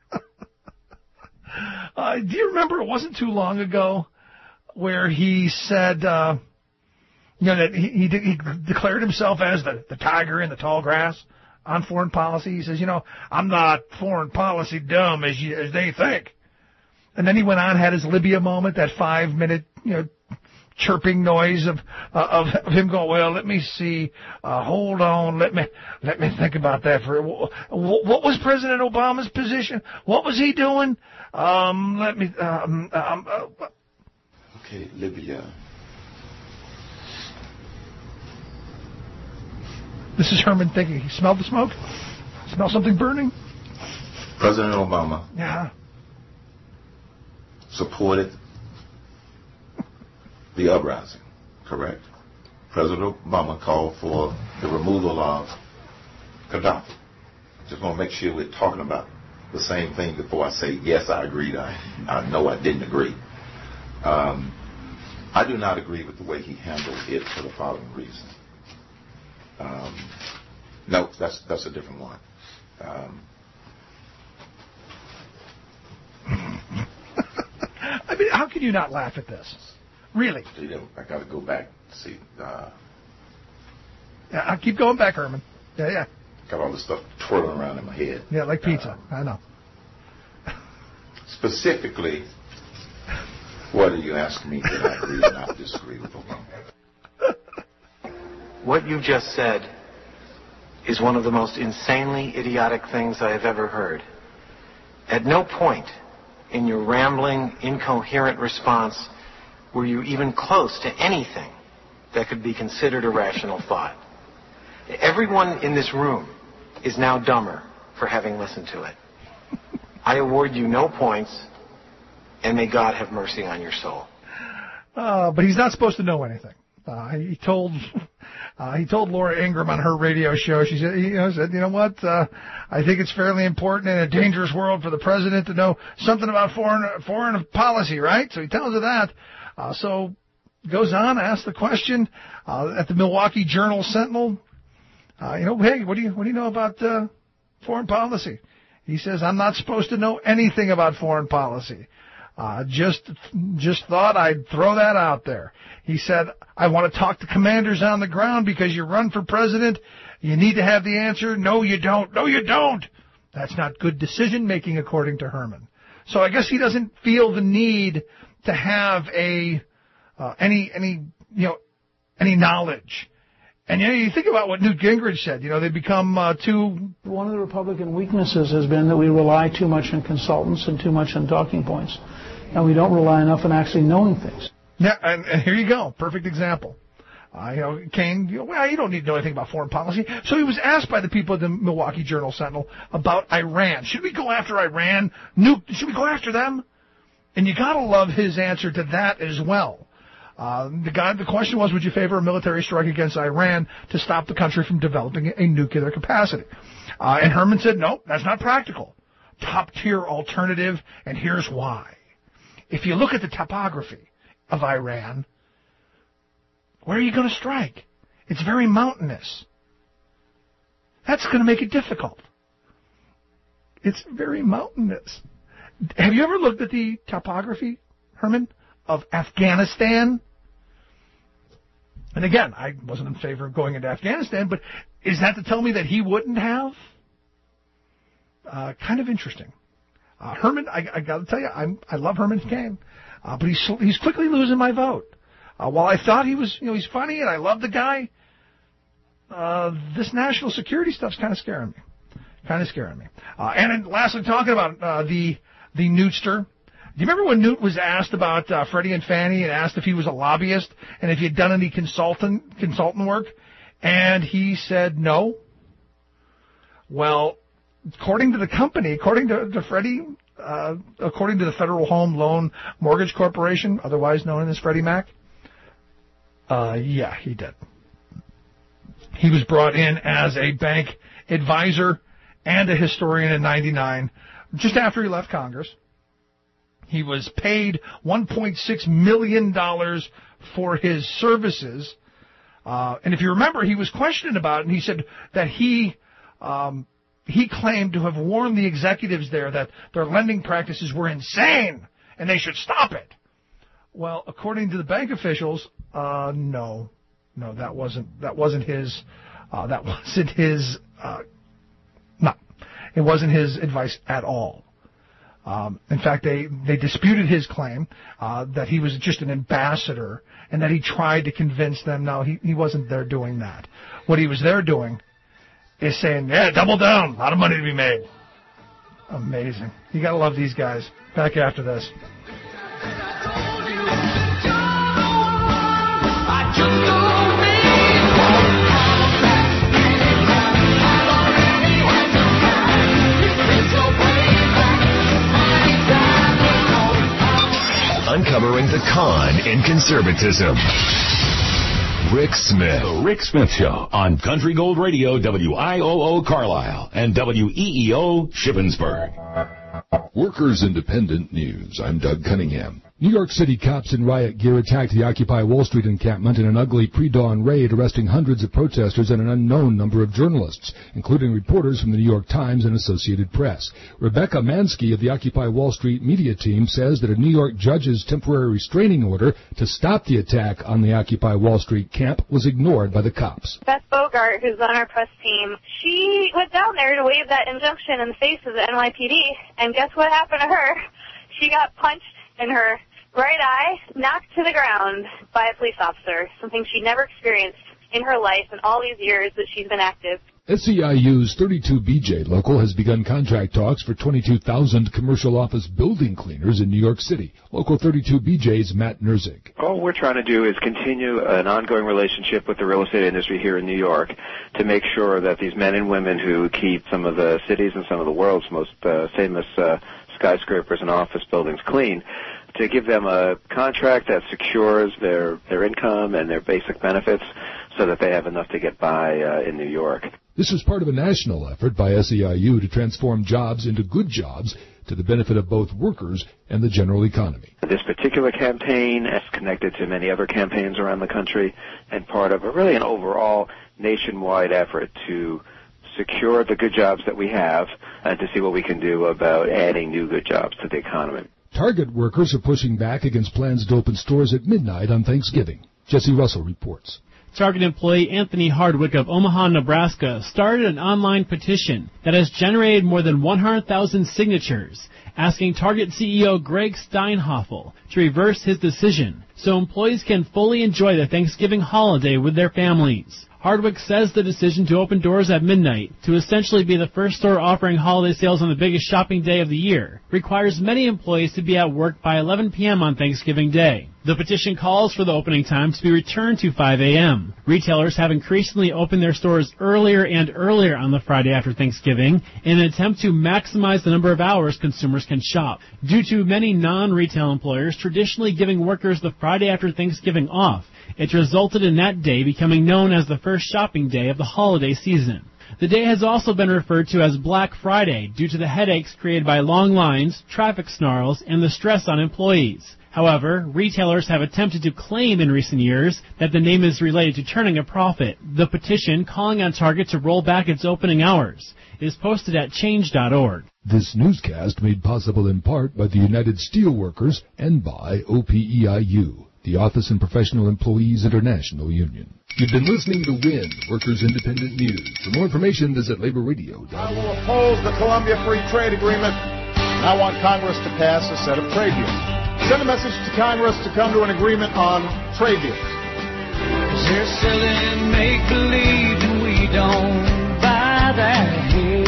Uh, do you remember it wasn't too long ago where he said, uh, you know, that he, he, de- he declared himself as the, the tiger in the tall grass on foreign policy? He says, you know, I'm not foreign policy dumb as you, as they think. And then he went on, had his Libya moment, that five minute, you know, chirping noise of, uh, of, of him going, well, let me see, uh, hold on, let me, let me think about that for, what, what was President Obama's position? What was he doing? Um, let me, um, um, uh, okay, Libya. This is Herman thinking. He smelled the smoke? Smell something burning? President Obama. Yeah. Supported the uprising, correct? President Obama called for the removal of Gaddafi. Just want to make sure we're talking about the same thing before I say, yes, I agreed. I, I know I didn't agree. Um, I do not agree with the way he handled it for the following reason. Um, no, that's that's a different one. Um, I mean, how can you not laugh at this? Really? You know, I got to go back to see. Uh, yeah, I'll keep going back, Herman. Yeah, yeah. Got all this stuff twirling around in my head. Yeah, like pizza. Uh, I know. Specifically, what are you asking me that I agree or not disagree with Obama? What you just said is one of the most insanely idiotic things I have ever heard. At no point in your rambling, incoherent response were you even close to anything that could be considered a rational thought. Everyone in this room is now dumber for having listened to it. I award you no points, and may God have mercy on your soul. Uh, but he's not supposed to know anything. Uh, he told uh, he told Laura Ingraham on her radio show. She said, you know, said, you know what? Uh, I think it's fairly important in a dangerous world for the president to know something about foreign foreign policy, right? So he tells her that. Uh, so goes on, asks the question uh, at the Milwaukee Journal Sentinel. Uh, you know, hey, what do you what do you know about uh, foreign policy? He says, I'm not supposed to know anything about foreign policy. Uh, just, just thought I'd throw that out there. He said, I want to talk to commanders on the ground because you run for president. You need to have the answer. No, you don't. No, you don't. That's not good decision making, according to Herman. So I guess he doesn't feel the need to have a, uh, any any you know any knowledge. And you know, you think about what Newt Gingrich said. You know, they become uh, too. One of the Republican weaknesses has been that we rely too much on consultants and too much on talking points, and we don't rely enough on actually knowing things. Yeah, and, and here you go, perfect example. Uh, you know, Kane, you know, well, you don't need to know anything about foreign policy. So he was asked by the people at the Milwaukee Journal-Sentinel about Iran. Should we go after Iran? Nuke? Should we go after them? And you got to love his answer to that as well. Uh, the guy, the question was, would you favor a military strike against Iran to stop the country from developing a nuclear capacity? Uh, and Herman said, no, that's not practical. Top-tier alternative, and here's why. If you look at the topography of Iran, where are you going to strike? It's very mountainous. That's going to make it difficult. It's very mountainous. Have you ever looked at the topography, Herman, of Afghanistan? And again, I wasn't in favor of going into Afghanistan, but is that to tell me that he wouldn't have? Uh, kind of interesting. Uh, Herman, I, I got to tell you, I'm, I love Herman Cain, uh, but he's he's quickly losing my vote. Uh, while I thought he was, you know, he's funny and I love the guy, uh, this national security stuff's kind of scaring me. Kind of scaring me. Uh, and then lastly, talking about uh, the the Newtster. Do you remember when Newt was asked about uh, Freddie and Fannie and asked if he was a lobbyist and if he had done any consultant consultant work? And he said no. Well, according to the company, according to, to Freddie, uh, according to the Federal Home Loan Mortgage Corporation, otherwise known as Freddie Mac, uh, yeah, he did. He was brought in as a bank advisor and a historian in ninety-nine, just after he left Congress. He was paid one point six million dollars for his services. Uh, and if you remember, he was questioned about it, and he said that he um, he claimed to have warned the executives there that their lending practices were insane and they should stop it. Well, according to the bank officials, uh, no, no, that wasn't that wasn't his uh, that wasn't his uh, no, it wasn't his advice at all. Um, in fact, they, they disputed his claim uh, that he was just an ambassador and that he tried to convince them. No, he, he wasn't there doing that. What he was there doing is saying, yeah, double down, a lot of money to be made. Amazing. You got to love these guys. Back after this. Uncovering the con in conservatism. Rick Smith. The Rick Smith Show on Country Gold Radio, W I O O Carlisle and W E E O Shippensburg. Workers Independent News. I'm Doug Cunningham. New York City cops in riot gear attacked the Occupy Wall Street encampment in an ugly pre-dawn raid, arresting hundreds of protesters and an unknown number of journalists, including reporters from the New York Times and Associated Press. Rebecca Mansky of the Occupy Wall Street media team says that a New York judge's temporary restraining order to stop the attack on the Occupy Wall Street camp was ignored by the cops. Beth Bogart, who's on our press team, she went down there to wave that injunction in the face of the N Y P D, and guess what happened to her? She got punched in her right eye, knocked to the ground by a police officer, something she never experienced in her life in all these years that she's been active. S E I U's thirty-two B J local has begun contract talks for twenty-two thousand commercial office building cleaners in New York City. Local thirty-two B J's Matt Nerzik. All we're trying to do is continue an ongoing relationship with the real estate industry here in New York to make sure that these men and women who keep some of the cities and some of the world's most uh, famous uh, skyscrapers and office buildings clean, to give them a contract that secures their, their income and their basic benefits so that they have enough to get by uh, in New York. This is part of a national effort by S E I U to transform jobs into good jobs to the benefit of both workers and the general economy. This particular campaign is connected to many other campaigns around the country and part of a, really an overall nationwide effort to secure the good jobs that we have and to see what we can do about adding new good jobs to the economy. Target workers are pushing back against plans to open stores at midnight on Thanksgiving. Jesse Russell reports. Target employee Anthony Hardwick of Omaha, Nebraska, started an online petition that has generated more than one hundred thousand signatures, asking Target C E O Greg Steinhoffel to reverse his decision so employees can fully enjoy the Thanksgiving holiday with their families. Hardwick says the decision to open doors at midnight, to essentially be the first store offering holiday sales on the biggest shopping day of the year, requires many employees to be at work by eleven p.m. on Thanksgiving Day. The petition calls for the opening time to be returned to five a.m. Retailers have increasingly opened their stores earlier and earlier on the Friday after Thanksgiving in an attempt to maximize the number of hours consumers can shop. Due to many non-retail employers traditionally giving workers the Friday after Thanksgiving off, it's resulted in that day becoming known as the first shopping day of the holiday season. The day has also been referred to as Black Friday due to the headaches created by long lines, traffic snarls, and the stress on employees. However, retailers have attempted to claim in recent years that the name is related to turning a profit. The petition, calling on Target to roll back its opening hours, is posted at change dot org. This newscast made possible in part by the United Steelworkers and by O P E I U, the Office and Professional Employees International Union. You've been listening to W I N, Workers Independent News. For more information, visit labor radio dot org. I will oppose the Colombia Free Trade Agreement, and I want Congress to pass a set of trade deals. Send a message to Congress to come to an agreement on trade deals. They're selling make-believe and we don't buy that here.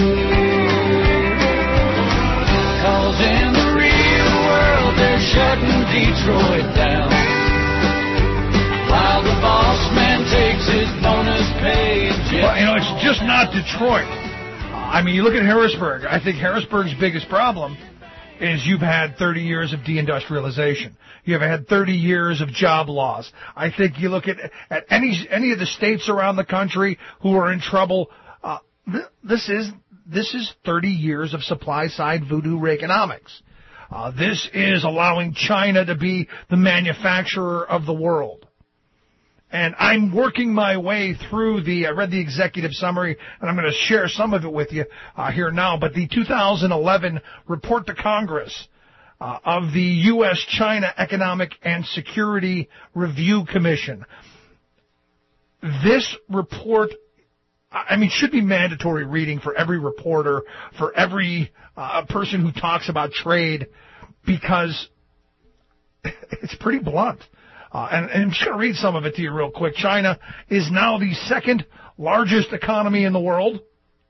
Cause in the real world they're shutting Detroit down, while the boss man takes his bonus pay. Well, you know, it's just not Detroit. I mean, you look at Harrisburg. I think Harrisburg's biggest problem is you've had thirty years of deindustrialization. You've had thirty years of job loss. I think you look at at any any of the states around the country who are in trouble. Uh, th- this is this is thirty years of supply side voodoo Reaganomics. Uh, this is allowing China to be the manufacturer of the world. And I'm working my way through the, I read the executive summary, and I'm going to share some of it with you uh, here now, but the two thousand eleven report to Congress uh, of the U S China Economic and Security Review Commission. This report, I mean, should be mandatory reading for every reporter, for every uh, person who talks about trade, because it's pretty blunt. Uh, and, and I'm just going to read some of it to you real quick. China is now the second largest economy in the world,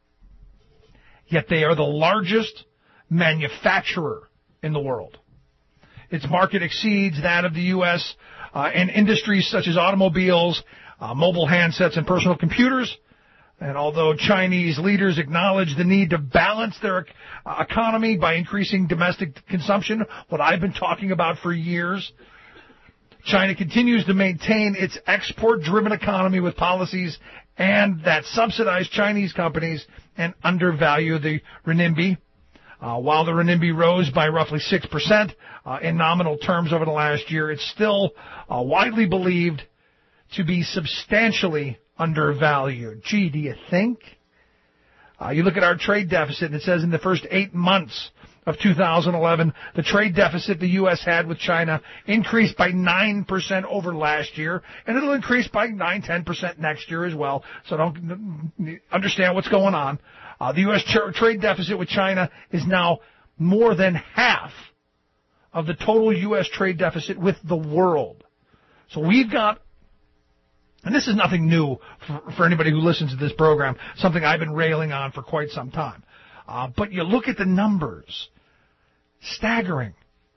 yet they are the largest manufacturer in the world. Its market exceeds that of the U S uh, in industries such as automobiles, uh, mobile handsets, and personal computers. And although Chinese leaders acknowledge the need to balance their uh, economy by increasing domestic consumption, what I've been talking about for years, China continues to maintain its export-driven economy with policies and that subsidize Chinese companies and undervalue the renminbi. Uh, while the renminbi rose by roughly six percent uh, in nominal terms over the last year, it's still uh, widely believed to be substantially undervalued. Gee, do you think? Uh, you look at our trade deficit, and it says in the first eight months of two thousand eleven, the trade deficit the U S had with China increased by nine percent over last year, and it'll increase by nine, ten percent next year as well. So don't understand what's going on. Uh, the U S tra- trade deficit with China is now more than half of the total U S trade deficit with the world. So we've got, and this is nothing new for, for anybody who listens to this program, something I've been railing on for quite some time. Uh, but you look at the numbers, staggering,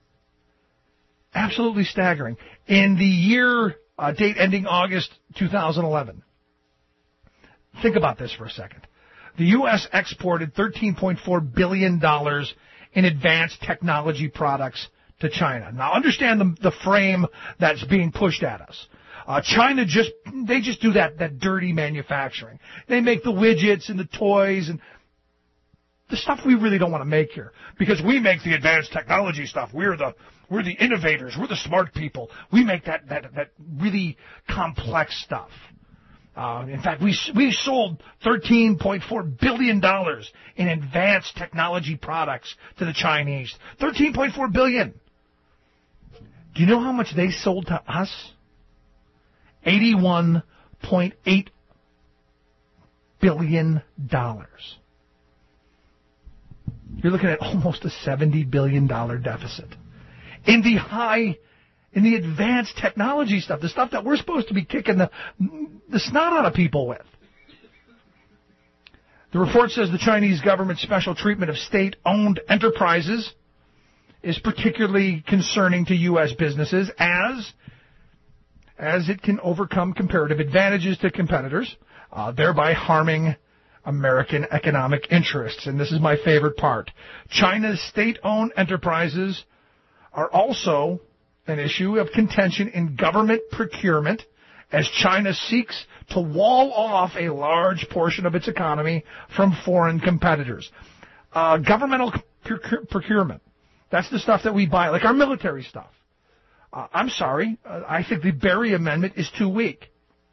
absolutely staggering. In the year, uh, date ending August two thousand eleven, think about this for a second. The U S exported thirteen point four billion dollars in advanced technology products to China. Now understand the, the frame that's being pushed at us. Uh, China just, they just do that, that dirty manufacturing. They make the widgets and the toys and the stuff we really don't want to make here, because we make the advanced technology stuff. We're the we're the innovators. We're the smart people. We make that that that really complex stuff. Uh, in fact, we we sold thirteen point four billion dollars in advanced technology products to the Chinese. thirteen point four billion dollars. Do you know how much they sold to us? eighty-one point eight billion dollars. You're looking at almost a seventy billion dollars deficit. In the high, in the advanced technology stuff, the stuff that we're supposed to be kicking the, the snot out of people with. The report says the Chinese government's special treatment of state-owned enterprises is particularly concerning to U S businesses as, as it can overcome comparative advantages to competitors, uh, thereby harming American economic interests. And this is my favorite part. China's state-owned enterprises are also an issue of contention in government procurement as China seeks to wall off a large portion of its economy from foreign competitors. Uh, governmental procure- procurement. That's the stuff that we buy, like our military stuff. Uh, I'm sorry. Uh, I think the Berry Amendment is too weak.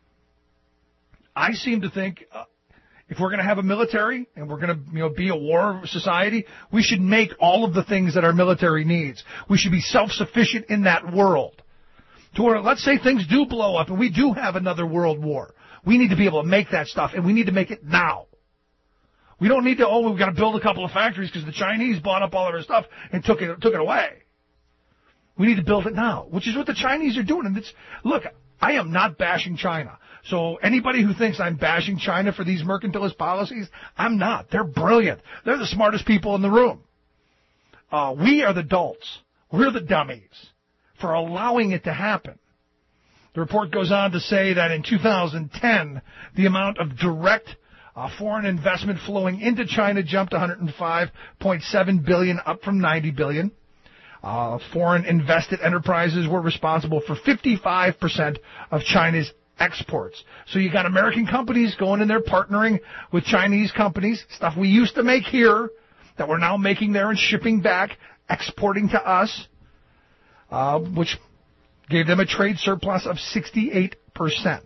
I seem to think uh, if we're going to have a military and we're going to, you know, be a war society, we should make all of the things that our military needs. We should be self-sufficient in that world. To where, let's say things do blow up and we do have another world war. We need to be able to make that stuff, and we need to make it now. We don't need to, oh, we've got to build a couple of factories because the Chinese bought up all of our stuff and took it took it away. We need to build it now, which is what the Chinese are doing. And it's, look, I am not bashing China. So anybody who thinks I'm bashing China for these mercantilist policies, I'm not. They're brilliant. They're the smartest people in the room. Uh, we are the dolts. We're the dummies for allowing it to happen. The report goes on to say that in two thousand ten, the amount of direct uh, foreign investment flowing into China jumped one hundred five point seven billion dollars, up from ninety billion dollars. Uh, foreign invested enterprises were responsible for fifty-five percent of China's exports. So you got American companies going in there partnering with Chinese companies, stuff we used to make here that we're now making there and shipping back, exporting to us, uh, which gave them a trade surplus of sixty-eight percent.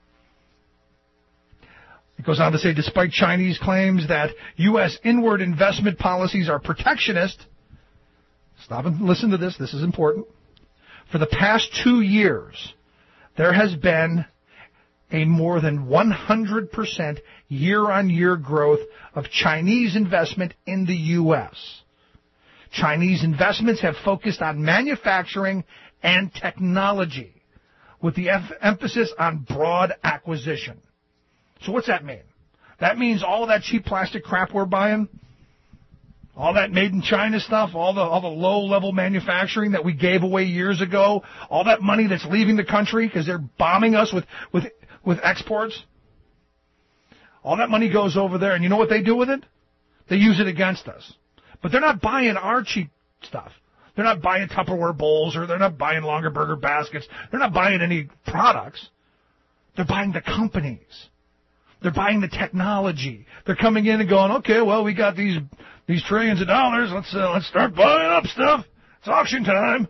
It goes on to say, despite Chinese claims that U S inward investment policies are protectionist, stop and listen to this, this is important. For the past two years, there has been a more than one hundred percent year-on-year growth of Chinese investment in the U S. Chinese investments have focused on manufacturing and technology, with the em- emphasis on broad acquisition. So what's that mean? That means all that cheap plastic crap we're buying, all that made in China stuff, all the all the low-level manufacturing that we gave away years ago, all that money that's leaving the country because they're bombing us with, with, with exports, all that money goes over there, and you know what they do with it? They use it against us. But they're not buying our cheap stuff. They're not buying Tupperware bowls, or they're not buying longer burger baskets. They're not buying any products. They're buying the companies. They're buying the technology. They're coming in and going, okay, well, we got these these trillions of dollars. Let's uh, let's start buying up stuff. It's auction time.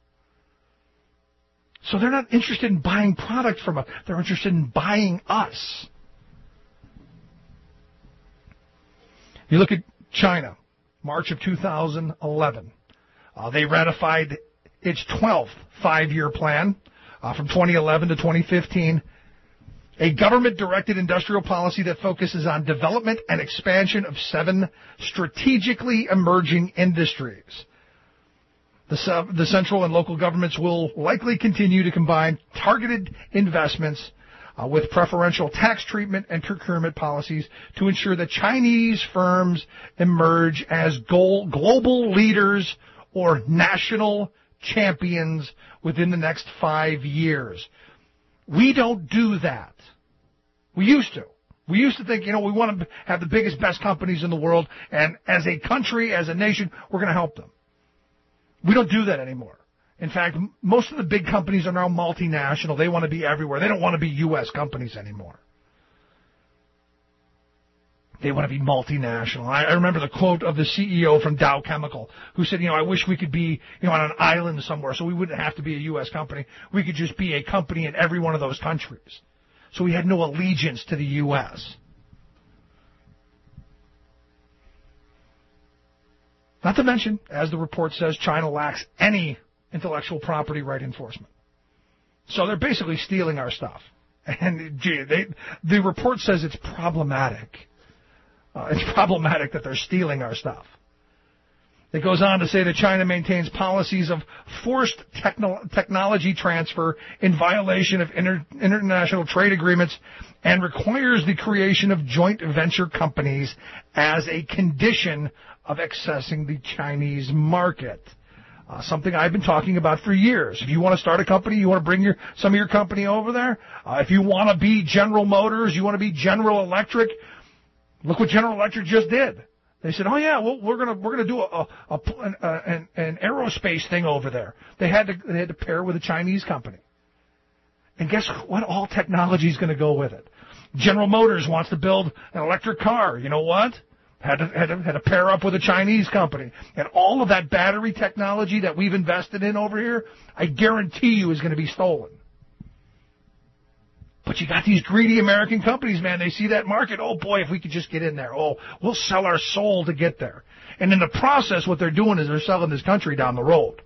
So they're not interested in buying product from us. They're interested in buying us. You look at China, March of two thousand eleven. Uh, they ratified its twelfth five-year plan uh, from twenty eleven to twenty fifteen, a government-directed industrial policy that focuses on development and expansion of seven strategically emerging industries. The, sub, the central and local governments will likely continue to combine targeted investments uh, with preferential tax treatment and procurement policies to ensure that Chinese firms emerge as goal, global leaders or national champions within the next five years. We don't do that. We used to. We used to think, you know, we want to have the biggest, best companies in the world, and as a country, as a nation, we're going to help them. We don't do that anymore. In fact, most of the big companies are now multinational. They want to be everywhere. They don't want to be U S companies anymore. They want to be multinational. I, I remember the quote of the C E O from Dow Chemical who said, you know, I wish we could be, you know, on an island somewhere so we wouldn't have to be a U S company. We could just be a company in every one of those countries. So we had no allegiance to the U S. Not to mention, as the report says, China lacks any intellectual property right enforcement. So they're basically stealing our stuff. And gee, they, the report says it's problematic. Uh, it's problematic that they're stealing our stuff. It goes on to say that China maintains policies of forced techno- technology transfer in violation of inter- international trade agreements and requires the creation of joint venture companies as a condition of accessing the Chinese market. Uh, something I've been talking about for years. If you want to start a company, you want to bring your some of your company over there. Uh, if you want to be General Motors, you want to be General Electric, look what General Electric just did. They said, "Oh yeah, well, we're gonna we're gonna do a, a, a an, an aerospace thing over there." They had to they had to pair with a Chinese company, and guess what? All technology is going to go with it. General Motors wants to build an electric car. You know what? Had to, had to had to pair up with a Chinese company, and all of that battery technology that we've invested in over here, I guarantee you, is going to be stolen. But you got these greedy American companies, man. They see that market. Oh, boy, if we could just get in there. Oh, we'll sell our soul to get there. And in the process, what they're doing is they're selling this country down the road.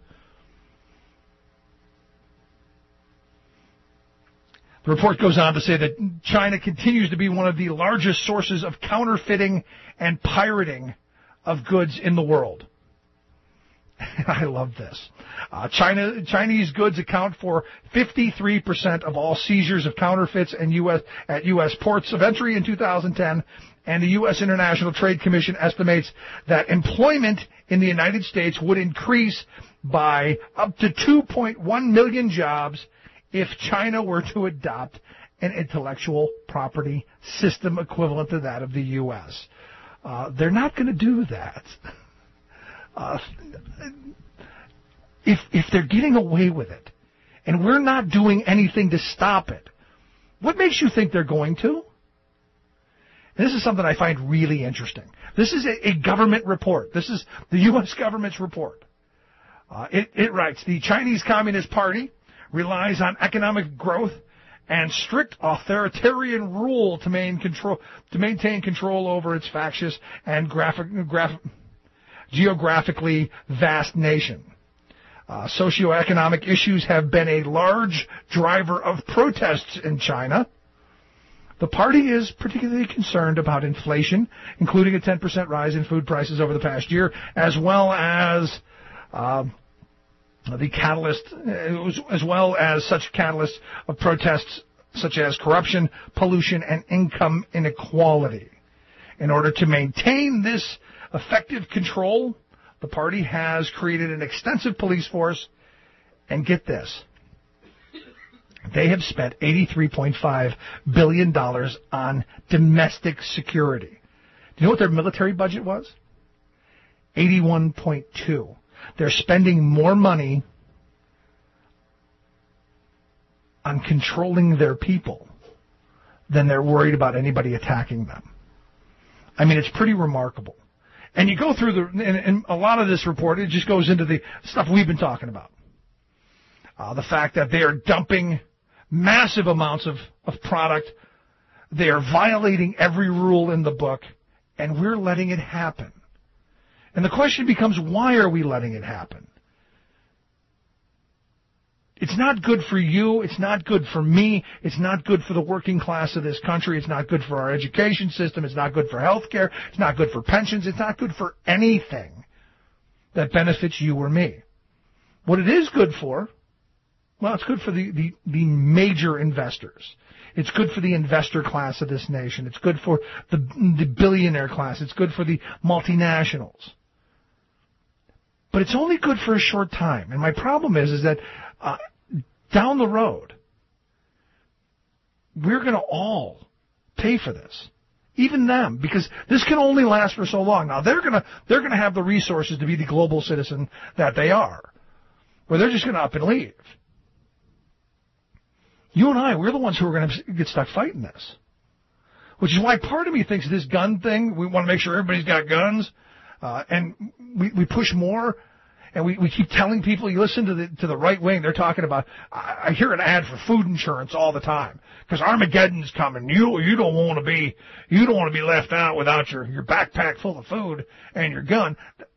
The report goes on to say that China continues to be one of the largest sources of counterfeiting and pirating of goods in the world. I love this. Uh, China, Chinese goods account for fifty-three percent of all seizures of counterfeits in U S at U S ports of entry in two thousand ten, and the U S International Trade Commission estimates that employment in the United States would increase by up to two point one million jobs if China were to adopt an intellectual property system equivalent to that of the U S. Uh, they're not going to do that. Uh, if if they're getting away with it, and we're not doing anything to stop it, what makes you think they're going to? And this is something I find really interesting. This is a, a government report. This is the U S government's report. Uh, it, it writes, the Chinese Communist Party relies on economic growth and strict authoritarian rule to maintain control, to maintain control over its factious and graphic, graphic geographically vast nation. Uh, socioeconomic issues have been a large driver of protests in China. The party is particularly concerned about inflation, including a ten percent rise in food prices over the past year, as well as uh, the catalyst, as well as such catalysts of protests such as corruption, pollution, and income inequality. In order to maintain this effective control, the party has created an extensive police force, and get this, they have spent eighty-three point five billion dollars on domestic security. Do you know what their military budget was? eighty-one point two. They're spending more money on controlling their people than they're worried about anybody attacking them. I mean, it's pretty remarkable. And you go through the, and, and a lot of this report, it just goes into the stuff we've been talking about. Uh, the fact that they are dumping massive amounts of, of product. They are violating every rule in the book, and we're letting it happen. And the question becomes, why are we letting it happen? It's not good for you. It's not good for me. It's not good for the working class of this country. It's not good for our education system. It's not good for health care. It's not good for pensions. It's not good for anything that benefits you or me. What it is good for, well, it's good for the, the, the major investors. It's good for the investor class of this nation. It's good for the, the billionaire class. It's good for the multinationals. But it's only good for a short time. And my problem is, is that uh, down the road, we're going to all pay for this, even them, because this can only last for so long. Now they're going to they're going to have the resources to be the global citizen that they are, where they're just going to up and leave. You and I, we're the ones who are going to get stuck fighting this, which is why part of me thinks this gun thing, we want to make sure everybody's got guns, uh, and we, we push more. And we, we keep telling people, you listen to the to the right wing, they're talking about, I, I hear an ad for food insurance all the time, because Armageddon's coming. You you don't want to be you don't want to be left out without your, your backpack full of food and your gun.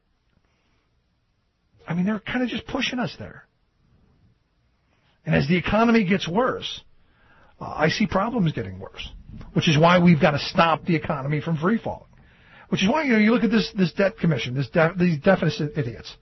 I mean, they're kind of just pushing us there. And as the economy gets worse, uh, I see problems getting worse, which is why we've got to stop the economy from free falling. Which is why, you know, you look at this this debt commission, this de- these deficit idiots.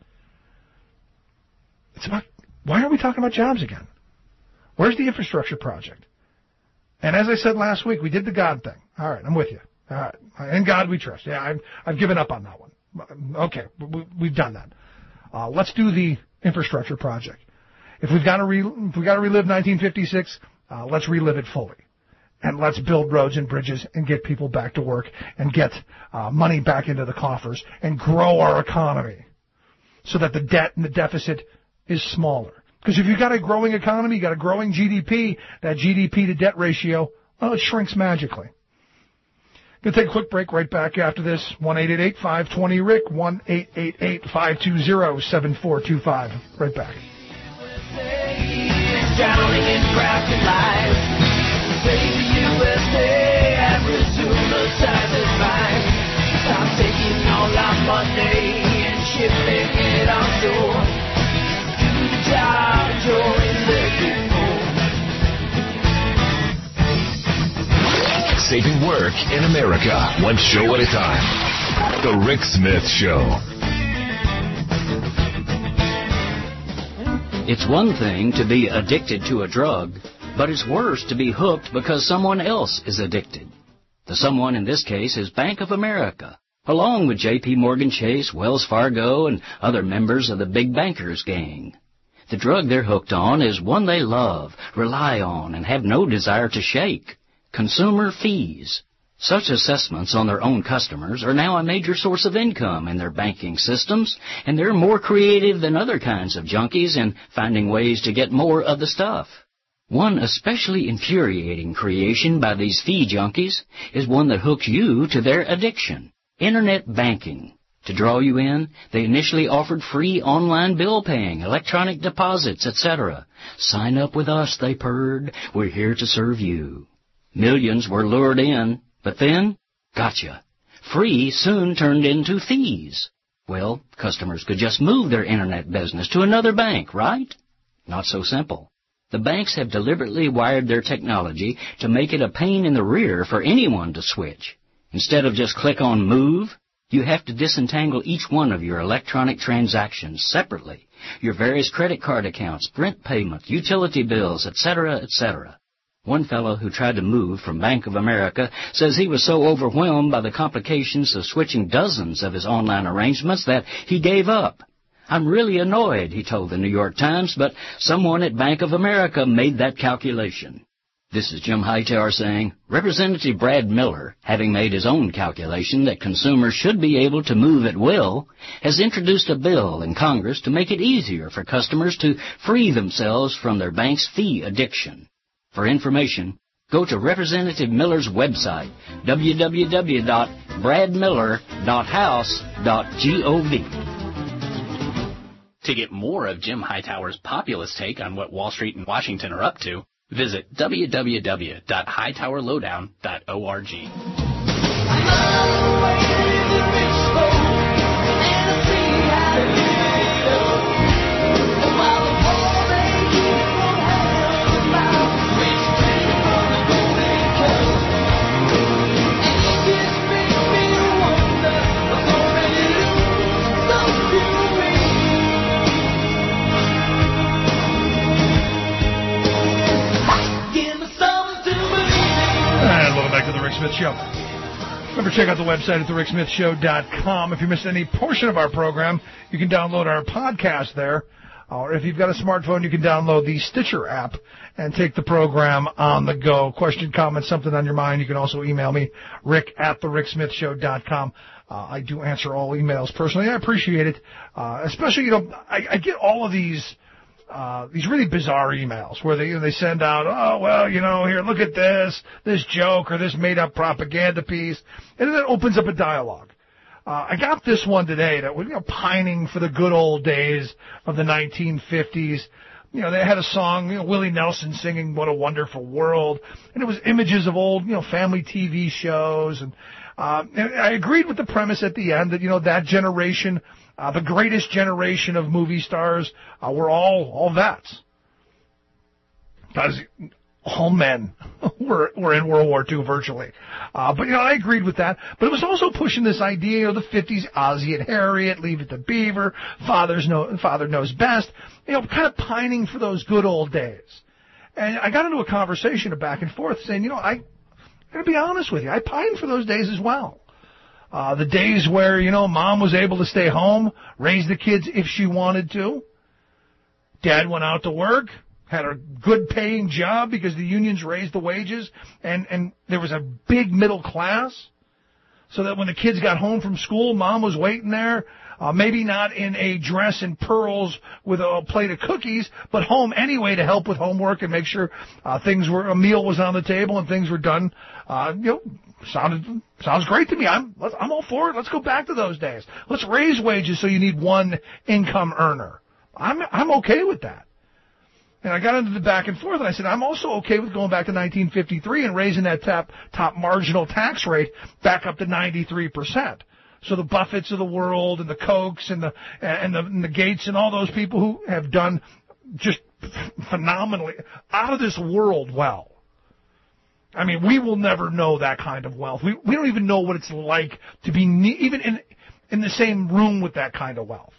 It's about, why are we talking about jobs again? Where's the infrastructure project? And as I said last week, we did the God thing. All right, I'm with you. All right, in God we trust. Yeah, I've, I've given up on that one. Okay, we, we've done that. Uh, let's do the infrastructure project. If we've got to re- if we've got to relive nineteen fifty-six, uh, let's relive it fully. And let's build roads and bridges and get people back to work and get uh, money back into the coffers and grow our economy so that the debt and the deficit is smaller. Because if you've got a growing economy, you've got a growing G D P, that G D P to debt ratio, well, it shrinks magically. Going to take a quick break right back after this. one eight eight eight, five two zero, R I C, one eight eight eight, five two zero, seven four two five. Right back. Drowning in crafted lies. Save the U S A and resume the satisfied. Stop taking all our money and shipping it offshore. Do the job, join the people. Saving work in America, one show at a time. The Rick Smith Show. It's one thing to be addicted to a drug, but it's worse to be hooked because someone else is addicted. The someone in this case is Bank of America, along with J P Morgan Chase, Wells Fargo, and other members of the big bankers gang. The drug they're hooked on is one they love, rely on, and have no desire to shake: consumer fees. Such assessments on their own customers are now a major source of income in their banking systems, and they're more creative than other kinds of junkies in finding ways to get more of the stuff. One especially infuriating creation by these fee junkies is one that hooks you to their addiction: Internet banking. To draw you in, they initially offered free online bill paying, electronic deposits, et cetera. Sign up with us, they purred. We're here to serve you. Millions were lured in, but then, gotcha. Free soon turned into fees. Well, customers could just move their Internet business to another bank, right? Not so simple. The banks have deliberately wired their technology to make it a pain in the rear for anyone to switch. Instead of just click on Move, you have to disentangle each one of your electronic transactions separately, your various credit card accounts, rent payments, utility bills, et cetera, et cetera. One fellow who tried to move from Bank of America says he was so overwhelmed by the complications of switching dozens of his online arrangements that he gave up. I'm really annoyed, he told the New York Times, but someone at Bank of America made that calculation. This is Jim Hightower saying, Representative Brad Miller, having made his own calculation that consumers should be able to move at will, has introduced a bill in Congress to make it easier for customers to free themselves from their bank's fee addiction. For information, go to Representative Miller's website, w w w dot brad miller dot house dot gov. To get more of Jim Hightower's populist take on what Wall Street and Washington are up to, visit w w w dot hightower lowdown dot org. To the Rick Smith Show. Remember, check out the website at the rick smith show dot com. If you missed any portion of our program, you can download our podcast there. Or if you've got a smartphone, you can download the Stitcher app and take the program on the go. Question, comment, something on your mind, you can also email me, rick at the rick smith show dot com. Uh, I do answer all emails personally. I appreciate it. Uh, especially, you know, I, I get all of these Uh, these really bizarre emails where they you know, they send out, oh, well, you know, here, look at this, this joke or this made-up propaganda piece, and then it opens up a dialogue. Uh, I got this one today that was, you know, pining for the good old days of the nineteen fifties. You know, they had a song, you know, Willie Nelson singing What a Wonderful World, and it was images of old, you know, family T V shows, and, uh, and I agreed with the premise at the end that, you know, that generation, Uh, the greatest generation of movie stars uh, were all all vets. Because all men were were in World War Two virtually. Uh, but, you know, I agreed with that. But it was also pushing this idea, you know, the fifties, Ozzie and Harriet, Leave It to Beaver, Father's know, Father Knows Best, you know, kind of pining for those good old days. And I got into a conversation, a back and forth, saying, you know, I, I'm going to be honest with you, I pine for those days as well. Uh, the days where, you know, mom was able to stay home, raise the kids if she wanted to. Dad went out to work, had a good paying job because the unions raised the wages, and, and there was a big middle class, so that when the kids got home from school, mom was waiting there, uh, maybe not in a dress and pearls with a plate of cookies, but home anyway to help with homework and make sure uh, things were, a meal was on the table and things were done. Uh, you know, sounded sounds great to me. I'm let's, I'm all for it. Let's go back to those days. Let's raise wages so you need one income earner. I'm I'm okay with that. And I got into the back and forth, and I said, I'm also okay with going back to nineteen fifty-three and raising that top, top marginal tax rate back up to ninety-three percent. So the Buffetts of the world and the Kochs and the, and the, and the Gates and all those people who have done just phenomenally, out of this world well. I mean, we will never know that kind of wealth. We, we don't even know what it's like to be ne- even in, in the same room with that kind of wealth.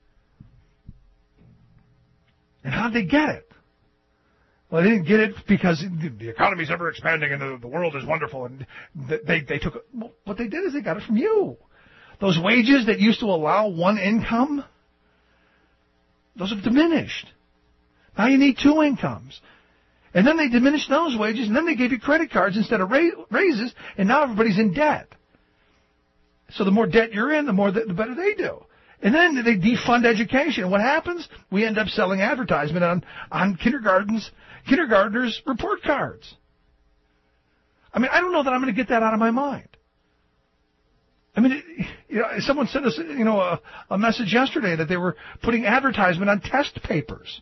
And how did they get it? Well, they didn't get it because the economy's ever expanding and the, the world is wonderful. And they, they took it. Well, what they did is they got it from you. Those wages that used to allow one income, those have diminished. Now you need two incomes. And then they diminished those wages, and then they gave you credit cards instead of raises, and now everybody's in debt. So the more debt you're in, the more the, the better they do. And then they defund education. And what happens? We end up selling advertisement on, on kindergartens, kindergartners' report cards. I mean, I don't know that I'm going to get that out of my mind. I mean, it, you know, someone sent us, you know, a, a message yesterday that they were putting advertisement on test papers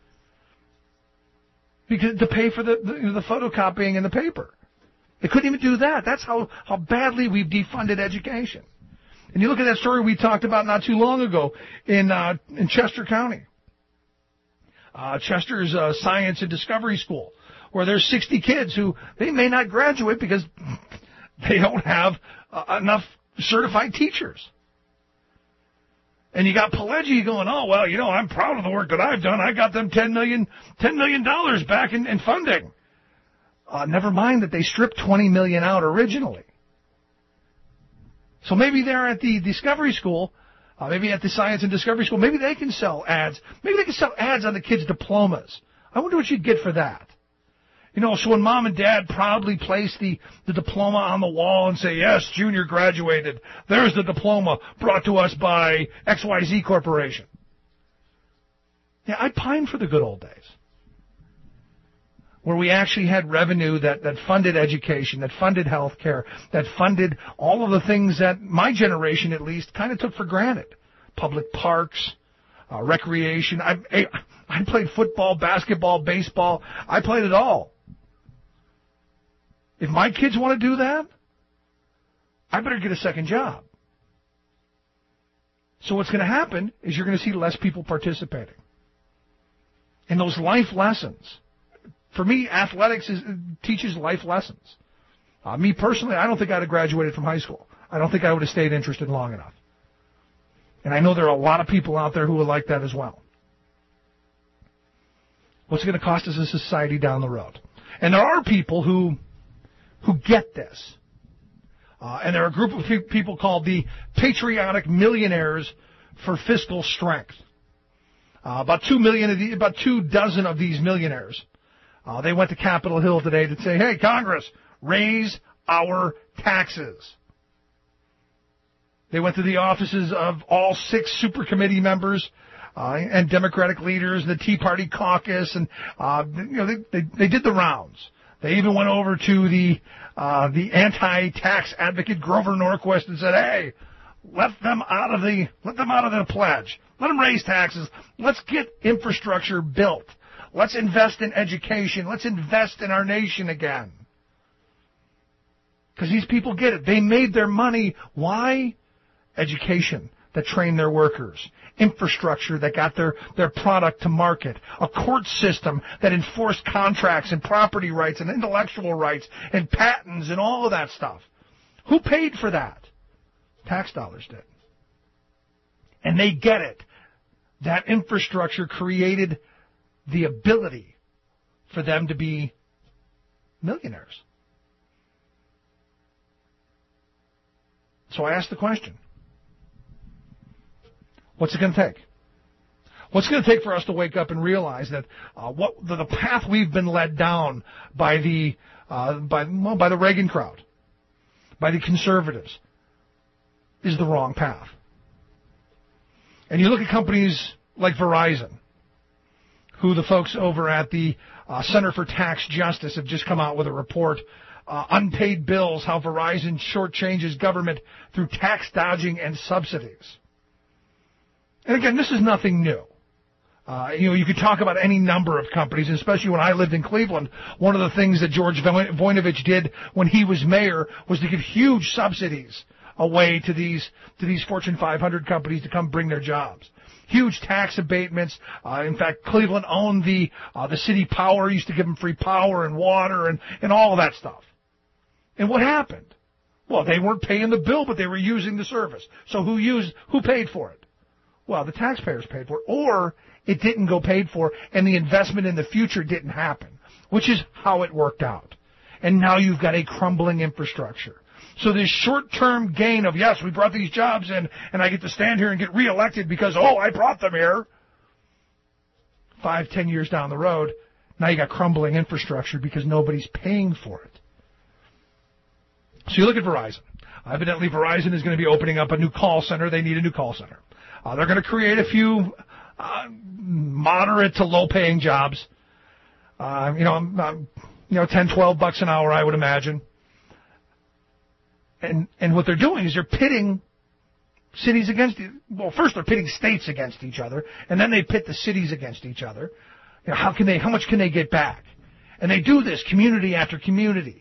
because to pay for the, the, you know, the photocopying in the paper. They couldn't even do that. That's how, how badly we've defunded education. And you look at that story we talked about not too long ago in uh, in Chester County, uh, Chester's uh, Science and Discovery School, where there's sixty kids who they may not graduate because they don't have uh, enough certified teachers. And you got Pileggi going, oh, well, you know, I'm proud of the work that I've done. I got them ten million dollars ten million dollars back in, in funding. Uh, never mind that they stripped twenty million dollars out originally. So maybe they're at the Discovery School, uh, maybe at the Science and Discovery School, maybe they can sell ads. Maybe they can sell ads on the kids' diplomas. I wonder what you'd get for that. You know, so when mom and dad proudly place the, the diploma on the wall and say, yes, Junior graduated, there's the diploma brought to us by X Y Z Corporation. Yeah, I pine for the good old days, where we actually had revenue that, that funded education, that funded health care, that funded all of the things that my generation, at least, kind of took for granted. Public parks, uh, recreation. I, I, I played football, basketball, baseball. I played it all. If my kids want to do that, I better get a second job. So what's going to happen is you're going to see less people participating. And those life lessons. For me, athletics is, teaches life lessons. Uh, me personally, I don't think I'd have graduated from high school. I don't think I would have stayed interested long enough. And I know there are a lot of people out there who are like that as well. What's it going to cost us as a society down the road? And there are people who who get this. Uh, and there are a group of pe- people called the Patriotic Millionaires for Fiscal Strength. Uh, about two million of the, about two dozen of these millionaires. Uh, they went to Capitol Hill today to say, hey, Congress, raise our taxes. They went to the offices of all six super committee members uh, and Democratic leaders, the Tea Party caucus, and uh, you know they, they they did the rounds. They even went over to the uh, the anti-tax advocate Grover Norquist and said, hey, let them out of the let them out of the pledge. Let them raise taxes. Let's get infrastructure built. Let's invest in education. Let's invest in our nation again. Because these people get it. They made their money. Why? Education. that trained their workers, infrastructure that got their, their product to market, a court system that enforced contracts and property rights and intellectual rights and patents and all of that stuff. Who paid for that? Tax dollars did. And they get it. That infrastructure created the ability for them to be millionaires. So I asked the question, what's it going to take? What's it going to take for us to wake up and realize that uh, what the, the path we've been led down by the uh, by well, by the Reagan crowd, by the conservatives, is the wrong path? And you look at companies like Verizon, who the folks over at the uh, Center for Tax Justice have just come out with a report. Uh, unpaid bills, how Verizon shortchanges government through tax dodging and subsidies. And again, this is nothing new. Uh, you know, you could talk about any number of companies, and especially when I lived in Cleveland, one of the things that George Voinovich did when he was mayor was to give huge subsidies away to these to these Fortune five hundred companies to come bring their jobs. Huge tax abatements. Uh, in fact, Cleveland owned the uh, the city power, used to give them free power and water and, and all of that stuff. And what happened? Well, they weren't paying the bill, but they were using the service. So who used, who paid for it? Well, the taxpayers paid for it, or it didn't go paid for, and the investment in the future didn't happen, which is how it worked out. And now you've got a crumbling infrastructure. So this short-term gain of, yes, we brought these jobs in, and I get to stand here and get reelected because, oh, I brought them here. Five, ten years down the road, now you got crumbling infrastructure because nobody's paying for it. So you look at Verizon. Evidently, Verizon is going to be opening up a new call center. They need a new call center. Uh, they're going to create a few uh, moderate to low-paying jobs. Uh, you know, um, you know, ten, twelve bucks an hour, I would imagine. And and what they're doing is they're pitting cities against. Well, first they're pitting states against each other, and then they pit the cities against each other. You know, how can they? How much can they get back? And they do this community after community.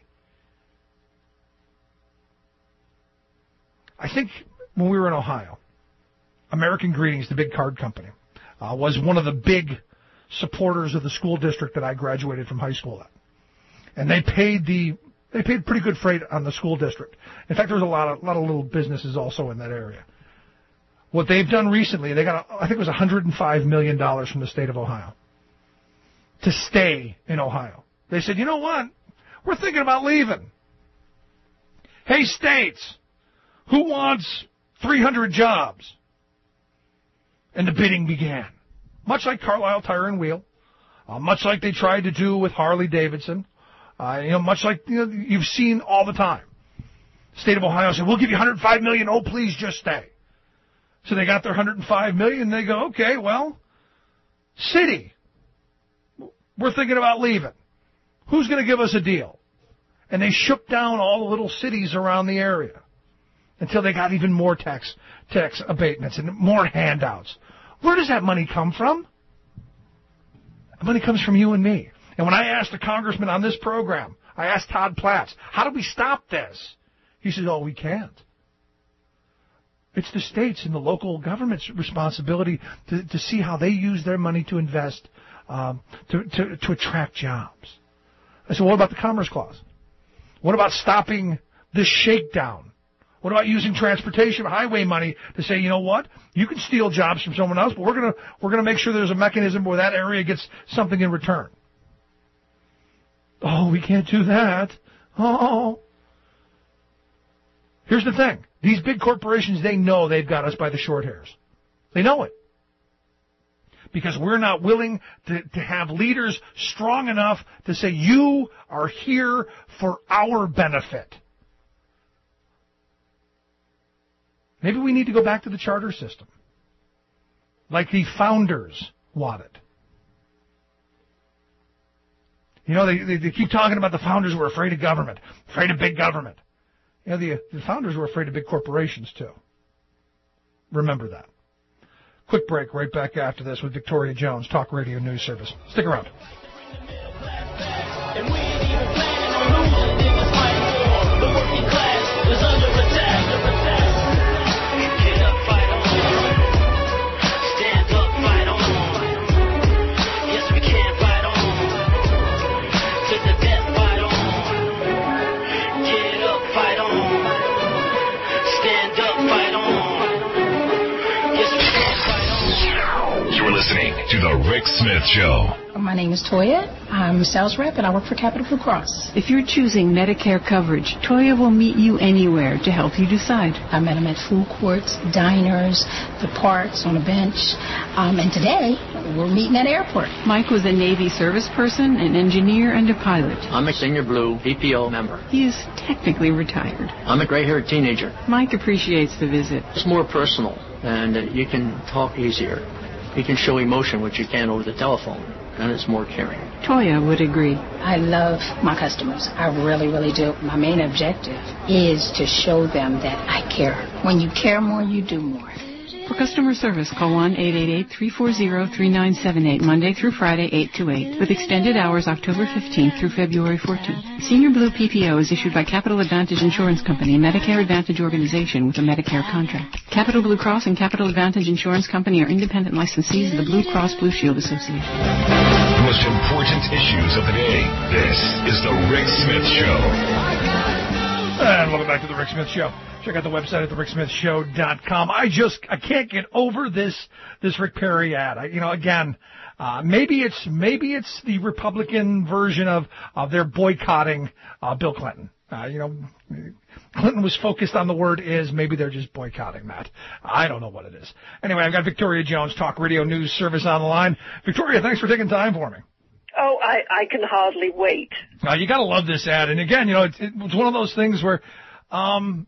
I think when we were in Ohio, American Greetings, the big card company, uh, was one of the big supporters of the school district that I graduated from high school at. And they paid the they paid pretty good freight on the school district. In fact, there was a lot of a lot of little businesses also in that area. What they've done recently, they got, I think it was one hundred five million dollars from the state of Ohio to stay in Ohio. They said, you know what? We're thinking about leaving. Hey, states, who wants three hundred jobs? And the bidding began. Much like Carlisle Tire and Wheel, uh, much like they tried to do with Harley Davidson, uh, you know, much like you know, you've seen all the time. The state of Ohio said, we'll give you one hundred five million dollars. Oh, please just stay. So they got their one hundred five million dollars, and they go, okay, well, city, we're thinking about leaving. Who's going to give us a deal? And they shook down all the little cities around the area until they got even more tax tax abatements and more handouts. Where does that money come from? The money comes from you and me. And when I asked a congressman on this program, I asked Todd Platts, how do we stop this? He said, oh, we can't. It's the states and the local government's responsibility to, to see how they use their money to invest, um, to, to, to attract jobs. I said, what about the Commerce Clause? What about stopping this shakedown? What about using transportation highway money to say, you know what, you can steal jobs from someone else, but we're gonna we're gonna make sure there's a mechanism where that area gets something in return. Oh, we can't do that. Oh. Here's the thing. These big corporations, they know they've got us by the short hairs. They know it. Because we're not willing to, to have leaders strong enough to say, you are here for our benefit. Maybe we need to go back to the charter system, like the founders wanted. You know, they, they, they keep talking about the founders were afraid of government, afraid of big government. You know, the, the founders were afraid of big corporations, too. Remember that. Quick break, right back after this with Victoria Jones, Talk Radio News Service. Stick around. The working class is under attack. Smith Show. My name is Toya. I'm a sales rep, and I work for Capital Blue Cross. If you're choosing Medicare coverage, Toya will meet you anywhere to help you decide. I met him at food courts, diners, the parks, on a bench, um, and today we're meeting at airport. Mike was a Navy service person, an engineer, and a pilot. I'm a Senior Blue P P O member. He is technically retired. I'm a gray-haired teenager. Mike appreciates the visit. It's more personal, and uh, you can talk easier. You can show emotion, which you can over the telephone, and it's more caring. Toya would agree. I love my customers. I really, really do. My main objective is to show them that I care. When you care more, you do more. For customer service, call one eight eight eight, three four zero, three nine seven eight, Monday through Friday, eight to eight, with extended hours October fifteenth through February fourteenth. Senior Blue P P O is issued by Capital Advantage Insurance Company, a Medicare Advantage organization with a Medicare contract. Capital Blue Cross and Capital Advantage Insurance Company are independent licensees of the Blue Cross Blue Shield Association. The most important issues of the day. This is the Rick Smith Show. And welcome back to the Rick Smith Show. Check out the website at the rick smith show dot com. I just, I can't get over this, this Rick Perry ad. I, you know, again, uh, maybe it's, maybe it's the Republican version of, of their boycotting, uh, Bill Clinton. Uh, you know, Clinton was focused on the word is, maybe they're just boycotting that. I don't know what it is. Anyway, I've got Victoria Jones, Talk Radio News Service on the line. Victoria, thanks for taking time for me. Oh, I, I can hardly wait. Uh, you gotta love this ad. And again, you know, it's, it's one of those things where, um,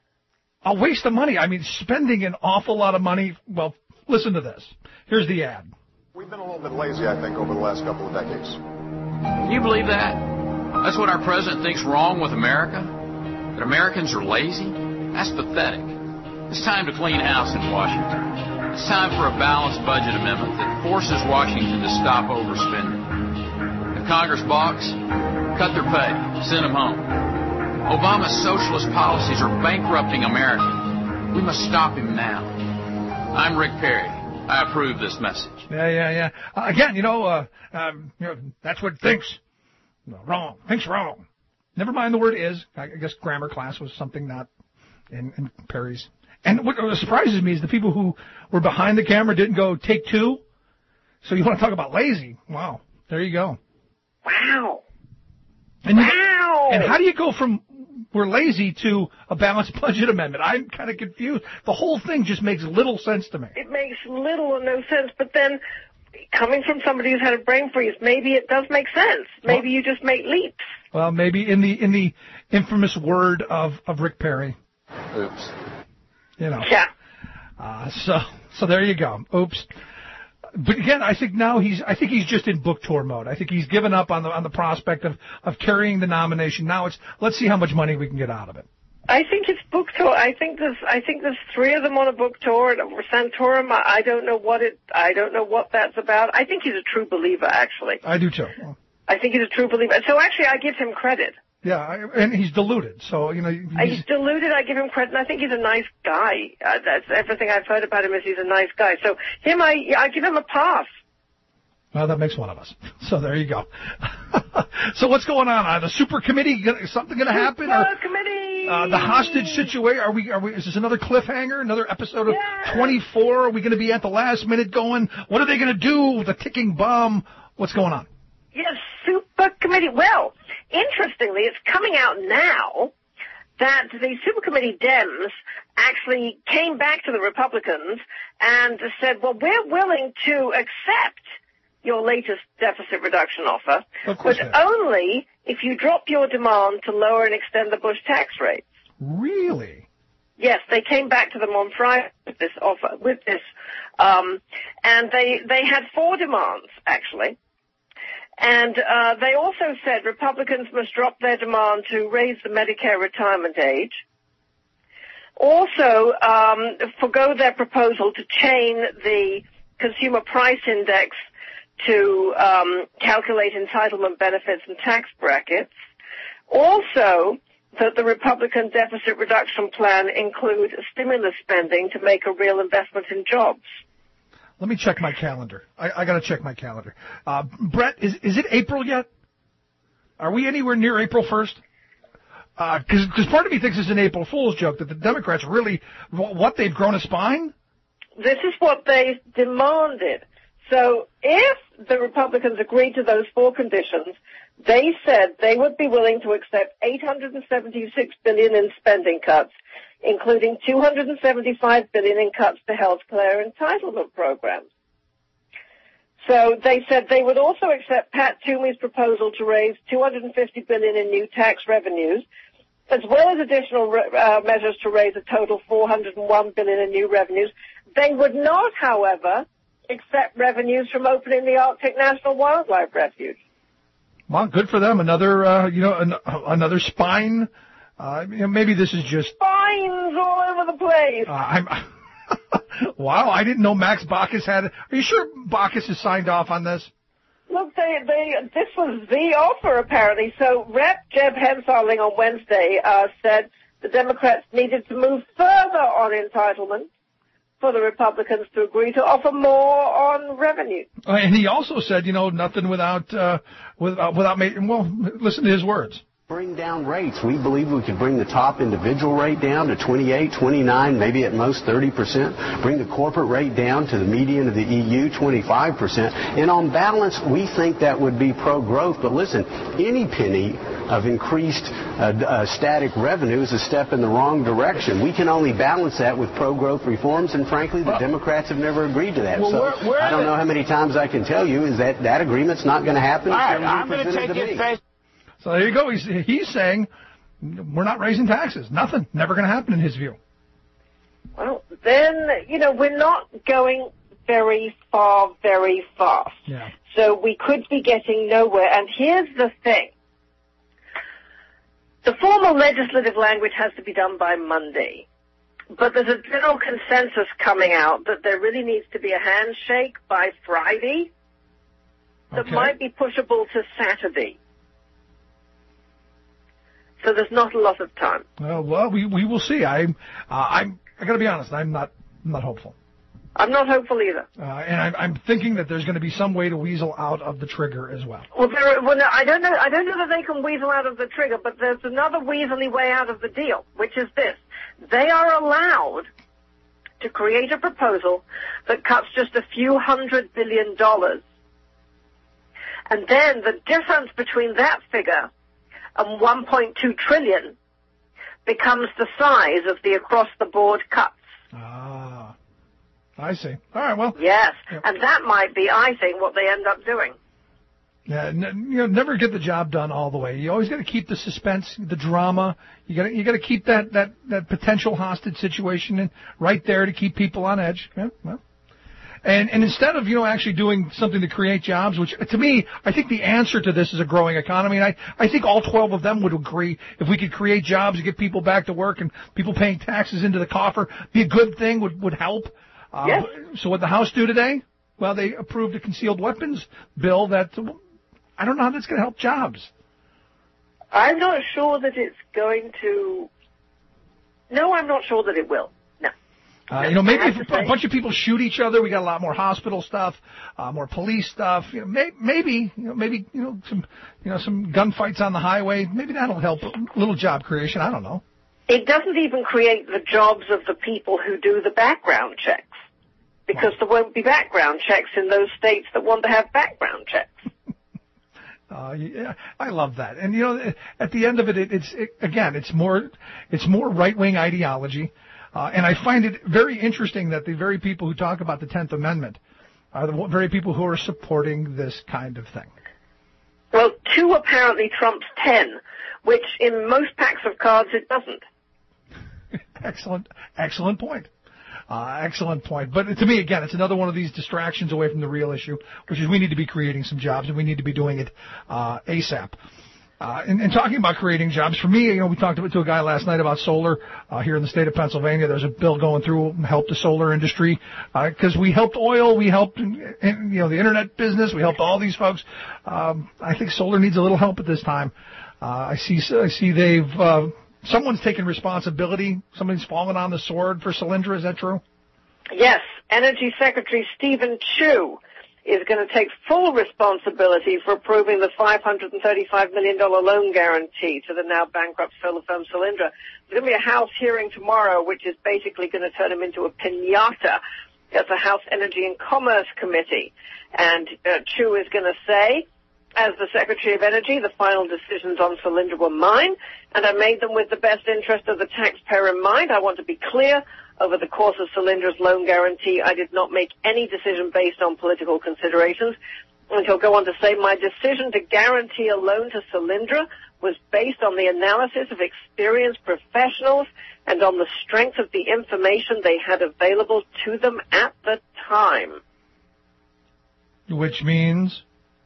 a waste of money. I mean, spending an awful lot of money. Well, listen to this. Here's the ad. We've been a little bit lazy, I think, over the last couple of decades. Can you believe that? That's what our president thinks wrong with America? That Americans are lazy? That's pathetic. It's time to clean house in Washington. It's time for a balanced budget amendment that forces Washington to stop overspending. If Congress balks, cut their pay, send them home. Obama's socialist policies are bankrupting America. We must stop him now. I'm Rick Perry. I approve this message. Yeah, yeah, yeah. Uh, again, you know, uh, um, you know, that's what thinks no, wrong. Thinks wrong. Never mind the word is. I guess grammar class was something not in, in Perry's. And what surprises me is the people who were behind the camera didn't go take two. So you want to talk about lazy? Wow. There you go. Wow. And wow. You, and how do you go from we're lazy to a balanced budget amendment? I'm kind of confused. The whole thing just makes little sense to me. It makes little or no sense, but then coming from somebody who's had a brain freeze, maybe it does make sense. Maybe well, you just make leaps. Well, maybe in the in the infamous word of, of Rick Perry. Oops. You know. Yeah. Uh, so so there you go. Oops. But again, I think now he's I think he's just in book tour mode. I think he's given up on the on the prospect of, of carrying the nomination. Now it's let's see how much money we can get out of it. I think it's book tour. I think there's I think there's three of them on a book tour at Santorum. I don't know what it I don't know what that's about. I think he's a true believer, actually. I do too. I think he's a true believer. So actually, I give him credit. Yeah, and he's deluded. So you know, he's, he's deluded. I give him credit. And I think he's a nice guy. Uh, that's everything I've heard about him is he's a nice guy. So him, I I give him a pass. Well, that makes one of us. So there you go. So what's going on? Uh, the super committee, is something going to happen? Super committee. Uh, the hostage situation. Are we? Are we? Is this another cliffhanger? Another episode of yeah. twenty-four? Are we going to be at the last minute going? What are they going to do with the ticking bomb? What's going on? Yes, super committee. Well, interestingly, it's coming out now that the super committee Dems actually came back to the Republicans and said, well, we're willing to accept your latest deficit reduction offer, but only if you drop your demand to lower and extend the Bush tax rates. Really? Yes, they came back to them on Friday with this offer, with this, um, and they they had four demands, actually. And uh, they also said Republicans must drop their demand to raise the Medicare retirement age. Also, um, forgo their proposal to chain the consumer price index to um, calculate entitlement benefits and tax brackets. Also, that the Republican deficit reduction plan include stimulus spending to make a real investment in jobs. Let me check my calendar. I, I got to check my calendar. Uh, Brett, is is it April yet? Are we anywhere near April first? Because uh, part of me thinks it's an April Fool's joke that the Democrats really, what, they've grown a spine? This is what they demanded. So if the Republicans agreed to those four conditions, they said they would be willing to accept eight hundred seventy-six billion dollars in spending cuts, including two hundred seventy-five billion dollars in cuts to health care entitlement programs. So they said they would also accept Pat Toomey's proposal to raise two hundred fifty billion dollars in new tax revenues, as well as additional uh, measures to raise a total four hundred one billion dollars in new revenues. They would not, however, accept revenues from opening the Arctic National Wildlife Refuge. Well, good for them. Another, uh, you know, an, another spine. Uh, you know, maybe this is just spines all over the place. Uh, I'm. Wow, I didn't know Max Baucus had. Are you sure Baucus has signed off on this? Look, they, they, this was the offer, apparently. So Representative Jeb Hensarling on Wednesday uh, said the Democrats needed to move further on entitlement for the Republicans to agree to offer more on revenue. Uh, and he also said, you know, nothing without, uh, without, without making, well, listen to his words. Bring down rates. We believe we could bring the top individual rate down to twenty-eight, twenty-nine, maybe at most thirty percent. Bring the corporate rate down to the median of the E U, twenty-five percent. And on balance, we think that would be pro-growth. But listen, any penny of increased uh, uh, static revenue is a step in the wrong direction. We can only balance that with pro-growth reforms, and frankly, the well, Democrats have never agreed to that. Well, so where, where I don't know how many times I can tell you is that that agreement's not going to happen. All right, I'm going to take it face. So there you go. He's, he's saying we're not raising taxes. Nothing. Never going to happen in his view. Well, then, you know, we're not going very far, very fast. Yeah. So we could be getting nowhere. And here's the thing. The formal legislative language has to be done by Monday. But there's a general consensus coming out that there really needs to be a handshake by Friday that okay. might be pushable to Saturday. So there's not a lot of time. Well, well, we we will see. I'm uh, I'm I got to be honest. I'm not I'm not hopeful. I'm not hopeful either. Uh, and I'm I'm thinking that there's going to be some way to weasel out of the trigger as well. Well, there, well, no, I don't know. I don't know that they can weasel out of the trigger, but there's another weaselly way out of the deal, which is this: they are allowed to create a proposal that cuts just a few hundred billion dollars, and then the difference between that figure and one point two trillion becomes the size of the across-the-board cuts. Ah, I see. All right, well. Yes, yeah. And that might be, I think, what they end up doing. Yeah, n- you know, never get the job done all the way. You always got to keep the suspense, the drama. You got to you got to keep that that that potential hostage situation in, right there to keep people on edge. Yeah, well. And, and instead of, you know, actually doing something to create jobs, which to me, I think the answer to this is a growing economy. And I, I think all twelve of them would agree if we could create jobs and get people back to work and people paying taxes into the coffer, be a good thing, would, would help. Uh, yes. So what the House do today? Well, they approved a concealed weapons bill that, I don't know how that's going to help jobs. I'm not sure that it's going to, no, I'm not sure that it will. Uh, you know, maybe if a bunch of people shoot each other, we got a lot more hospital stuff, uh, more police stuff. You know, may, maybe, you know, maybe, you know, some, you know, some gunfights on the highway. Maybe that'll help a little job creation. I don't know. It doesn't even create the jobs of the people who do the background checks, because there won't be background checks in those states that want to have background checks. Uh, yeah, I love that. And you know, at the end of it, it it's it, again, it's more, it's more right-wing ideology. Uh, and I find it very interesting that the very people who talk about the tenth Amendment are the very people who are supporting this kind of thing. Well, two apparently trumps ten, which in most packs of cards it doesn't. Excellent, excellent point. Uh, excellent point. But to me, again, it's another one of these distractions away from the real issue, which is we need to be creating some jobs, and we need to be doing it uh, ASAP. Uh, and, and talking about creating jobs, for me, you know, we talked to a guy last night about solar uh, here in the state of Pennsylvania. There's a bill going through to help the solar industry because uh, we helped oil, we helped, in, in, you know, the internet business, we helped all these folks. Um, I think solar needs a little help at this time. Uh, I see, I see they've uh, someone's taken responsibility. Somebody's fallen on the sword for Solyndra. Is that true? Yes, Energy Secretary Stephen Chu is going to take full responsibility for approving the five hundred thirty-five million dollars loan guarantee to the now bankrupt solar firm Solyndra. There's going to be a House hearing tomorrow, which is basically going to turn him into a piñata That's the House Energy and Commerce Committee. And uh, Chu is going to say, as the Secretary of Energy, the final decisions on Solyndra were mine, and I made them with the best interest of the taxpayer in mind. I want to be clear. Over the course of Solyndra's loan guarantee, I did not make any decision based on political considerations. And he'll go on to say, my decision to guarantee a loan to Solyndra was based on the analysis of experienced professionals and on the strength of the information they had available to them at the time. Which means?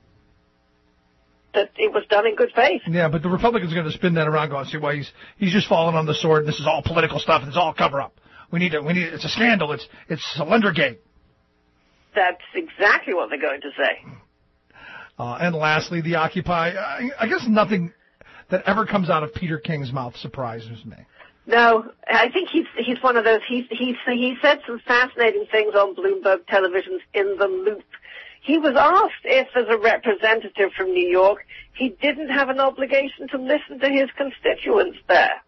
That it was done in good faith. Yeah, but the Republicans are going to spin that around, going, see, well, he's he's just falling on the sword. This is all political stuff. It's all cover up. We need to. We need. It's a scandal. It's it's Solyndra-gate. That's exactly what they're going to say. Uh, and lastly, the Occupy. I, I guess nothing that ever comes out of Peter King's mouth surprises me. No, I think he's he's one of those. He's he's he said some fascinating things on Bloomberg Television's In the Loop. He was asked if, as a representative from New York, he didn't have an obligation to listen to his constituents there.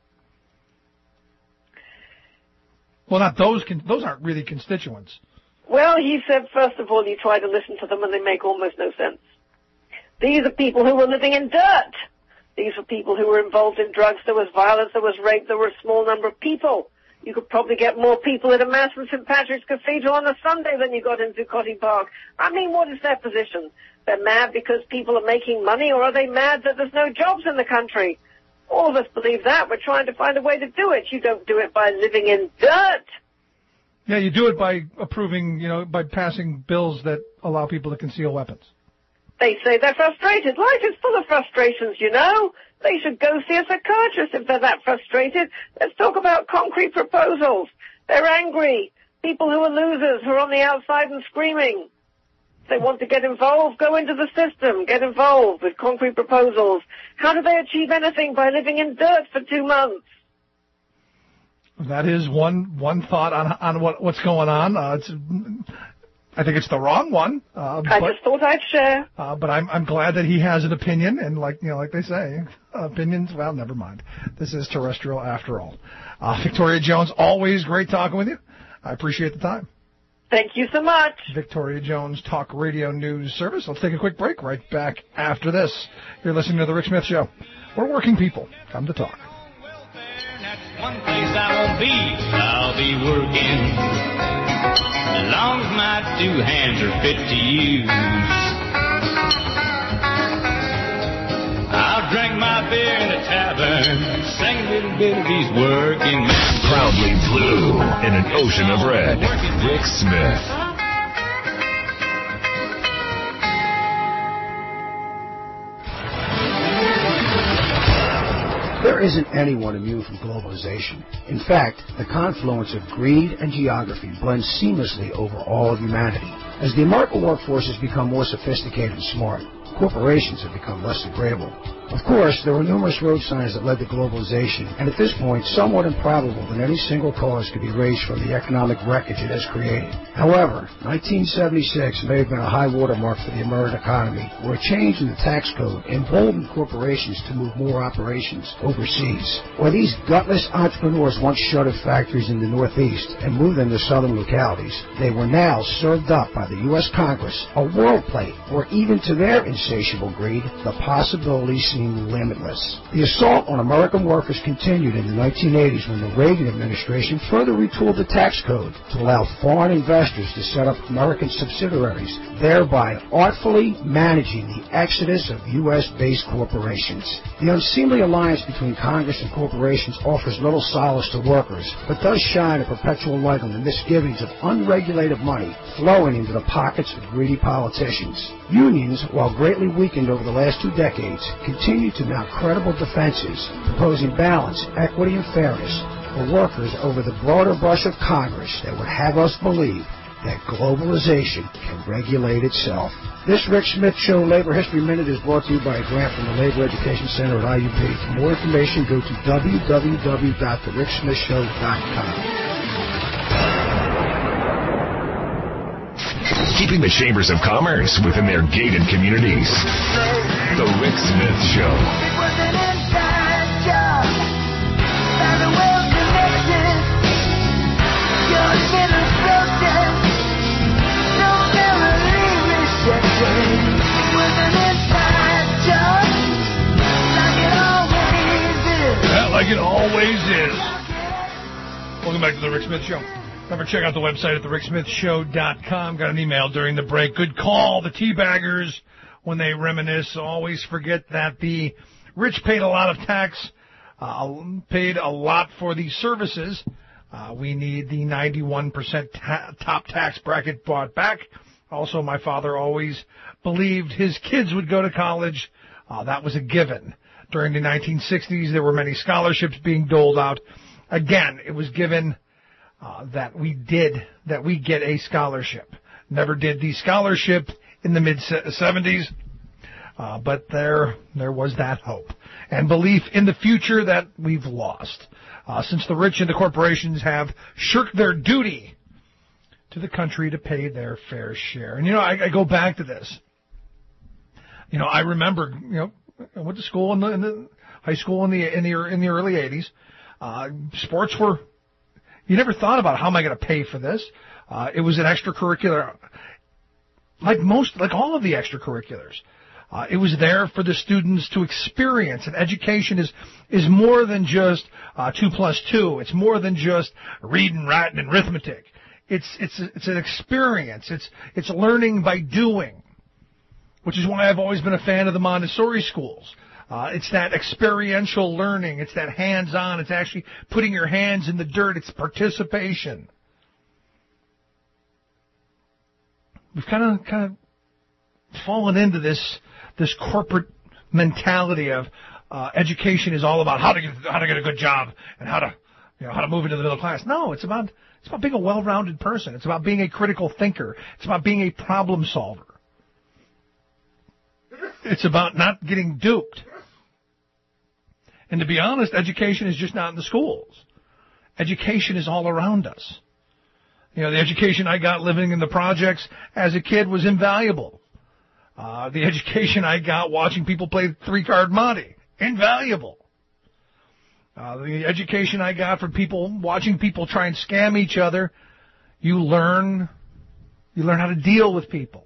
Well, not those. Con- those aren't really constituents. Well, he said, first of all, you try to listen to them and they make almost no sense. These are people who were living in dirt. These were people who were involved in drugs. There was violence. There was rape. There were a small number of people. You could probably get more people at a Mass in Saint Patrick's Cathedral on a Sunday than you got in Zuccotti Park. I mean, what is their position? They're mad because people are making money, or are they mad that there's no jobs in the country? All of us believe that. We're trying to find a way to do it. You don't do it by living in dirt. Yeah, you do it by approving, you know, by passing bills that allow people to conceal weapons. They say they're frustrated. Life is full of frustrations, you know. They should go see a psychiatrist if they're that frustrated. Let's talk about concrete proposals. They're angry. People who are losers, who are on the outside and screaming. If they want to get involved, go into the system. Get involved with concrete proposals. How do they achieve anything by living in dirt for two months? That is one one thought on on what what's going on. Uh, it's, I think it's the wrong one. Uh, I but, just thought I'd share. Uh, but I'm I'm glad that he has an opinion, and like you know, like they say, opinions. Well, never mind. This is terrestrial after all. Uh, Victoria Jones, always great talking with you. I appreciate the time. Thank you so much. Victoria Jones, Talk Radio News Service. Let's take a quick break. Right back after this. You're listening to the Rick Smith Show. We're working people. Come to talk. One place I won't be, I'll be working, as long as my two hands are fit to use. I'll drink my beer in a tavern, sing a little bit of these working men. Proudly blue in an ocean of red, Rick Smith. There isn't anyone immune from globalization. In fact, the confluence of greed and geography blends seamlessly over all of humanity. As the American workforce has become more sophisticated and smart, corporations have become less agreeable. Of course, there were numerous road signs that led to globalization, and at this point, somewhat improbable that any single cause could be raised from the economic wreckage it has created. However, nineteen seventy-six may have been a high watermark for the American economy, where a change in the tax code emboldened corporations to move more operations overseas. Where these gutless entrepreneurs once shuttered factories in the Northeast and moved them to southern localities, they were now served up by the U S Congress, a world plate where even to their insatiable greed, the possibilities seemed limitless. The assault on American workers continued in the nineteen eighties when the Reagan administration further retooled the tax code to allow foreign investors to set up American subsidiaries, thereby artfully managing the exodus of U S-based corporations. The unseemly alliance between Congress and corporations offers little solace to workers, but does shine a perpetual light on the misgivings of unregulated money flowing into the pockets of greedy politicians. Unions, while greatly weakened over the last two decades, continue to mount credible defenses, proposing balance, equity, and fairness for workers over the broader brush of Congress that would have us believe that globalization can regulate itself. This Rick Smith Show Labor History Minute is brought to you by a grant from the Labor Education Center at I U P. For more information, go to w w w dot the rick smith show dot com. Keeping the chambers of commerce within their gated communities. The Rick Smith Show. It was an inside job, by the well connected. Your administration always is. Welcome back to the Rick Smith Show. Remember, check out the website at the rick smith show dot com. Got an email during the break. Good call. The teabaggers, when they reminisce, always forget that the rich paid a lot of tax, uh, paid a lot for the services. Uh, we need the ninety-one percent ta- top tax bracket brought back. Also, my father always believed his kids would go to college. Uh, that was a given. During the nineteen sixties, there were many scholarships being doled out. Again, it was given uh, that we did, that we get a scholarship. Never did the scholarship in the mid-seventies, uh, but there, there was that hope and belief in the future that we've lost. Uh, since the rich and the corporations have shirked their duty to the country to pay their fair share. And, you know, I, I go back to this. You know, I remember, you know, I went to school in the, in the high school in the in the in the early eighties. Uh, sports were, you never thought about how am I going to pay for this. Uh, it was an extracurricular, like most, like all of the extracurriculars. Uh, it was there for the students to experience. And education is is more than just uh, two plus two. It's more than just reading, writing, and arithmetic. It's it's it's an experience. It's it's learning by doing, which is why I've always been a fan of the Montessori schools. Uh, it's that experiential learning. It's that hands-on. It's actually putting your hands in the dirt. It's participation. We've kind of kind of fallen into this this corporate mentality of uh, education is all about how to get how to get a good job and how to you know how to move into the middle class. No, it's about it's about being a well-rounded person. It's about being a critical thinker. It's about being a problem solver. It's about not getting duped. And to be honest, education is just not in the schools. Education is all around us. You know, the education I got living in the projects as a kid was invaluable. Uh, the education I got watching people play three-card Monte, invaluable. Uh, the education I got from people watching people try and scam each other, you learn, you learn how to deal with people.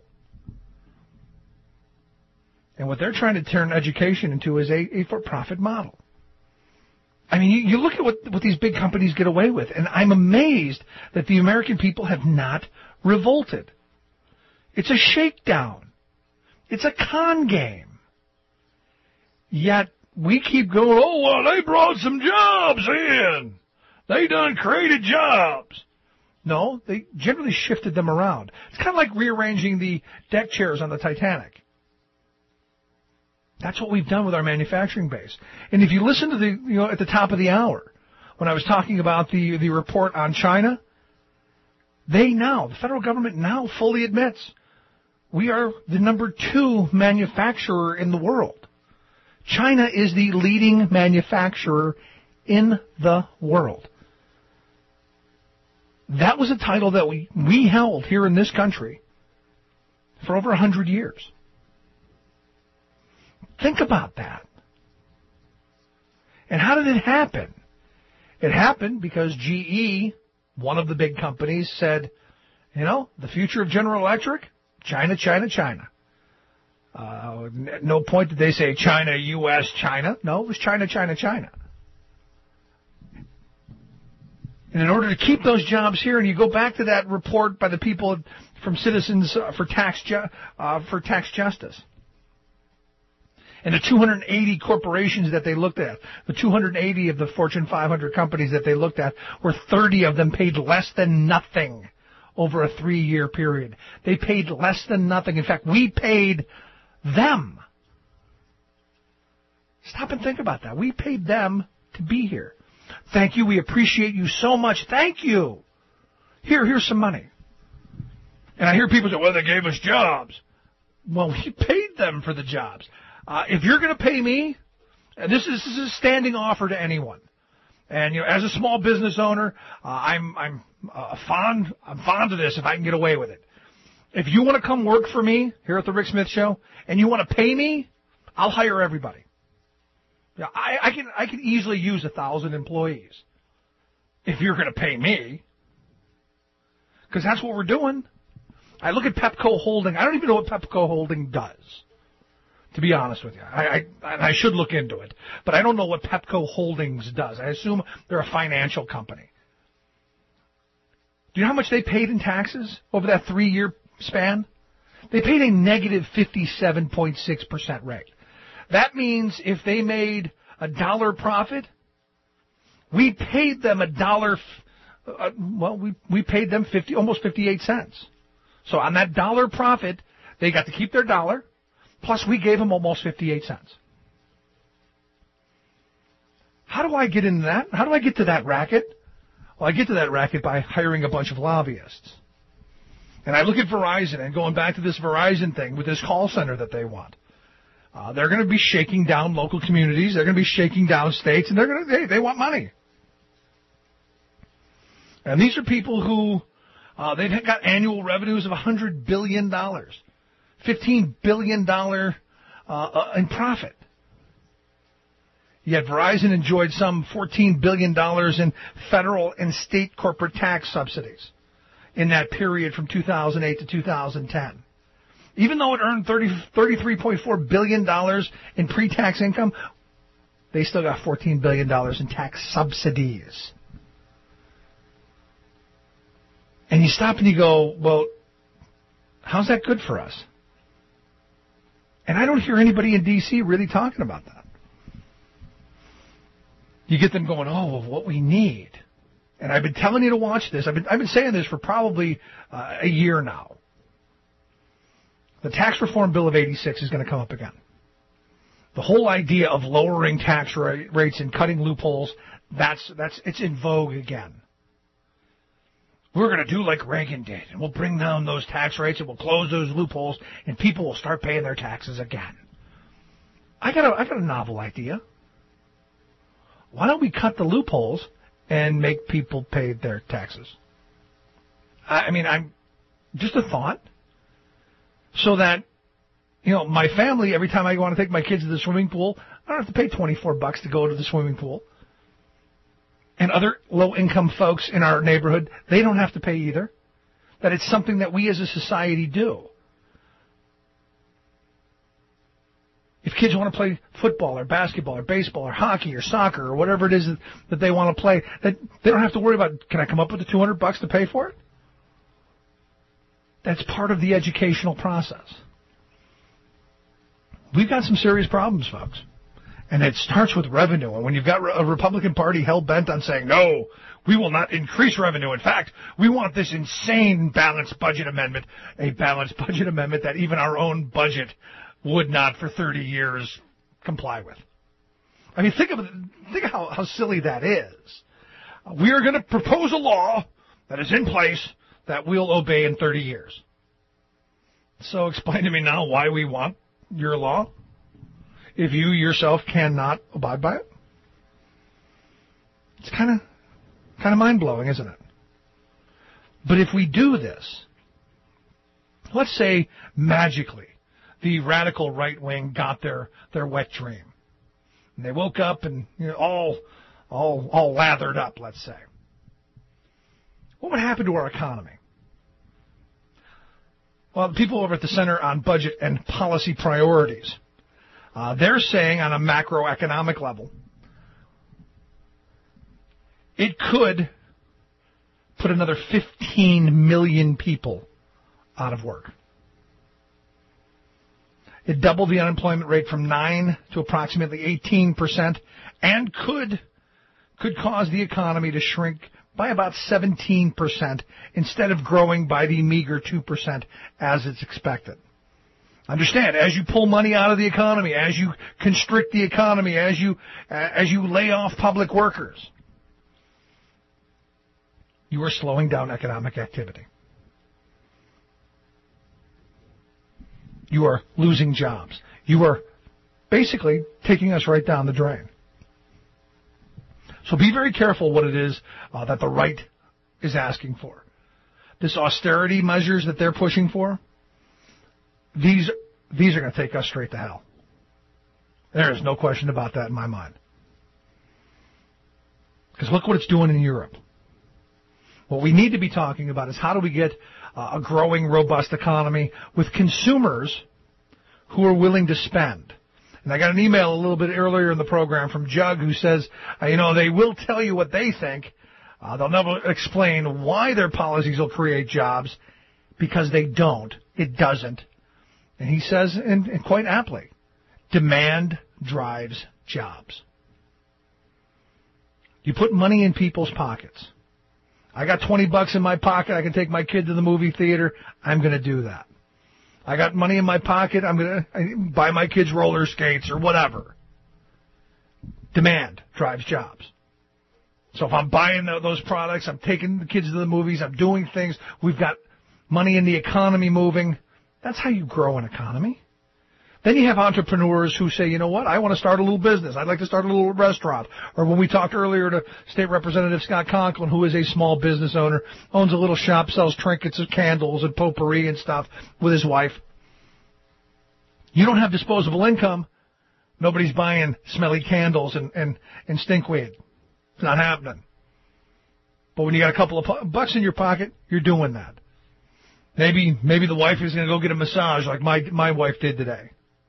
And what they're trying to turn education into is a, a for-profit model. I mean, you, you look at what, what these big companies get away with, and I'm amazed that the American people have not revolted. It's a shakedown. It's a con game. Yet we keep going, oh, well, they brought some jobs in. They done created jobs. No, they generally shifted them around. It's kind of like rearranging the deck chairs on the Titanic. That's what we've done with our manufacturing base. And if you listen to the, you know, at the top of the hour, when I was talking about the, the report on China, they now, the federal government now fully admits we are the number two manufacturer in the world. China is the leading manufacturer in the world. That was a title that we, we held here in this country for over a hundred years. Think about that. And how did it happen? It happened because G E, one of the big companies, said, you know, the future of General Electric, China, China, China. Uh, no point did they say China, U S, China. No, it was China, China, China. And in order to keep those jobs here, and you go back to that report by the people from Citizens for Tax Ju- uh, for Tax Justice, and the two hundred eighty corporations that they looked at, the two hundred eighty of the Fortune five hundred companies that they looked at, were thirty of them paid less than nothing over a three-year period. They paid less than nothing. In fact, we paid them. Stop and think about that. We paid them to be here. Thank you. We appreciate you so much. Thank you. Here, here's some money. And I hear people say, well, they gave us jobs. Well, we paid them for the jobs. Uh, if you're going to pay me, and this is, this is a standing offer to anyone. And, you know, as a small business owner, uh, I'm, I'm, uh, fond, I'm fond of this if I can get away with it. If you want to come work for me here at the Rick Smith Show and you want to pay me, I'll hire everybody. Yeah, I, I can, I can easily use a thousand employees if you're going to pay me. Because that's what we're doing. I look at Pepco Holding. I don't even know what Pepco Holding does. to be honest with you. I, I, I should look into it. But I don't know what Pepco Holdings does. I assume they're a financial company. Do you know how much they paid in taxes over that three-year span? They paid a negative fifty-seven point six percent rate. That means if they made a dollar profit, we paid them a dollar, uh, well, we, we paid them fifty, almost fifty-eight cents. So on that dollar profit, they got to keep their dollar, plus we gave them almost fifty-eight cents. How do I get into that? How do I get to that racket? Well, I get to that racket by hiring a bunch of lobbyists. And I look at Verizon and going back to this Verizon thing with this call center that they want. Uh, they're going to be shaking down local communities. They're going to be shaking down states, and they're going to, they, they want money. And these are people who, uh, they've got annual revenues of one hundred billion dollars, fifteen billion dollars uh, uh, in profit. Yet Verizon enjoyed some fourteen billion dollars in federal and state corporate tax subsidies in that period from two thousand eight to two thousand ten. Even though it earned thirty, thirty-three point four billion dollars in pre-tax income, they still got fourteen billion dollars in tax subsidies. And you stop and you go, well, how's that good for us? And I don't hear anybody in D C really talking about that. You get them going, oh, well, what we need. And I've been telling you to watch this. I've been, I've been saying this for probably uh, a year now. The tax reform bill of eighty-six is going to come up again. The whole idea of lowering tax ra- rates and cutting loopholes, that's that's it's in vogue again. We're going to do like Reagan did, and we'll bring down those tax rates and we'll close those loopholes, and people will start paying their taxes again. I got a I got a novel idea. Why don't we cut the loopholes and make people pay their taxes? I mean, I'm just a thought. So that, you know, my family, every time I want to take my kids to the swimming pool, I don't have to pay twenty-four bucks to go to the swimming pool. And other low-income folks in our neighborhood, they don't have to pay either. That it's something that we as a society do. If kids want to play football or basketball or baseball or hockey or soccer or whatever it is that they want to play, that they don't have to worry about, can I come up with the two hundred bucks to pay for it? That's part of the educational process. We've got some serious problems, folks. And it starts with revenue. And when you've got a Republican Party hell-bent on saying, no, we will not increase revenue. In fact, we want this insane balanced budget amendment, a balanced budget amendment that even our own budget would not for thirty years comply with. I mean, think of think of how, how silly that is. We are going to propose a law that is in place that we'll obey in thirty years. So explain to me now why we want your law if you yourself cannot abide by it. It's kind of kind of mind-blowing, isn't it? But if we do this, let's say magically the radical right wing got their, their wet dream. And they woke up and, you know, all all all lathered up, let's say. What would happen to our economy? Well, the people over at the Center on Budget and Policy Priorities, uh, they're saying on a macroeconomic level, it could put another fifteen million people out of work. It doubled the unemployment rate from nine to approximately eighteen percent and could could cause the economy to shrink by about seventeen percent instead of growing by the meager two percent as it's expected. Understand, as you pull money out of the economy, as you constrict the economy, as you uh, as you lay off public workers, you are slowing down economic activity. You are losing jobs. You are basically taking us right down the drain. So be very careful what it is uh, that the right is asking for. This austerity measures that they're pushing for, these these are going to take us straight to hell. There is no question about that in my mind. Because look what it's doing in Europe. What we need to be talking about is how do we get uh, a growing, robust economy with consumers who are willing to spend. And I got an email a little bit earlier in the program from Jug who says, uh, you know, they will tell you what they think. Uh, they'll never explain why their policies will create jobs, because they don't. It doesn't. And he says, and, and quite aptly, demand drives jobs. You put money in people's pockets. I got twenty bucks in my pocket. I can take my kid to the movie theater. I'm going to do that. I got money in my pocket. I'm going to buy my kids roller skates or whatever. Demand drives jobs. So if I'm buying those products, I'm taking the kids to the movies, I'm doing things, we've got money in the economy moving. That's how you grow an economy. Then you have entrepreneurs who say, you know what, I want to start a little business. I'd like to start a little restaurant. Or when we talked earlier to State Representative Scott Conklin, who is a small business owner, owns a little shop, sells trinkets and candles and potpourri and stuff with his wife. You don't have disposable income. Nobody's buying smelly candles and, and, and stinkweed. It's not happening. But when you got a couple of bucks in your pocket, you're doing that. Maybe maybe the wife is going to go get a massage like my my wife did today.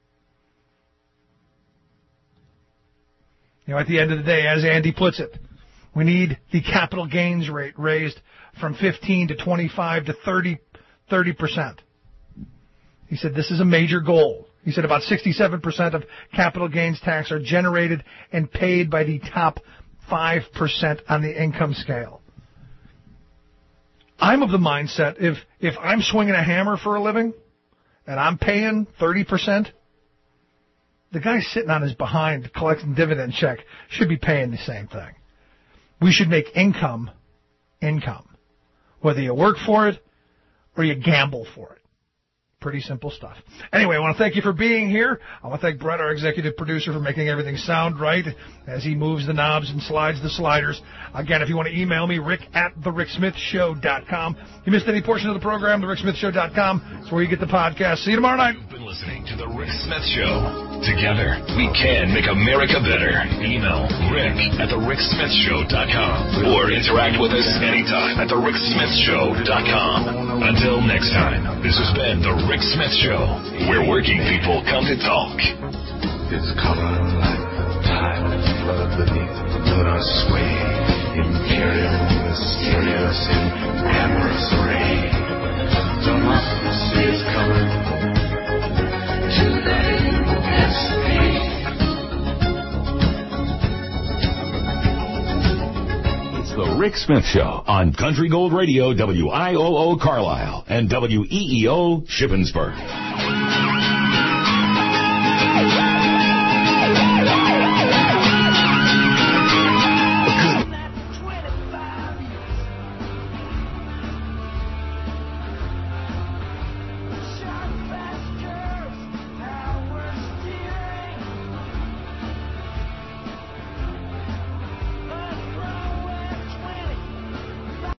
You know, at the end of the day, as Andy puts it, we need the capital gains rate raised from fifteen to twenty-five to thirty, thirty percent. He said this is a major goal. He said about sixty-seven percent of capital gains tax are generated and paid by the top five percent on the income scale. I'm of the mindset, if if I'm swinging a hammer for a living and I'm paying thirty percent, the guy sitting on his behind collecting dividend check should be paying the same thing. We should make income income, whether you work for it or you gamble for it. Pretty simple stuff. Anyway, I want to thank you for being here. I want to thank Brett, our executive producer, for making everything sound right as he moves the knobs and slides the sliders. Again, if you want to email me, rick at the rick smith show dot com. If you missed any portion of the program, the rick smith show dot com. That's where you get the podcast. See you tomorrow night. You've been listening to The Rick Smith Show. Together, we can make America better. Email rick at the rick smith show dot com or interact with us anytime at the rick smith show dot com. Until next time, this has been The Rick Smith Show, where working people come to talk. It's color like the tide of flood beneath the lunar sway, imperial, mysterious, in amorous array. Democracy is coming to the U S A. The Rick Smith Show on Country Gold Radio, W I O O Carlisle, and W E E O Shippensburg.